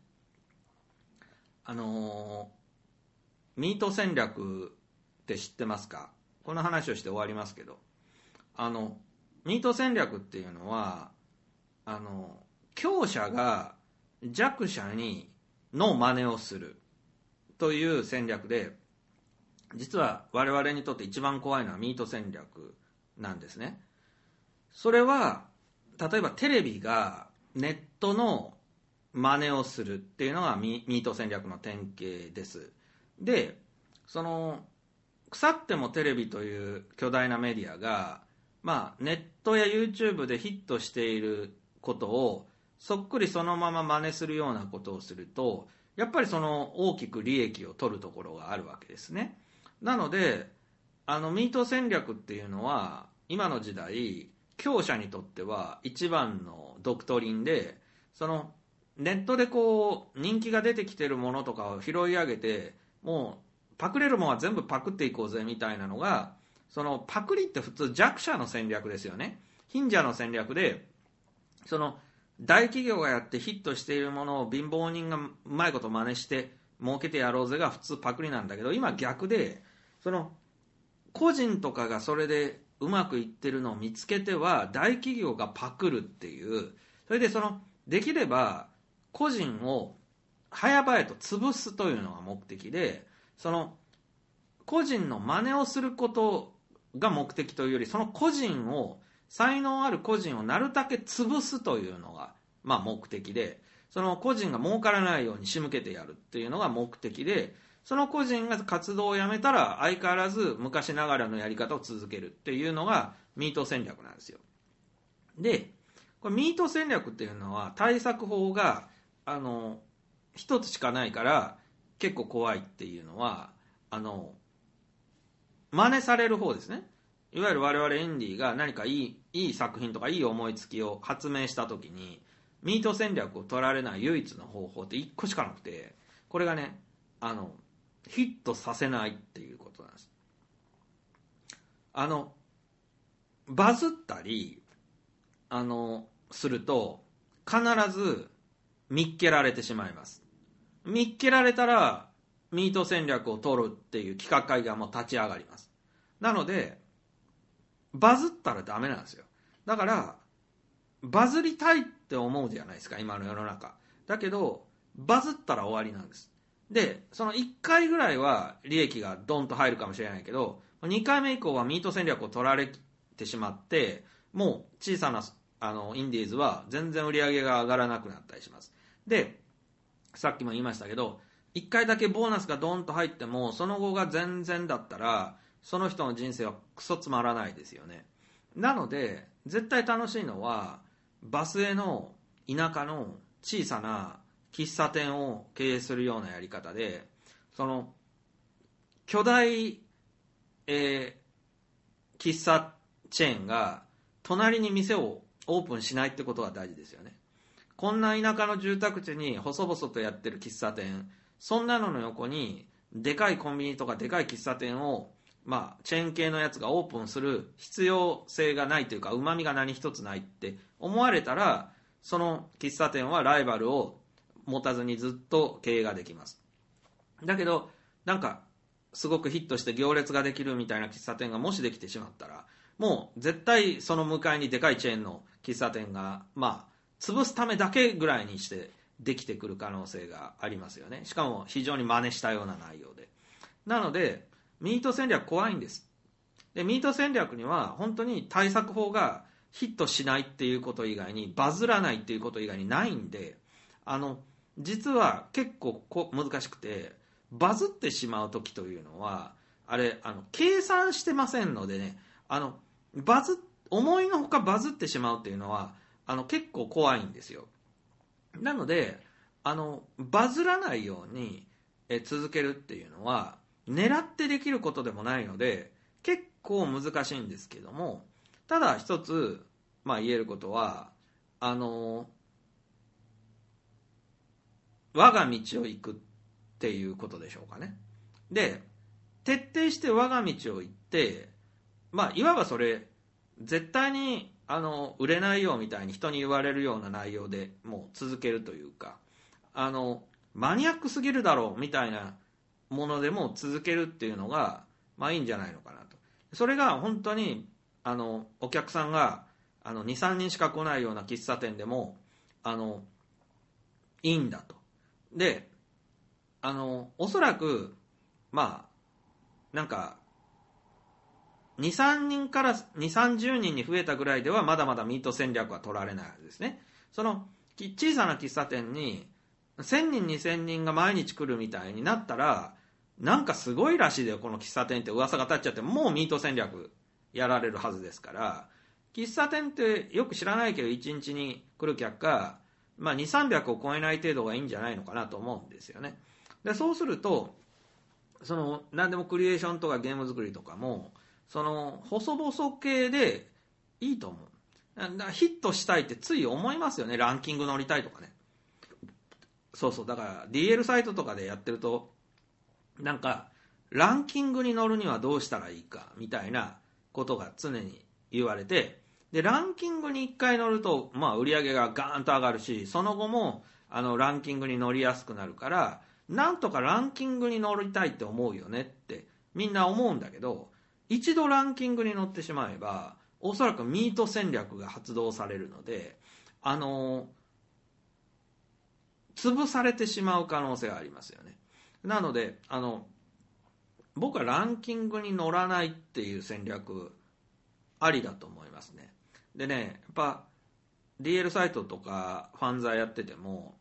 ミート戦略って知ってますか？この話をして終わりますけど、ミート戦略っていうのは強者が弱者の真似をするという戦略で、実は我々にとって一番怖いのはミート戦略なんですね。それは例えばテレビがネットの真似をするっていうのがミート戦略の典型です。で腐ってもテレビという巨大なメディアが、ネットや YouTube でヒットしていることをそっくりそのまま真似するようなことをすると、やっぱり大きく利益を取るところがあるわけですね。なのでミート戦略っていうのは今の時代強者にとっては一番のドクトリンで、ネットで人気が出てきてるものとかを拾い上げて、もうパクれるものは全部パクっていこうぜみたいなのが、パクリって普通弱者の戦略ですよね。貧者の戦略で大企業がやってヒットしているものを貧乏人がうまいこと真似して儲けてやろうぜが普通パクリなんだけど、今逆で、その個人とかがそれでうまくいってるのを見つけては大企業がパクるっていう、それでできれば個人を早々と潰すというのが目的で、その個人の真似をすることが目的というより、その個人を、才能ある個人をなるだけ潰すというのが、目的で、その個人が儲からないように仕向けてやるっていうのが目的で、その個人が活動をやめたら相変わらず昔ながらのやり方を続けるっていうのがミート戦略なんですよ。で、これミート戦略っていうのは対策法が一つしかないから結構怖いっていうのは真似される方ですね。いわゆる我々インディーが何かいい作品とかいい思いつきを発明した時にミート戦略を取られない唯一の方法って1個しかなくて、これがねヒットさせないっていうことなんです。バズったりすると必ず見っけられてしまいます。見っけられたらミート戦略を取るっていう企画会議がもう立ち上がります。なのでバズったらダメなんですよ。だからバズりたいって思うじゃないですか、今の世の中。だけどバズったら終わりなんです。でその1回ぐらいは利益がドンと入るかもしれないけど、2回目以降はミート戦略を取られてしまって、もう小さなインディーズは全然売り上げが上がらなくなったりします。でさっきも言いましたけど、1回だけボーナスがドンと入ってもその後が全然だったらその人の人生はクソつまらないですよね。なので絶対楽しいのはバスへの田舎の小さな喫茶店を経営するようなやり方で、その巨大、喫茶チェーンが隣に店をオープンしないってことが大事ですよね。こんな田舎の住宅地に細々とやってる喫茶店、そんなのの横にでかいコンビニとかでかい喫茶店をチェーン系のやつがオープンする必要性がないというか、うまみが何一つないって思われたら、その喫茶店はライバルを持たずにずっと経営ができます。だけどなんかすごくヒットして行列ができるみたいな喫茶店がもしできてしまったら、もう絶対その向かいにでかいチェーンの喫茶店が潰すためだけぐらいにしてできてくる可能性がありますよね。しかも非常に真似したような内容で。なのでミート戦略怖いんです。でミート戦略には本当に対策法がヒットしないっていうこと以外に、バズらないっていうこと以外にないんで、実は結構難しくて、バズってしまう時というのはあれ計算してませんのでね、思いのほかバズってしまうっていうのは結構怖いんですよ。なのでバズらないように続けるっていうのは狙ってできることでもないので結構難しいんですけども、ただ一つ言えることは我が道を行くっていうことでしょうかね。で徹底して我が道を行って、いわばそれ絶対に売れないよみたいに人に言われるような内容でもう続けるというか、マニアックすぎるだろうみたいなものでも続けるっていうのがいいんじゃないのかなと。それが本当にお客さんが2、3人しか来ないような喫茶店でもいいんだと。でおそらくなんか2、3人から2、30人に増えたぐらいではまだまだミート戦略は取られないはずですね。その小さな喫茶店に1000人2000人が毎日来るみたいになったら、なんかすごいらしいでこの喫茶店って噂が立っちゃって、もうミート戦略やられるはずですから、喫茶店ってよく知らないけど1日に来る客が2、300を超えない程度がいいんじゃないのかなと思うんですよね。でそうすると何でもクリエーションとかゲーム作りとかも細々系でいいと思う。だからヒットしたいってつい思いますよね。ランキング乗りたいとかね。だから DL サイトとかでやってるとなんかランキングに乗るにはどうしたらいいかみたいなことが常に言われて、 でランキングに1回乗ると、売り上げがガーンと上がるし、その後もランキングに乗りやすくなるから、なんとかランキングに乗りたいって思うよねってみんな思うんだけど、一度ランキングに乗ってしまえばおそらくミート戦略が発動されるので、潰されてしまう可能性がありますよね。なので僕はランキングに乗らないっていう戦略ありだと思いますね。でね、やっぱ DL サイトとかファンザーやってても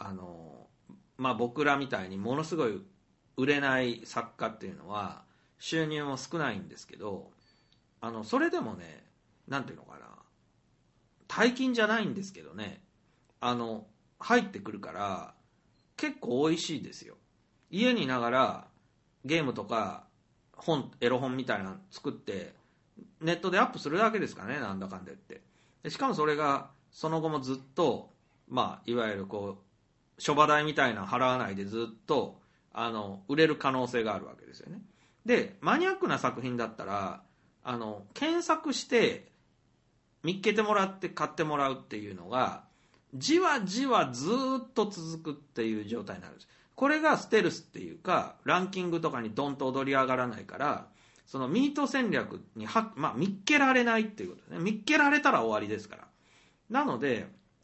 僕らみたいにものすごい売れない作家っていうのは収入も少ないんですけど、それでもね、なんていうのかな、大金じゃないんですけどね、入ってくるから結構美味しいですよ。家にいながらゲームとかエロ本みたいなの作ってネットでアップするだけですからね、なんだかんだ言って。でしかもそれがその後もずっといわゆる諸場代みたいなの払わないでずっと売れる可能性があるわけですよね。でマニアックな作品だったら検索して見っけてもらって買ってもらうっていうのがじわじわずっと続くっていう状態になるんです。これがステルスっていうか、ランキングとかにドンと踊り上がらないから、そのミート戦略に見っけられないっていうことですね。見っけられたら終わりですから。なので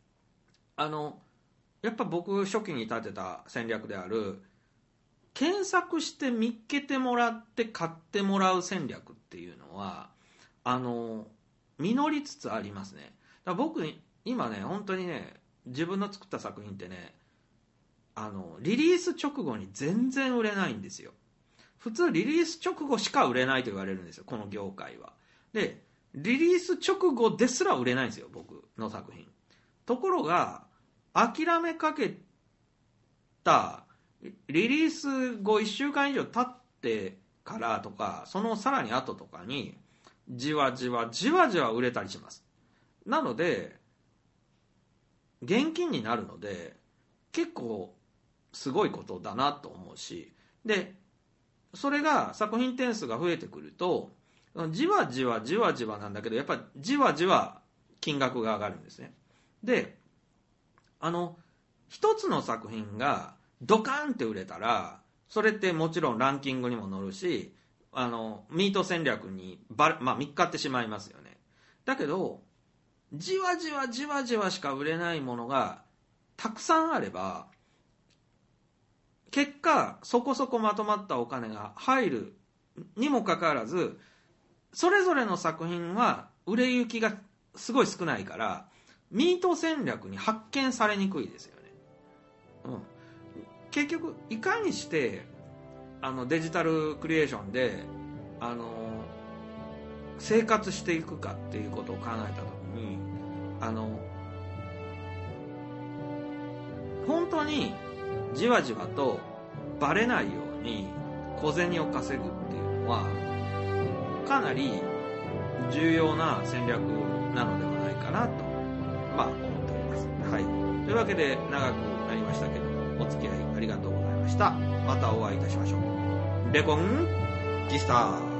やっぱ僕初期に立てた戦略である検索して見っけてもらって買ってもらう戦略っていうのは実りつつありますね。だから僕今ね、本当にね、自分の作った作品ってね、リリース直後に全然売れないんですよ。普通リリース直後しか売れないと言われるんですよ、この業界は。でリリース直後ですら売れないんですよ、僕の作品。ところが諦めかけたリリース後1週間以上経ってからとか、そのさらに後とかにじわじわ売れたりします。なので現金になるので結構すごいことだなと思うし、でそれが作品点数が増えてくるとじわじわなんだけど、やっぱりじわじわ金額が上がるんですね。で一つの作品がドカーンって売れたらそれってもちろんランキングにも乗るしミート戦略に見っかってしまいますよね。だけどじわじわしか売れないものがたくさんあれば結果そこそこまとまったお金が入るにもかかわらず、それぞれの作品は売れ行きがすごい少ないからミート戦略に発見されにくいですよね。結局いかにしてデジタルクリエーションで生活していくかっていうことを考えた時に本当にじわじわとバレないように小銭を稼ぐっていうのはかなり重要な戦略なのではないかなと思っております。はい。というわけで長くなりましたけどお付き合いありがとうございました。またお会いいたしましょう。レコンキスター。